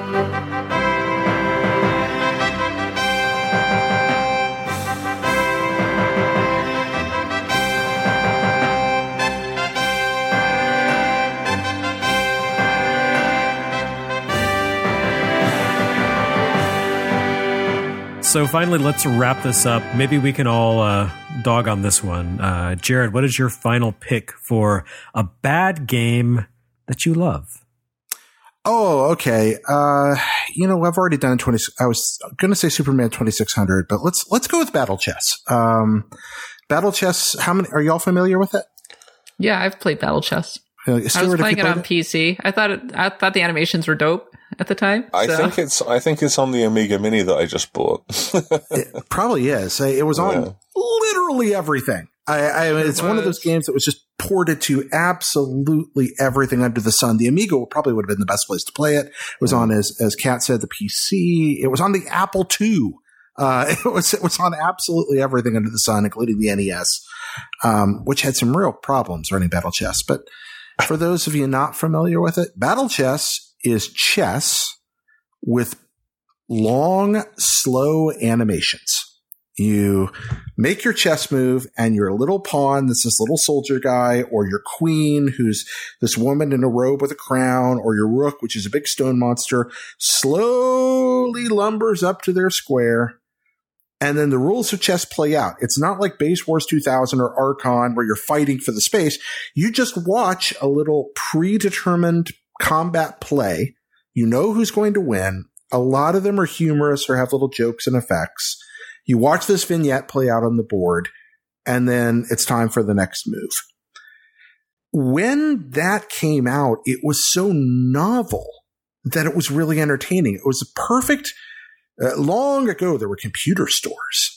So finally, let's wrap this up. Maybe we can all dog on this one. Jared, what is your final pick for a bad game that you love? Oh, okay. I've already done 20. I was going to say Superman 2600, but let's go with Battle Chess. Battle Chess. How many are y'all familiar with it? Yeah, I've played Battle Chess. Stuart, I was playing it on PC. I thought the animations were dope at the time. I think it's on the Amiga Mini that I just bought. It probably is. It was on literally everything. It's one of those games that was just ported to absolutely everything under the sun. The Amiga probably would have been the best place to play it. It was on, as Kat said, the PC. It was on the Apple II. It was on absolutely everything under the sun, including the NES, which had some real problems running Battle Chess. But for those of you not familiar with it, Battle Chess is chess with long, slow animations. You make your chess move, and your little pawn that's this little soldier guy, or your queen who's this woman in a robe with a crown, or your rook, which is a big stone monster, slowly lumbers up to their square. And then the rules of chess play out. It's not like Base Wars 2000 or Archon where you're fighting for the space. You just watch a little predetermined combat play. You know who's going to win. A lot of them are humorous or have little jokes and effects. You watch this vignette play out on the board, and then it's time for the next move. When that came out, it was so novel that it was really entertaining. It was a perfect... long ago, there were computer stores,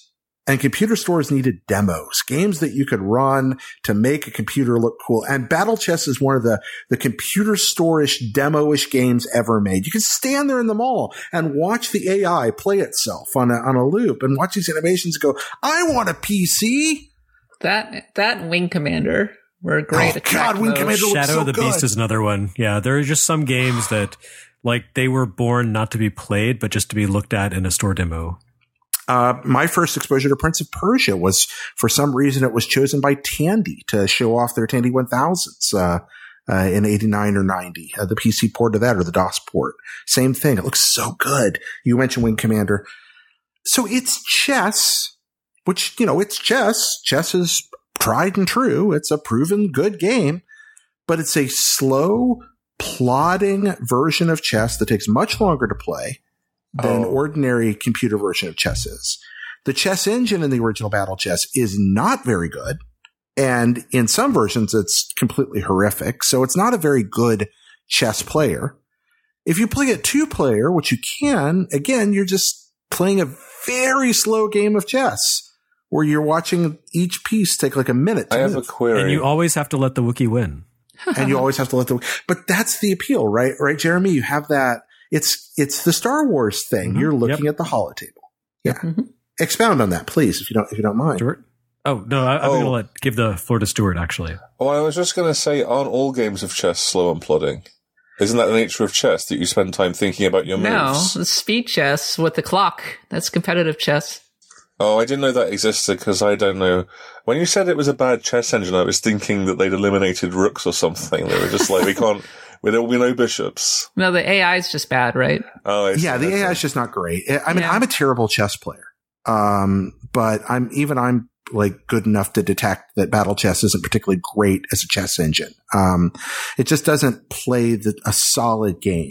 And computer stores needed demos, games that you could run to make a computer look cool. And Battle Chess is one of the computer store-ish, demo-ish games ever made. You can stand there in the mall and watch the AI play itself on a loop and watch these animations go, I want a PC. That Wing Commander were great. Oh, God, Wing Commander looks Shadow so of the Beast good. is another one. Yeah, there are just some games that, like, they were born not to be played, but just to be looked at in a store demo. My first exposure to Prince of Persia was, for some reason, it was chosen by Tandy to show off their Tandy 1000s in 89 or 90. The PC port of that, or the DOS port. Same thing. It looks so good. You mentioned Wing Commander. So it's chess, which, it's chess. Chess is tried and true. It's a proven good game, but it's a slow, plodding version of chess that takes much longer to play than an ordinary computer version of chess is. The chess engine in the original Battle Chess is not very good. And in some versions, it's completely horrific. So it's not a very good chess player. If you play it 2-player, which you can, again, you're just playing a very slow game of chess where you're watching each piece take like a minute. I have a query. And you always have to let the Wookiee win. And you always have to but that's the appeal, right? Right, Jeremy? You have that. It's the Star Wars thing. Mm-hmm. You're looking at the holotape. Yeah. Mm-hmm. Expound on that, please, if you don't mind. Stuart? Oh, no, I'm going to give the floor to Stuart, actually. Oh, I was just going to say, aren't all games of chess slow and plodding? Isn't that the nature of chess, that you spend time thinking about your moves? No, speed chess with the clock. That's competitive chess. Oh, I didn't know that existed, because I don't know. When you said it was a bad chess engine, I was thinking that they'd eliminated rooks or something. They were just like, there will be no bishops. No, the AI is just bad, right? Oh, yeah, the AI is just not great. I mean, I'm a terrible chess player. But I'm like good enough to detect that Battle Chess isn't particularly great as a chess engine. It just doesn't play a solid game.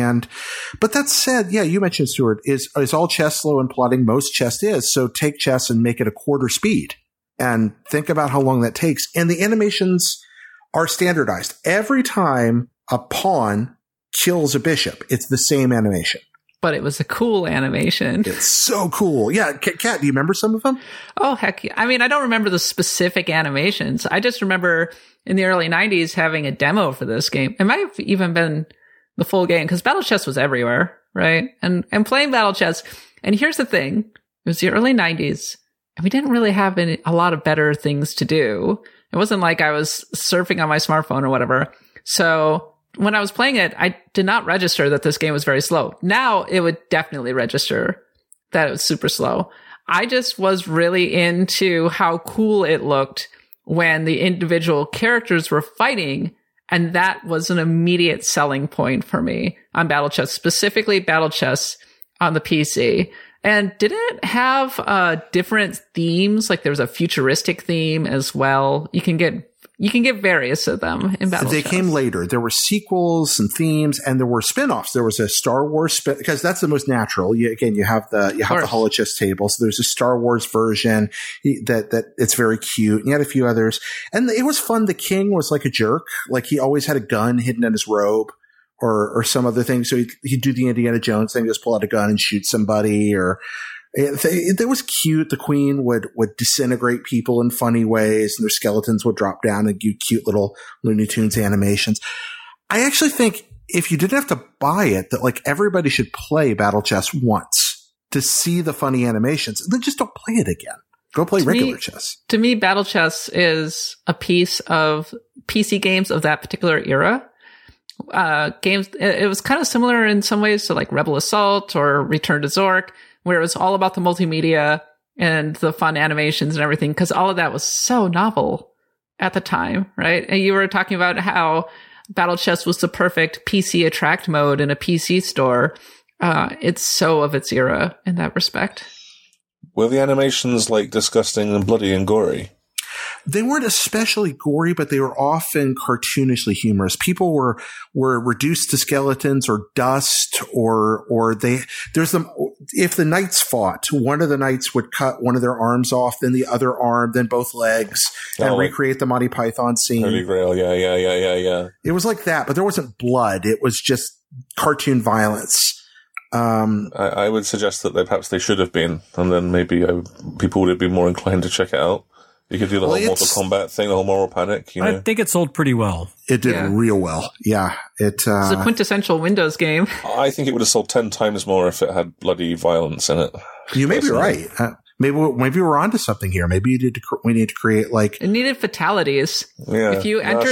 But that said, yeah, you mentioned, Stuart, is all chess slow and plodding? Most chess is. So take chess and make it a quarter speed and think about how long that takes. And the animations are standardized. Every time a pawn kills a bishop, it's the same animation. But it was a cool animation. It's so cool. Yeah. Kat, do you remember some of them? Oh, heck yeah. I mean, I don't remember the specific animations. I just remember in the early 90s having a demo for this game. It might have even been the full game, because Battle Chess was everywhere, right? And playing Battle Chess. And here's the thing. It was the early 90s, and we didn't really have a lot of better things to do. It wasn't like I was surfing on my smartphone or whatever. So when I was playing it, I did not register that this game was very slow. Now it would definitely register that it was super slow. I just was really into how cool it looked when the individual characters were fighting. And that was an immediate selling point for me on Battle Chess, specifically Battle Chess on the PC. And did it have different themes? Like there was a futuristic theme as well. You can get various of them in Battle Chess. They came later. There were sequels and themes, and there were spin-offs. There was a Star Wars because that's the most natural. You have the holochess table. So there's a Star Wars version that it's very cute. And you had a few others, and it was fun. The king was like a jerk. Like he always had a gun hidden in his robe or some other thing. So he'd do the Indiana Jones thing, just pull out a gun and shoot somebody, or it was cute. The queen would disintegrate people in funny ways, and their skeletons would drop down and do cute little Looney Tunes animations. I actually think if you didn't have to buy it, that like everybody should play Battle Chess once to see the funny animations, and then just don't play it again. Go play regular chess. To me, Battle Chess is a piece of PC games of that particular era. Games, it was kind of similar in some ways to like Rebel Assault or Return to Zork, where it was all about the multimedia and the fun animations and everything, because all of that was so novel at the time, right? And you were talking about how Battle Chess was the perfect PC attract mode in a PC store. It's so of its era in that respect. Were the animations like disgusting and bloody and gory? They weren't especially gory, but they were often cartoonishly humorous. People were reduced to skeletons or dust, if the knights fought, one of the knights would cut one of their arms off, then the other arm, then both legs, and recreate the Monty Python scene. Holy Grail, yeah. It was like that, but there wasn't blood. It was just cartoon violence. I would suggest that perhaps they should have been, and then maybe people would have been more inclined to check it out. You could do the whole Mortal Kombat thing, the whole Moral Panic. You know? I think it sold pretty well. It did real well. Yeah. It's a quintessential Windows game. I think it would have sold 10 times more if it had bloody violence in it. You may be right. Maybe we're onto something here. Maybe we need to create it needed fatalities. Yeah, if you enter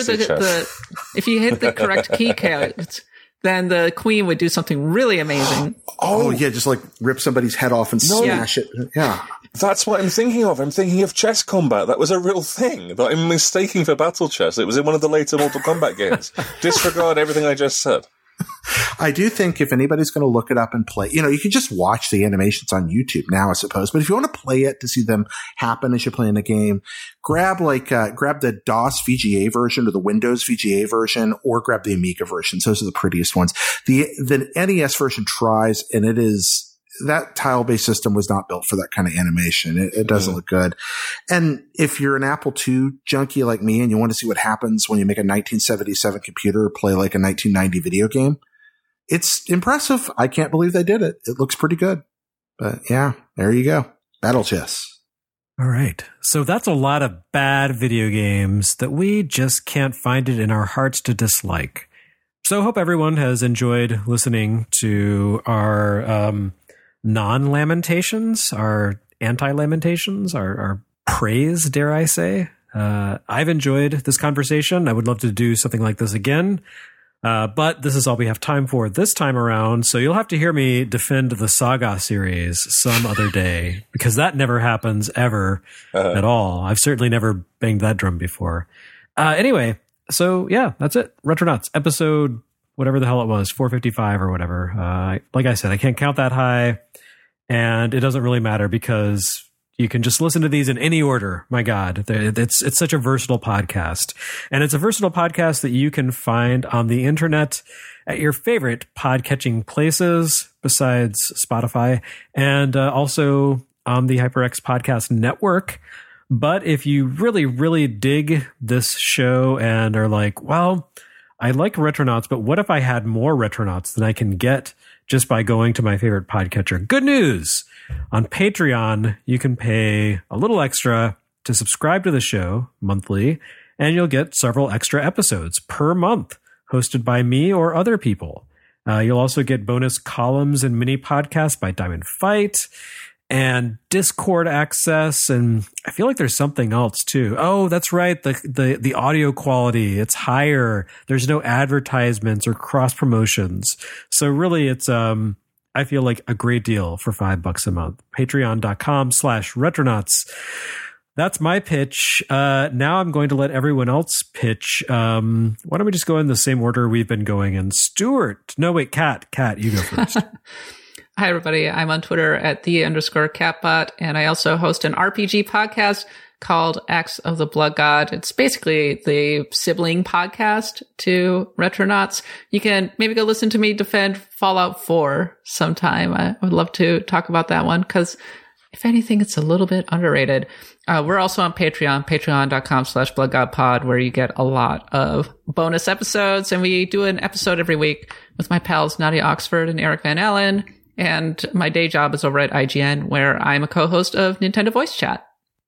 if you hit the correct key codes, then the queen would do something really amazing. Oh yeah, just like rip somebody's head off and smash it. Yeah. That's what I'm thinking of. I'm thinking of chess combat. That was a real thing that I'm mistaking for battle chess. It was in one of the later Mortal Kombat games. Disregard everything I just said. I do think if anybody's going to look it up and play, you can just watch the animations on YouTube now, I suppose. But if you want to play it to see them happen as you're playing the game, grab the DOS VGA version or the Windows VGA version, or grab the Amiga versions. Those are the prettiest ones. The NES version tries, and it is, that tile-based system was not built for that kind of animation. It doesn't look good. And if you're an Apple II junkie like me and you want to see what happens when you make a 1977 computer play like a 1990 video game, it's impressive. I can't believe they did it. It looks pretty good. But yeah, there you go. Battle chess. All right. So that's a lot of bad video games that we just can't find it in our hearts to dislike. So I hope everyone has enjoyed listening to our non-lamentations, our anti-lamentations, our praise, dare I say. I've enjoyed this conversation. I would love to do something like this again. But this is all we have time for this time around. So you'll have to hear me defend the Saga series some other day, because that never happens ever at all. I've certainly never banged that drum before. Anyway, so yeah, that's it. Retronauts episode, whatever the hell it was, 455 or whatever. Like I said, I can't count that high, and it doesn't really matter because you can just listen to these in any order. My God, it's such a versatile podcast. And it's a versatile podcast that you can find on the internet at your favorite podcatching places besides Spotify, and also on the HyperX Podcast Network. But if you really, really dig this show and are like, well, I like Retronauts, but what if I had more Retronauts than I can get just by going to my favorite podcatcher? Good news! On Patreon, you can pay a little extra to subscribe to the show monthly, and you'll get several extra episodes per month hosted by me or other people. You'll also get bonus columns and mini podcasts by Diamond Fight, and Discord access, and I feel like there's something else too. Oh, that's right. The audio quality, it's higher. There's no advertisements or cross promotions. So really it's, I feel like a great deal for $5 a month. Patreon.com/Retronauts. That's my pitch. Now I'm going to let everyone else pitch. Why don't we just go in the same order we've been going in? Stuart. No, wait, Kat, you go first. Hi, everybody. I'm on Twitter at @the_Catbot, and I also host an RPG podcast called Axe of the Blood God. It's basically the sibling podcast to Retronauts. You can maybe go listen to me defend Fallout 4 sometime. I would love to talk about that one, because if anything, it's a little bit underrated. We're also on Patreon, patreon.com/BloodGodPod, where you get a lot of bonus episodes, and we do an episode every week with my pals Nadia Oxford and Eric Van Allen. And my day job is over at IGN, where I'm a co-host of Nintendo Voice Chat.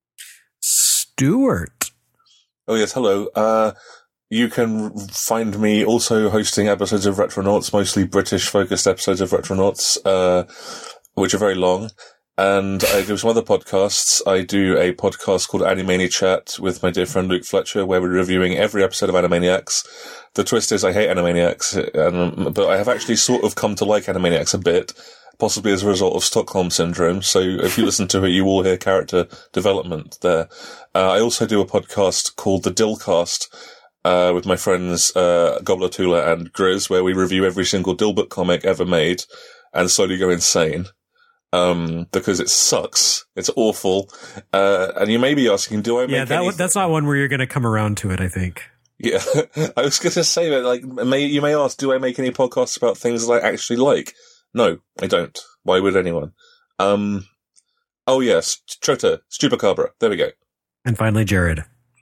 Stuart. Oh, yes. Hello. You can find me also hosting episodes of Retronauts, mostly British-focused episodes of Retronauts, which are very long. And I do some other podcasts. I do a podcast called Animania Chat with my dear friend Luke Fletcher, where we're reviewing every episode of Animaniacs. The twist is I hate Animaniacs, but I have actually sort of come to like Animaniacs a bit, possibly as a result of Stockholm Syndrome. So if you listen to it, you will hear character development there. I also do a podcast called The Dillcast, with my friends Gobbler Tula and Grizz, where we review every single Dilbert comic ever made and slowly go insane. Because it sucks. It's awful. And you may be asking, do I make that's not one where you're going to come around to it, I think. Yeah. I was going to say that, like, you may ask, do I make any podcasts about things that I actually like? No, I don't. Why would anyone? Oh yes, Chota, Stupacabra. There we go. And finally, Jared.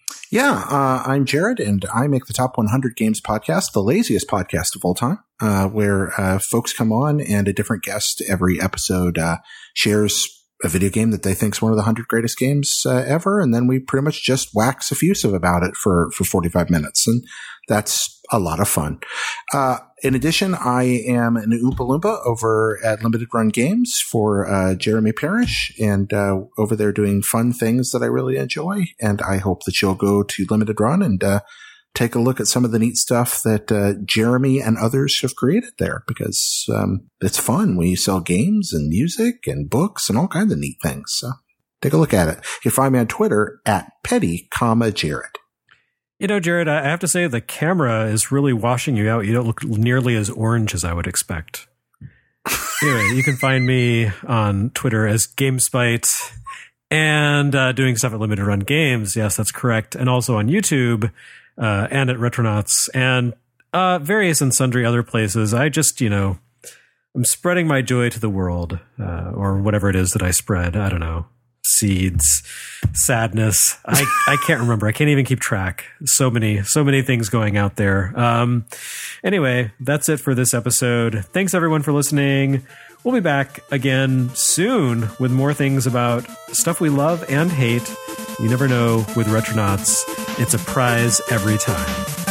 Yeah, I'm Jared, and I make the Top 100 Games podcast, the laziest podcast of all time, where folks come on and a different guest every episode shares a video game that they think is one of the 100 greatest games ever, and then we pretty much just wax effusive about it for 45 minutes, and that's a lot of fun. In addition, I am an Oompa Loompa over at Limited Run Games for Jeremy Parrish, and over there doing fun things that I really enjoy, and I hope that you'll go to Limited Run and take a look at some of the neat stuff that Jeremy and others have created there, because it's fun. We sell games and music and books and all kinds of neat things. So take a look at it. You can find me on Twitter at Petty, Jared. You know, Jared, I have to say the camera is really washing you out. You don't look nearly as orange as I would expect. Anyway, you can find me on Twitter as GameSpite and doing stuff at Limited Run Games. Yes, that's correct. And also on YouTube and at Retronauts and various and sundry other places. I just, I'm spreading my joy to the world or whatever it is that I spread. I don't know. Seeds, sadness. I can't remember. I can't even keep track. So many things going out there. Anyway, that's it for this episode. Thanks everyone for listening. We'll be back again soon with more things about stuff we love and hate. You never know with Retronauts. It's a prize every time.